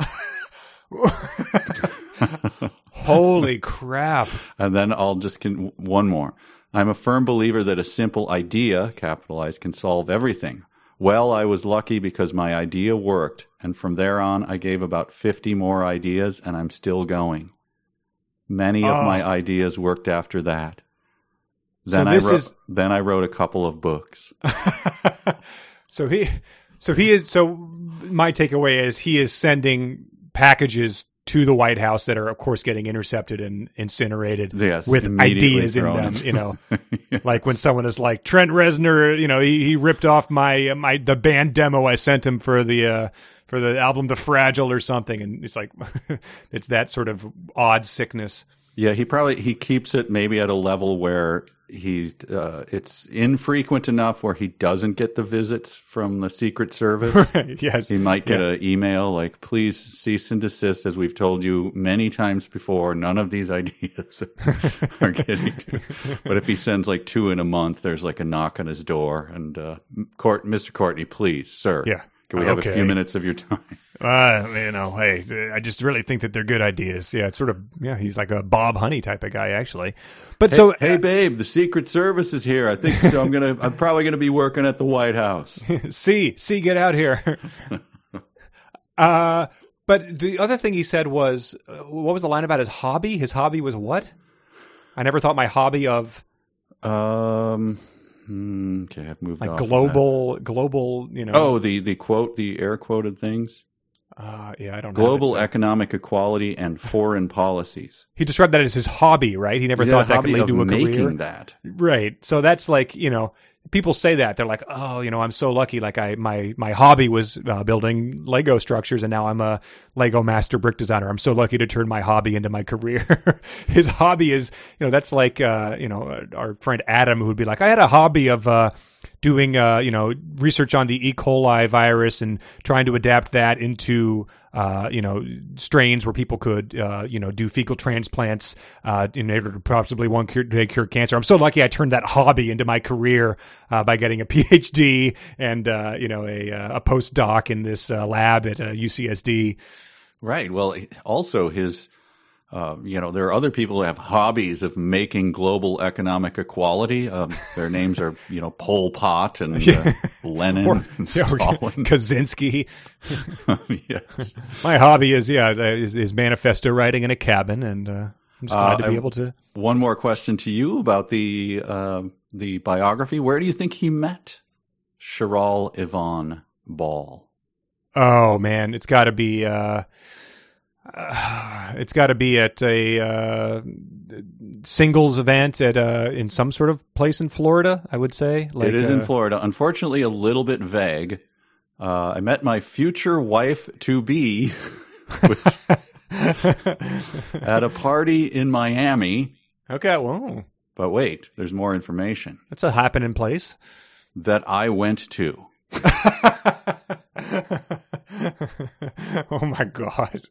Holy crap. And then I'll just, con- one more. I'm a firm believer that a simple idea, capitalized, can solve everything. Well, I was lucky because my idea worked. And from there on, I gave about fifty more ideas, and I'm still going. Many of Oh. my ideas worked after that. So Then I this wrote, is- then I wrote a couple of books. So he, so he is, so my takeaway is he is sending packages to the White House that are, of course, getting intercepted and incinerated Yes, with immediately ideas in thrown them, in. you know, Yes. like when someone is like Trent Reznor, you know, he, he ripped off my, my, the band demo I sent him for the, uh, for the album The Fragile or something. And it's like, it's that sort of odd sickness. Yeah, he probably he keeps it maybe at a level where he's uh, it's infrequent enough where he doesn't get the visits from the Secret Service. Yes, he might get yeah. an email like, "Please cease and desist." As we've told you many times before, none of these ideas are getting to. But if he sends like two in a month, there's like a knock on his door, and uh, Court, Mister Courtney, please, sir, Yeah. can we have Okay. a few minutes of your time? Uh, you know, hey, I just really think that they're good ideas. Yeah, it's sort of, yeah, he's like a Bob Honey type of guy, actually. But Hey, so, hey, babe, the Secret Service is here. I think so. I'm gonna. I'm probably gonna be working at the White House. see, see, get out here. uh, but the other thing he said was, uh, what was the line about his hobby? His hobby was what? I never thought my hobby of Um. hmm, Okay, I've moved like off of global, global, you know. that. Oh, the the quote, the air quoted things. Uh, yeah, I don't know. Global It's, uh, economic equality and foreign policies. He described that as his hobby, right? He never He thought had a that could hobby lead of to a making career. that. Right. So that's like, you know, people say that. They're like, oh, you know, I'm so lucky. Like I, my, my hobby was uh, building Lego structures, and now I'm a Lego master brick designer. I'm so lucky to turn my hobby into my career. His hobby is, you know, that's like, uh, you know, our friend Adam, who would be like, I had a hobby of, uh, doing, uh, you know, research on the E. coli virus and trying to adapt that into, uh, you know, strains where people could, uh, you know, do fecal transplants uh, in order to possibly one cure, to cure cancer. I'm so lucky I turned that hobby into my career uh, by getting a P H D and, uh, you know, a, a postdoc in this uh, lab at uh, U C S D. Right. Well, also his, uh, you know, there are other people who have hobbies of making global economic equality. Um, their names are, you know, Pol Pot and uh, Lenin Or, and yeah, or Stalin. Kaczynski. Yes. My hobby is, yeah, is, is manifesto writing in a cabin, and uh, I'm just glad Uh, to be I- able to. One more question to you about the uh, the biography. Where do you think he met Chiral Yvonne Ball? Oh man, it's got to be. Uh, uh, it's got to be at a uh, singles event at uh, in some sort of place in Florida. I would say like, It is in uh, Florida. Unfortunately, a little bit vague. Uh, I met my future wife to be at a party in Miami. Okay, well, But wait, there's more information that's a happening place. that I went to. Oh my god!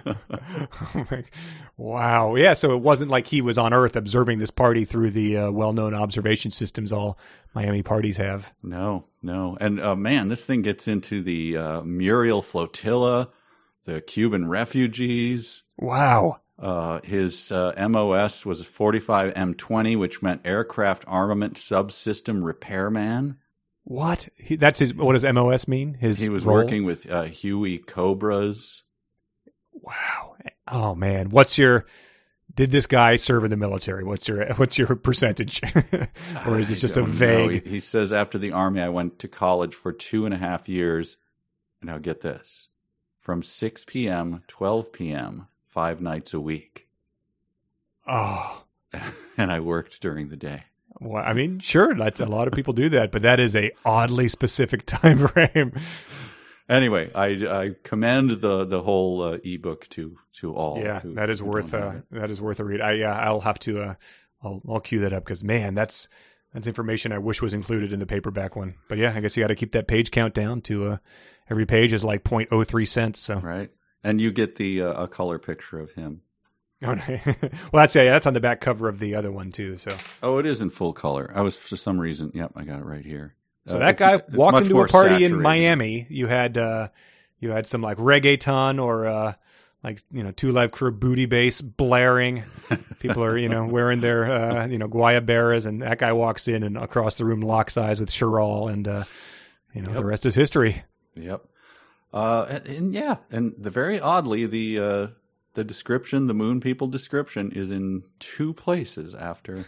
Oh my, wow, yeah. So it wasn't like he was on Earth observing this party through the uh, well-known observation systems all Miami parties have. No, no. And uh, man, this thing gets into the uh, Muriel Flotilla, the Cuban refugees. Wow. Uh, his uh, M O S was a forty-five M twenty, which meant Aircraft Armament Subsystem Repairman. What? He, that's his. What does M O S mean? His. He was role? working with uh, Huey Cobras. Wow. Oh man, what's your? Did this guy serve in the military? What's your What's your percentage? Or is this I just a don't know. vague? He, he says after the Army, I went to college for two and a half years. Now get this: from six p.m., twelve p.m., five nights a week, Oh. and I worked during the day. Well, I mean, sure, that's, a lot of people do that, but that is a oddly specific time frame. Anyway, I, I commend the the whole uh, ebook to to all. Yeah, who- that is who worth don't uh, have it. that is worth a read. I yeah, I'll have to uh, I'll I'll cue that up because man, that's that's information I wish was included in the paperback one. But yeah, I guess you got to keep that page count down to uh, every page is like zero point zero three cents. So Right, and you get the uh, a color picture of him. oh, no. Well, that's yeah, that's on the back cover of the other one too. So Oh, it is in full color. I was for some reason. Yep, I got it right here. so Uh, that it's- guy it's walked much into more a party in saturated. Miami. You had uh, you had some like reggaeton or uh, like you know Two Live Crew booty bass blaring. People are you know wearing their uh, you know guayaberas, and that guy walks in and across the room locks eyes with Chiral, and uh, you know Yep. the rest is history. Yep. Uh, and, and yeah, and the very oddly the uh, the description, the Moon People description, is in two places after.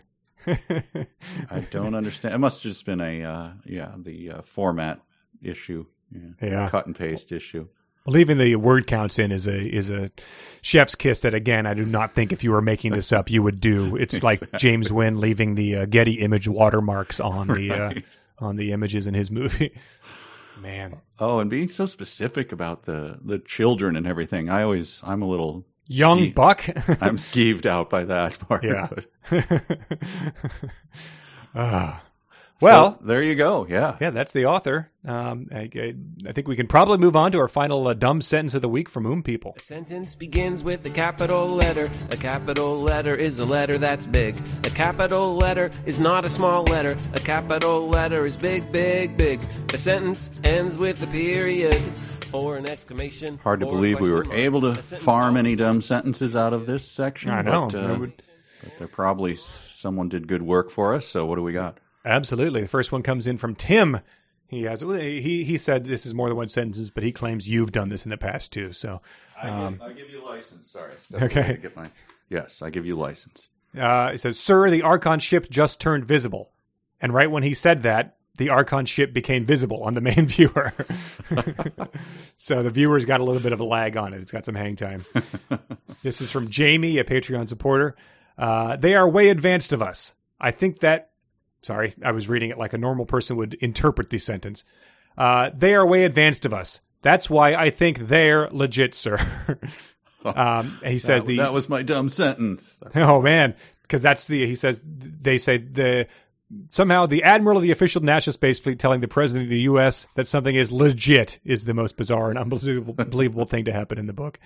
I don't understand. It must have just been a uh, yeah the uh, format issue, yeah. Yeah. cut and paste issue. Leaving the word counts in is a is a chef's kiss that again I do not think if you were making this up you would do. It's like Exactly. James Wynn leaving the uh, Getty image watermarks on the uh, Right. on the images in his movie. Man, Oh, and being so specific about the the children and everything, I always I'm a little young ske- buck. I'm skeeved out by that part. Yeah. but- Uh, well, so, there you go. Yeah. Yeah, that's the author. Um, I, I, I think we can probably move on to our final uh, dumb sentence of the week from Oom People. A sentence begins with a capital letter. A capital letter is a letter that's big. A capital letter is not a small letter. A capital letter is big, big, big. A sentence ends with a period or an exclamation. Hard to or a believe we were question mark. able to A sentence farm any always dumb ends- sentences out of this section. I know. But, I uh, would- but there probably someone did good work for us. So what do we got? Absolutely. The first one comes in from Tim. He has he he said this is more than one sentence, but he claims you've done this in the past too. So, um, I, give, I give you license. Sorry. Okay. To get my, yes, I give you license. uh, it says, "Sir, the Archon ship just turned visible," and right when he said that, the Archon ship became visible on the main viewer. So the viewer's got a little bit of a lag on it. It's got some hang time. This is from Jamie, a Patreon supporter. Uh, they are way advanced of us. I think that. Sorry, I was reading it like a normal person would interpret the sentence. Uh, they are way advanced of us. That's why I think they're legit, sir. um, and he says that, the that was my dumb sentence. oh man, because that's the he says they say the somehow the admiral of the official national space fleet telling the president of the U S that something is legit is the most bizarre and unbelievable believable thing to happen in the book.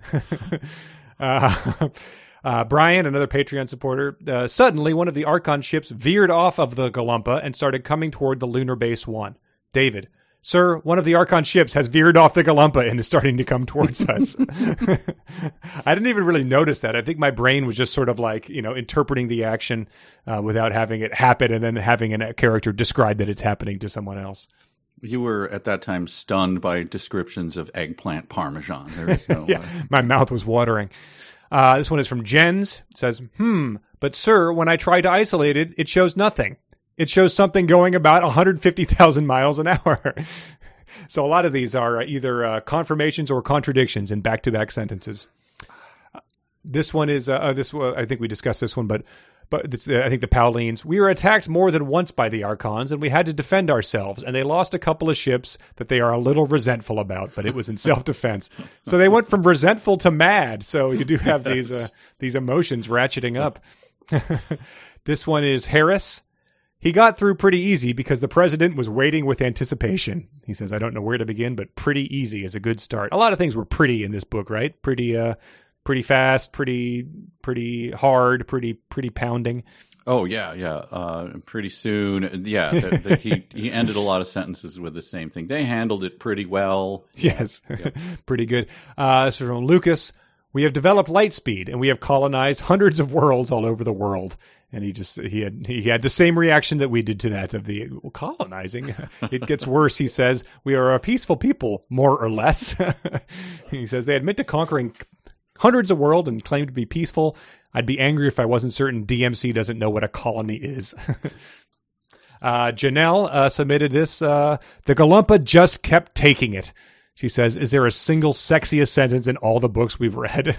uh, Uh, Brian, another Patreon supporter, uh, suddenly one of the Archon ships veered off of the Galumpa and started coming toward the Lunar Base one. David, sir, one of the Archon ships has veered off the Galumpa and is starting to come towards us. I didn't even really notice that. I think my brain was just sort of like, you know, interpreting the action uh, without having it happen and then having a character describe that it's happening to someone else. You were at that time stunned by descriptions of eggplant parmesan. There was no. Yeah, uh, my mouth was watering. Uh, this one is from Jens. It says, hmm, but sir, when I try to isolate it, it shows nothing. It shows something going about one hundred fifty thousand miles an hour. So a lot of these are uh, either uh, confirmations or contradictions in back-to-back sentences. Uh, this one is, uh, uh, this. Uh, I think we discussed this one, but but it's, uh, I think the Paulines. We were attacked more than once by the Archons, and we had to defend ourselves, and they lost a couple of ships that they are a little resentful about, but it was in self-defense. So they went from resentful to mad. So you do have these uh, these emotions ratcheting up. This one is Harris. He got through pretty easy because the president was waiting with anticipation. He says, I don't know where to begin, but pretty easy is a good start. A lot of things were pretty in this book, right? Pretty, uh, pretty fast, pretty, pretty hard, pretty, pretty pounding. Oh yeah, yeah. Uh, pretty soon, yeah. The, the, he he ended a lot of sentences with the same thing. They handled it pretty well. Yes, yeah. Pretty good. Uh, this is from Lucas. We have developed light speed, and we have colonized hundreds of worlds all over the world. And he just he had he had the same reaction that we did to that of the well, colonizing. It gets worse. He says we are a peaceful people, more or less. He says they admit to conquering hundreds of worlds and claim to be peaceful. I'd be angry if I wasn't certain D M C doesn't know what a colony is. uh, Janelle uh, submitted this. Uh, the Galumpa just kept taking it. She says, is there a single sexiest sentence in all the books we've read?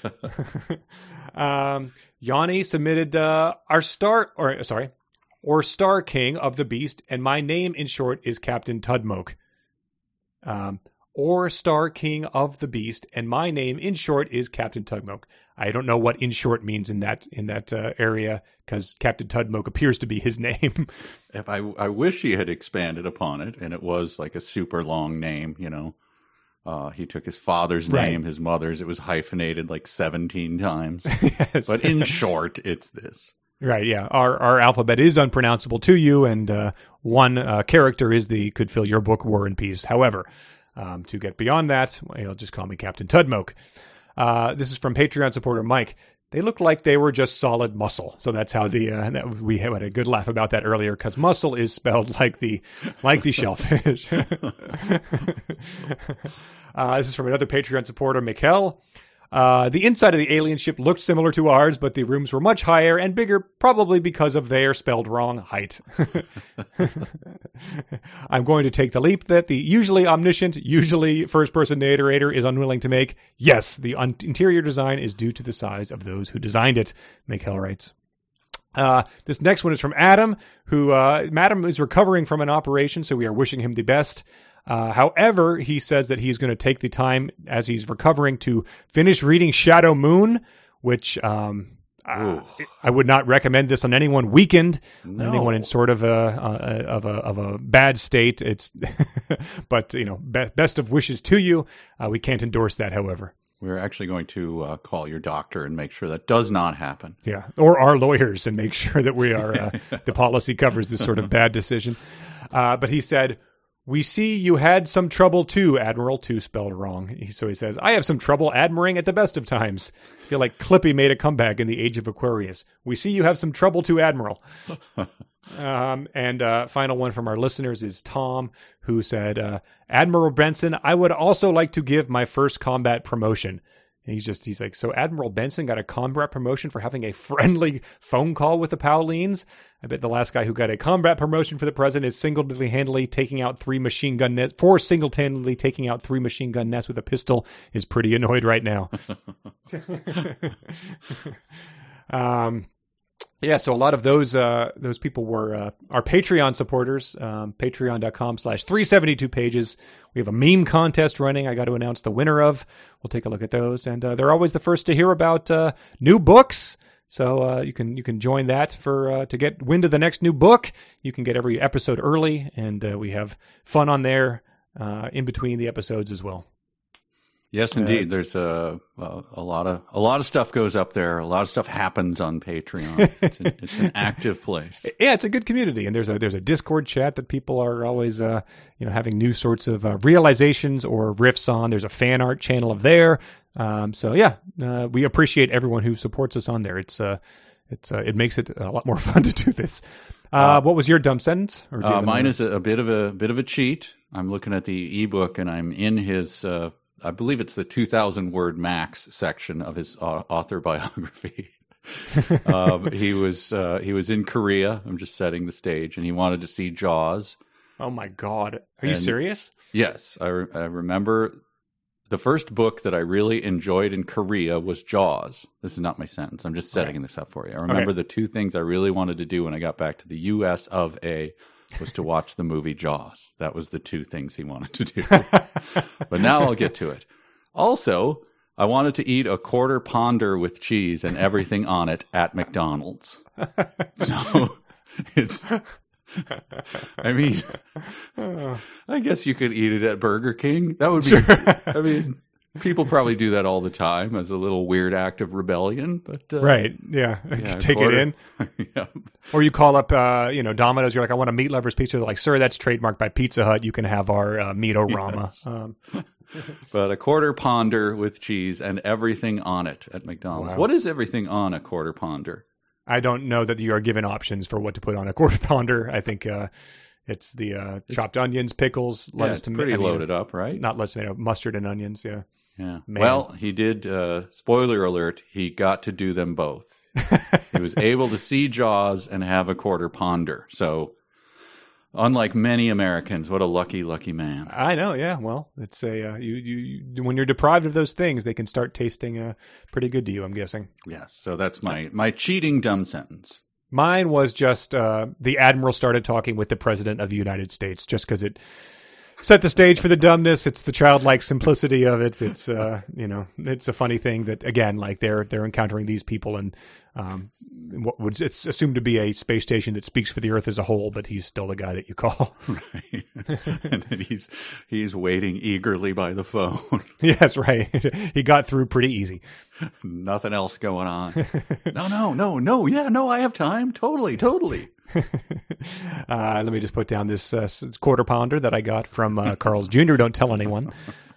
um, Yanni submitted uh, our star, or sorry, or Star King of the Beast, and my name in short is Captain Tudmoke. Um, or Star King of the Beast, and my name in short is Captain Tudmoke. I don't know what in short means in that in that uh, area because Captain Tudmoke appears to be his name. If I I wish he had expanded upon it, and it was like a super long name, you know. Uh, he took his father's Right. name, his mother's. It was hyphenated like seventeen times. Yes. But in short, it's this. Right, yeah. Our our alphabet is unpronounceable to you, and uh, one uh, character is the could fill your book War and Peace. However, um, to get beyond that, well, you'll just call me Captain Tudmoke. Uh, this is from Patreon supporter Mike. They looked like they were just solid muscle. So that's how the uh, that, we had a good laugh about that earlier because muscle is spelled like the like the shellfish. uh, this is from another Patreon supporter, Mikkel. Uh, the inside of the alien ship looked similar to ours, but the rooms were much higher and bigger, probably because of their spelled wrong height. I'm going to take the leap that the usually omniscient, usually first-person narrator is unwilling to make. Yes, the un- interior design is due to the size of those who designed it, Mikkel writes. Uh, this next one is from Adam, who, uh, Adam is recovering from an operation, so we are wishing him the best. Uh, however, he says that he's going to take the time as he's recovering to finish reading Shadow Moon, which um, Uh, I would not recommend this on anyone weakened, No. anyone in sort of a, a of a of a bad state. It's, but you know, be, best of wishes to you. Uh, we can't endorse that, however. We're actually going to uh, call your doctor and make sure that does not happen. Yeah, or our lawyers and make sure that we are uh, the policy covers this sort of bad decision. Uh, but he said, "We see you had some trouble too, Admiral." Two spelled wrong. He, so he says, "I have some trouble admiring at the best of times. I feel like Clippy made a comeback in the age of Aquarius. We see you have some trouble too, Admiral." um, and uh, final one from our listeners is Tom, who said, uh, "Admiral Benson, I would also like to give my first combat promotion." And he's just, he's like, so Admiral Benson got a combat promotion for having a friendly phone call with the Paulines? I bet the last guy who got a combat promotion for the president is single-handedly taking out three machine gun nests, four single-handedly taking out three machine gun nests with a pistol, is pretty annoyed right now. um, yeah, so a lot of those uh, those people were uh, our Patreon supporters, um, patreon.com slash 372 pages. We have a meme contest running I got to announce the winner of. We'll take a look at those. And uh, they're always the first to hear about uh, new books. So uh, you can you can join that for uh, to get wind of the next new book. You can get every episode early, and uh, we have fun on there uh, in between the episodes as well. Yes, indeed. Uh, There's a, a a lot of a lot of stuff goes up there. A lot of stuff happens on Patreon. It's, an, it's an active place. Yeah, it's a good community, and there's a there's a Discord chat that people are always uh, you know having new sorts of uh, realizations or riffs on. There's a fan art channel of there. Um, so yeah, uh, we appreciate everyone who supports us on there. It's uh, it's uh, it makes it a lot more fun to do this. Uh, uh, what was your dumb sentence? Or uh, mine is a, a bit of a bit of a cheat. I'm looking at the ebook, and I'm in his. Uh, I believe it's the two thousand word max section of his uh, author biography. um, he was uh, he was in Korea. I'm just setting the stage, and he wanted to see Jaws. Oh my God! Are you and, serious? Yes, I, re- I remember the first book that I really enjoyed in Korea was Jaws. This is not my sentence. I'm just setting okay. this up for you. I remember okay. the two things I really wanted to do when I got back to the U S of A. was to watch the movie Jaws. That was the two things he wanted to do. But now I'll get to it. Also, I wanted to eat a quarter pounder with cheese and everything on it at McDonald's. So it's, I mean, I guess you could eat it at Burger King. That would be, sure. I mean, people probably do that all the time as a little weird act of rebellion. But uh, right, yeah, yeah take quarter, it in. Yeah. Or you call up, uh, you know, Domino's. You're like, I want a meat lover's pizza. They're like, sir, that's trademarked by Pizza Hut. You can have our uh, meat-o-rama. Yes. Um, but a quarter pounder with cheese and everything on it at McDonald's. Wow. What is everything on a quarter pounder? I don't know that you are given options for what to put on a quarter pounder. I think uh, it's the uh, chopped it's, onions, pickles, lettuce, yeah, it's tomato. pretty I mean, loaded up, right? Not lettuce, tomato, mustard and onions. Yeah. Yeah. Man. Well, he did. Uh, spoiler alert: he got to do them both. He was able to see Jaws and have a quarter pounder. So, unlike many Americans, what a lucky, lucky man. I know. Yeah. Well, it's a uh, you, you you when you're deprived of those things, they can start tasting uh, pretty good to you. I'm guessing. Yes. So that's my my cheating dumb sentence. Mine was just uh, the admiral started talking with the president of the United States, just because it set the stage for the dumbness. It's the childlike simplicity of it. It's uh, you know, it's a funny thing that again, like they're they're encountering these people and um, what would it's assumed to be a space station that speaks for the Earth as a whole, but he's still the guy that you call. Right, and then he's he's waiting eagerly by the phone. Yes, right. He got through pretty easy. Nothing else going on. No, no, no, no. Yeah, no, I have time. Totally, totally. uh, let me just put down this uh, quarter pounder that I got from uh, Carl's Junior Don't tell anyone.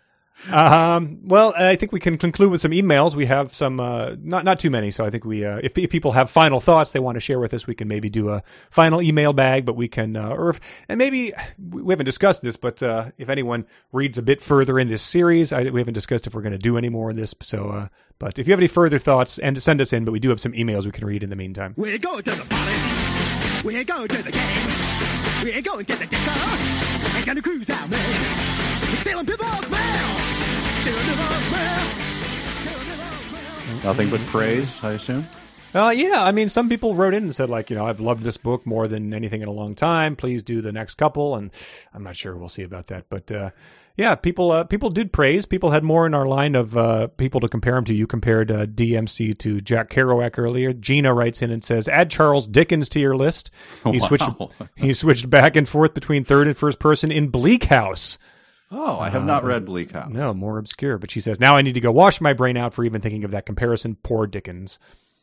Um, well, I think we can conclude with some emails. We have some, uh, not not too many, so I think we, uh, if, if people have final thoughts they want to share with us, we can maybe do a final email bag. But we can, uh, or if, and maybe we haven't discussed this, but uh, if anyone reads a bit further in this series, I, we haven't discussed if we're going to do any more in this. So, uh, but if you have any further thoughts, and send us in. But we do have some emails we can read in the meantime. We're going to the party. We're going to the game. We're going to the disco. We're going to cruise out, man. We're stealing people's mail. Stealing people's mail. Stealing people's mail. Nothing but praise, I assume? Uh, yeah, I mean, some people wrote in and said, like, you know, I've loved this book more than anything in a long time. Please do the next couple. And I'm not sure. We'll see about that. But, uh, yeah, people uh, people did praise. People had more in our line of uh, people to compare him to. You compared uh, D M C to Jack Kerouac earlier. Gina writes in and says, add Charles Dickens to your list. He, Wow. switched, he switched back and forth between third and first person in Bleak House. Oh, I have not read Bleak House. No, more obscure. But she says, now I need to go wash my brain out for even thinking of that comparison. Poor Dickens.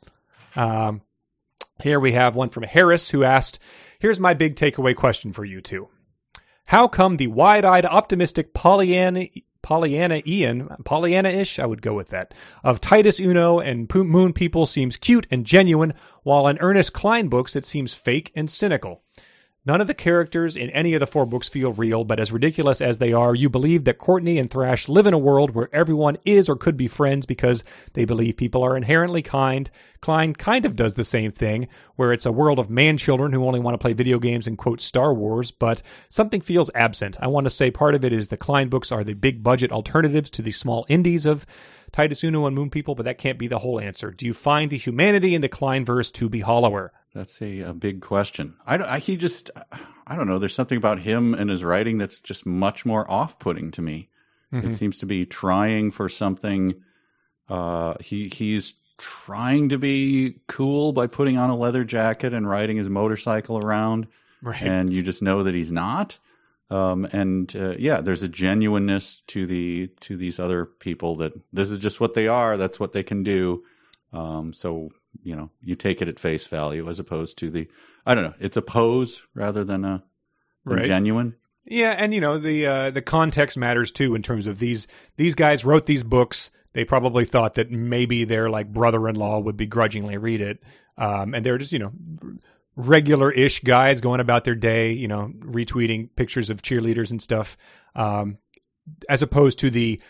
Um, here we have one from Harris who asked, here's my big takeaway question for you two. How come the wide-eyed, optimistic Pollyanna, Pollyanna-ian, Pollyanna-ish, I would go with that, of Titus Uno and P- Moon People seems cute and genuine, while in Ernest Cline books it seems fake and cynical? None of the characters in any of the four books feel real, but as ridiculous as they are, you believe that Courtney and Thrash live in a world where everyone is or could be friends because they believe people are inherently kind. Cline kind of does the same thing, where it's a world of man-children who only want to play video games and quote Star Wars, but something feels absent. I want to say part of it is the Cline books are the big-budget alternatives to the small indies of Titus Uno and Moon People, but that can't be the whole answer. Do you find the humanity in the Cline-verse to be hollower? That's a, a big question. I, don't- I he just I don't know. There's something about him and his writing that's just much more off-putting to me. Mm-hmm. It seems to be trying for something. Uh, he he's trying to be cool by putting on a leather jacket and riding his motorcycle around, Right. and you just know that he's not. Um, and uh, yeah, there's a genuineness to the to these other people that this is just what they are. That's what they can do. Um, so. You know, you take it at face value as opposed to the, I don't know, it's a pose rather than a than Right. genuine. Yeah, and you know the uh, the context matters too in terms of these these guys wrote these books. They probably thought that maybe their like brother-in-law would begrudgingly read it, um, and they're just you know regular-ish guys going about their day, you know, retweeting pictures of cheerleaders and stuff, um, as opposed to the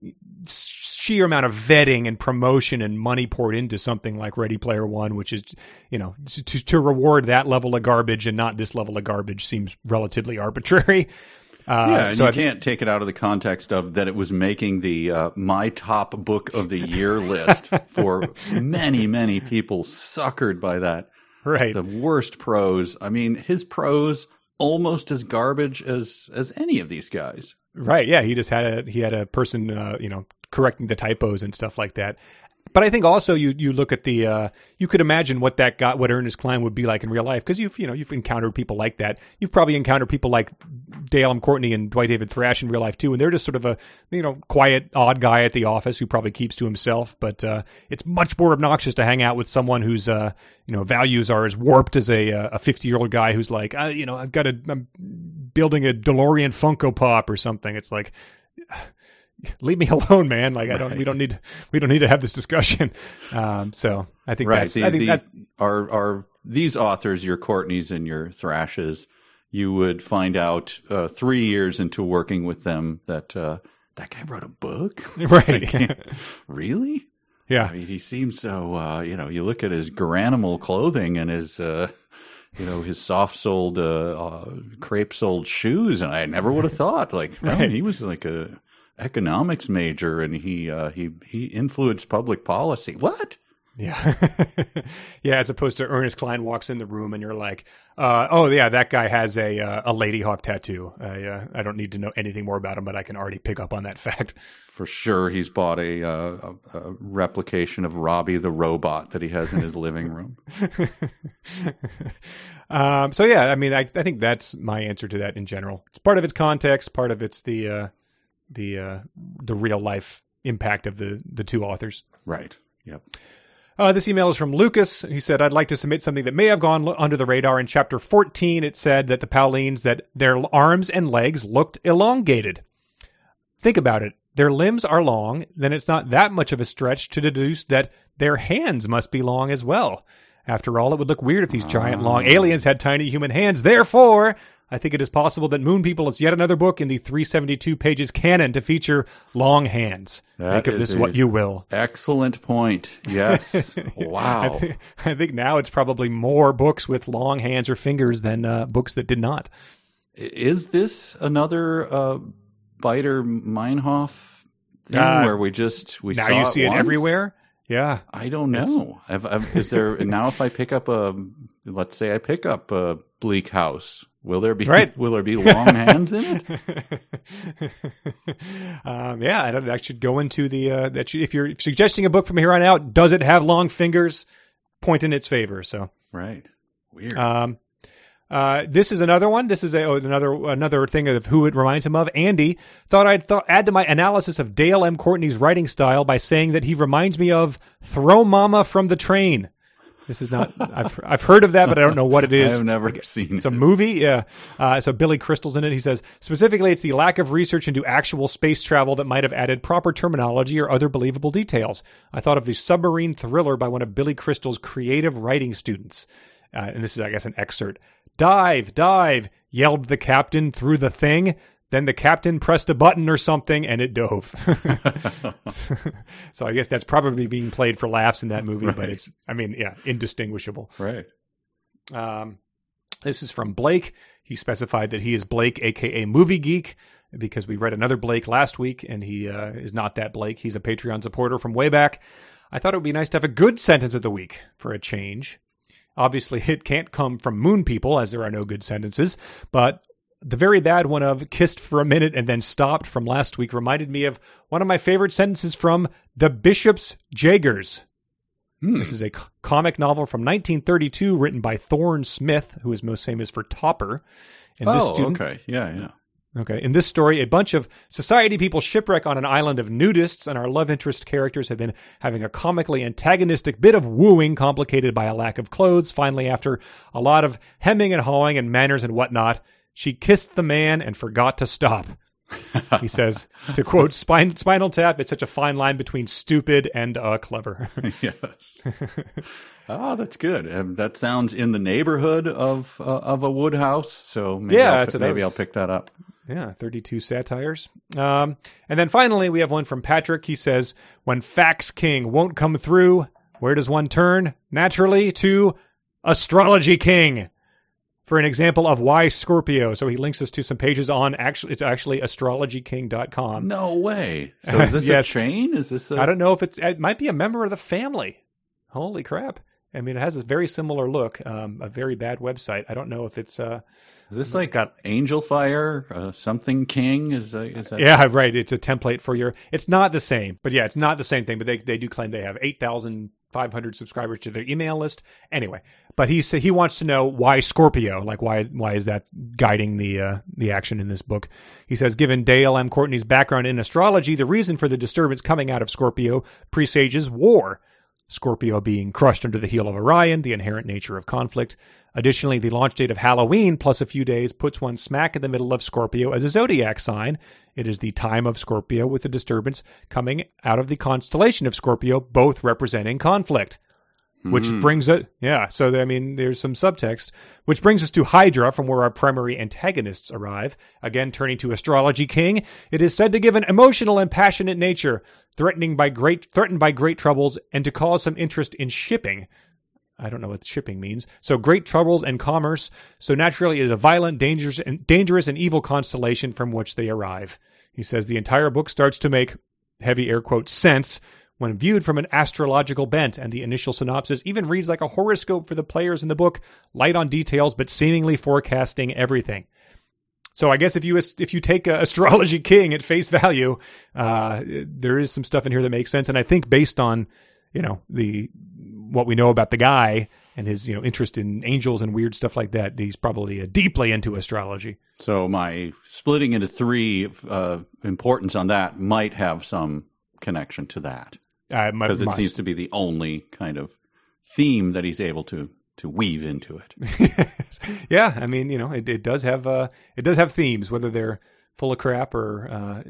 sheer amount of vetting and promotion and money poured into something like Ready Player One, which is, you know, to, to reward that level of garbage and not this level of garbage seems relatively arbitrary. Uh, yeah, and so you I th- can't take it out of the context of that it was making the uh, my top book of the year list for many, many people suckered by that. right. The worst prose. I mean, his prose almost as garbage as as any of these guys. Right. Yeah. He just had a, he had a person, uh, you know, correcting the typos and stuff like that. But I think also you, you look at the, uh, you could imagine what that got, what Ernest Cline would be like in real life. Cause you've, you know, you've encountered people like that. You've probably encountered people like Dale M. Courtney and Dwight David Thrash in real life too. And they're just sort of a, you know, quiet, odd guy at the office who probably keeps to himself. But, uh, it's much more obnoxious to hang out with someone whose, uh, you know, values are as warped as a, a fifty year old guy who's like, uh, you know, I've got a, I'm building a DeLorean Funko Pop or something. It's like, leave me alone, man. Like I don't, Right. we don't need, we don't need to have this discussion. Um, so I think Right. that's, The, I think the, that, are are these authors, your Courtneys and your Thrashes, you would find out uh, three years into working with them that uh, that guy wrote a book. right. Really? yeah. I mean, he seems so. Uh, you know, you look at his Garanimal clothing and his, uh, you know, his soft-soled, uh, uh, crepe-soled shoes, and I never would have thought. Like, no, Right. he was like a economics major, and he uh, he he influenced public policy. What? Yeah. yeah. As opposed to Ernest Cline walks in the room and you're like, uh, oh yeah, that guy has a, uh, a Lady Hawk tattoo. I, uh, I don't need to know anything more about him, but I can already pick up on that fact. For sure, he's bought a, uh, a, a replication of Robbie the robot that he has in his living room. um, so yeah, I mean, I, I think that's my answer to that in general. It's part of its context, part of it's the, uh, the, uh, the real life impact of the, the two authors. Right. Yep. Uh, this email is from Lucas. He said, I'd like to submit something that may have gone lo- under the radar. In chapter fourteen, it said that the Paulines, that their arms and legs looked elongated. Think about it. Their limbs are long, then it's not that much of a stretch to deduce that their hands must be long as well. After all, it would look weird if these giant, long aliens had tiny human hands. Therefore, I think it is possible that Moon People is yet another book in the three hundred seventy-two pages canon to feature long hands. That Make of is this a- what you will. Excellent point. Yes. I, Wow. th- I think now it's probably more books with long hands or fingers than uh, books that did not. Is this another uh, Biter Meinhof thing Uh, where we just we now saw you see it once? everywhere. Yeah. I don't know. I've, I've, is there now? If I pick up a, let's say I pick up a Bleak House, will there be Right. will there be long hands in it? um, yeah, I, don't, I should go into the uh, that should, if you're suggesting a book from here on out, does it have long fingers? Point in its favor. So Right. Weird. um, uh, this is another one. This is a, oh, another another thing of who it reminds him of. Andy thought I'd th- add to my analysis of Dale M. Courtney's writing style by saying that he reminds me of Throw Mama from the Train. This is not. I've I've heard of that, but I don't know what it is. I have never seen It's a it. movie, yeah. Uh, so Billy Crystal's in it. He says, specifically, it's the lack of research into actual space travel that might have added proper terminology or other believable details. I thought of the Submarine Thriller by one of Billy Crystal's creative writing students. Uh, and this is, I guess, an excerpt. Dive, dive, yelled the captain through the thing. Then the captain pressed a button or something, and it dove. So I guess that's probably being played for laughs in that movie, Right. but it's, I mean, yeah, indistinguishable. Right. Um, this is from Blake. He specified that he is Blake, a k a. Movie Geek, because we read another Blake last week, and he uh, is not that Blake. He's a Patreon supporter from way back. I thought it would be nice to have a good sentence of the week for a change. Obviously, it can't come from Moon People, as there are no good sentences, but the very bad one of kissed for a minute and then stopped from last week reminded me of one of my favorite sentences from The Bishop's Jaggers. Hmm. This is a c- comic novel from nineteen thirty-two written by Thorne Smith, who is most famous for Topper. And this Oh, student, okay. Yeah, yeah. Okay. In this story, a bunch of society people shipwreck on an island of nudists, and our love interest characters have been having a comically antagonistic bit of wooing complicated by a lack of clothes. Finally, after a lot of hemming and hawing and manners and whatnot, she kissed the man and forgot to stop. He says, to quote Spine, Spinal Tap, it's such a fine line between stupid and uh, clever. Yes. Oh, that's good. Um, that sounds in the neighborhood of uh, of a Woodhouse. So maybe Yeah, I'll, that's pi- what I maybe was- I'll pick that up. Yeah, thirty-two satires. Um, and then finally, we have one from Patrick. He says, when Fax King won't come through, where does one turn? Naturally to Astrology King for an example of why Scorpio. So he links us to some pages on, actually, it's actually astrology king dot com. No way. So is this Yes. a chain? Is this a... I don't know if it's, it might be a member of the family. Holy crap. I mean, it has a very similar look, um, a very bad website. I don't know if it's, uh, Is this like got Angel Fire, uh, something King? Is that, is that... yeah, right. It's a template for your, it's not the same, but yeah, it's not the same thing, but they, they do claim they have eight thousand five hundred subscribers to their email list. Anyway, but he he wants to know why Scorpio, like why, why is that guiding the, uh, the action in this book? He says, given Dale M. Courtney's background in astrology, the reason for the disturbance coming out of Scorpio presages war. Scorpio being crushed under the heel of Orion, the inherent nature of conflict. Additionally, the launch date of Halloween plus a few days puts one smack in the middle of Scorpio as a zodiac sign. It is the time of Scorpio with the disturbance coming out of the constellation of Scorpio, both representing conflict. Which brings it, yeah, so I mean, there's some subtext, which brings us to Hydra, from where our primary antagonists arrive. Again, turning to Astrology King, it is said to give an emotional and passionate nature, threatening by great, threatened by great troubles, and to cause some interest in shipping. I don't know what shipping means. So great troubles and commerce. So naturally, it is a violent, dangerous, and dangerous and evil constellation from which they arrive. He says the entire book starts to make heavy air quote sense when viewed from an astrological bent, and the initial synopsis even reads like a horoscope for the players in the book, light on details but seemingly forecasting everything. So I guess if you if you take uh, Astrology King at face value, uh, there is some stuff in here that makes sense, and I think based on you know the what we know about the guy and his you know interest in angels and weird stuff like that, he's probably uh, deeply into astrology. So my splitting into three uh, importance on that might have some connection to that. Because Uh, it seems to be the only kind of theme that he's able to to weave into it. Yeah, I mean, you know, it, it does have uh, it does have themes, whether they're full of crap or uh,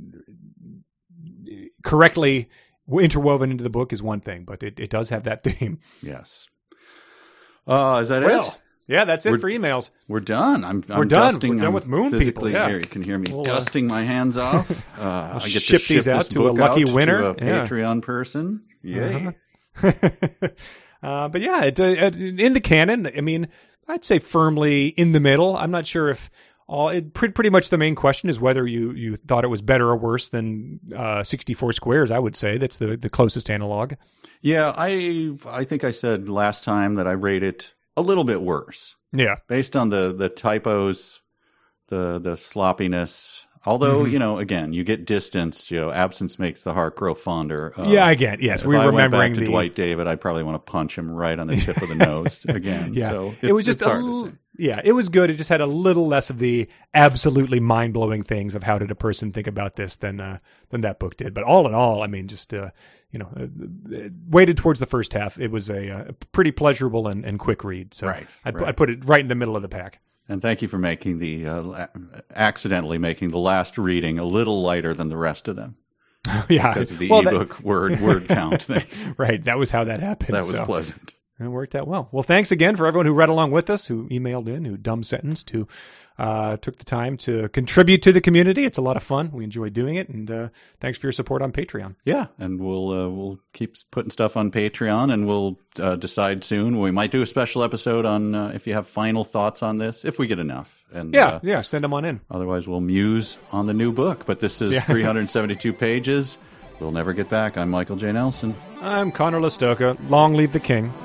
correctly interwoven into the book is one thing, but it, it does have that theme. Yes. Uh, is that Well, it? yeah, that's it We're- for emails. We're done. I'm, I'm We're done. dusting. We're done I'm with Moon physically People, yeah. here. You can hear me We'll, uh, dusting my hands off. Uh, I get ship to these ship out this to a book lucky out winner. to a Yeah. Patreon person. Yay. Uh-huh. uh, but yeah, it, uh, in the canon, I mean, I'd say firmly in the middle. I'm not sure if all it, pretty, pretty much the main question is whether you, you thought it was better or worse than uh, sixty-four Squares, I would say. That's the, the closest analog. Yeah, I I think I said last time that I rate it a little bit worse. Yeah. Based on the, the typos, the the sloppiness. Although, mm-hmm. you know, again, you get distance, you know, absence makes the heart grow fonder. Uh, yeah, again, yes. If We're I remembering went back to the... Dwight David, I'd probably want to punch him right on the tip of the nose again. Yeah. So it's, it was just it's hard a, to say. Yeah, it was good. It just had a little less of the absolutely mind-blowing things of how did a person think about this than uh, than that book did. But all in all, I mean, just, uh, you know, uh, weighted towards the first half. It was a, a pretty pleasurable and, and quick read. So right, I'd, right. I'd put it right in the middle of the pack. And thank you for making the, uh, accidentally making the last reading a little lighter than the rest of them. Yeah. Because of the well, ebook that... word, word count thing. Right. That was how that happened. That was so. pleasant. It worked out well. Well, thanks again for everyone who read along with us, who emailed in, who dumb sentenced, who uh, took the time to contribute to the community. It's a lot of fun. We enjoy doing it. And uh, thanks for your support on Patreon. Yeah. And we'll uh, we'll keep putting stuff on Patreon, and we'll uh, decide soon. We might do a special episode on uh, if you have final thoughts on this, if we get enough. And Yeah, uh, yeah, send them on in. Otherwise, we'll muse on the new book. But this is Yeah. three hundred seventy-two pages. We'll never get back. I'm Michael J. Nelson. I'm Connor Listoka. Long live the king.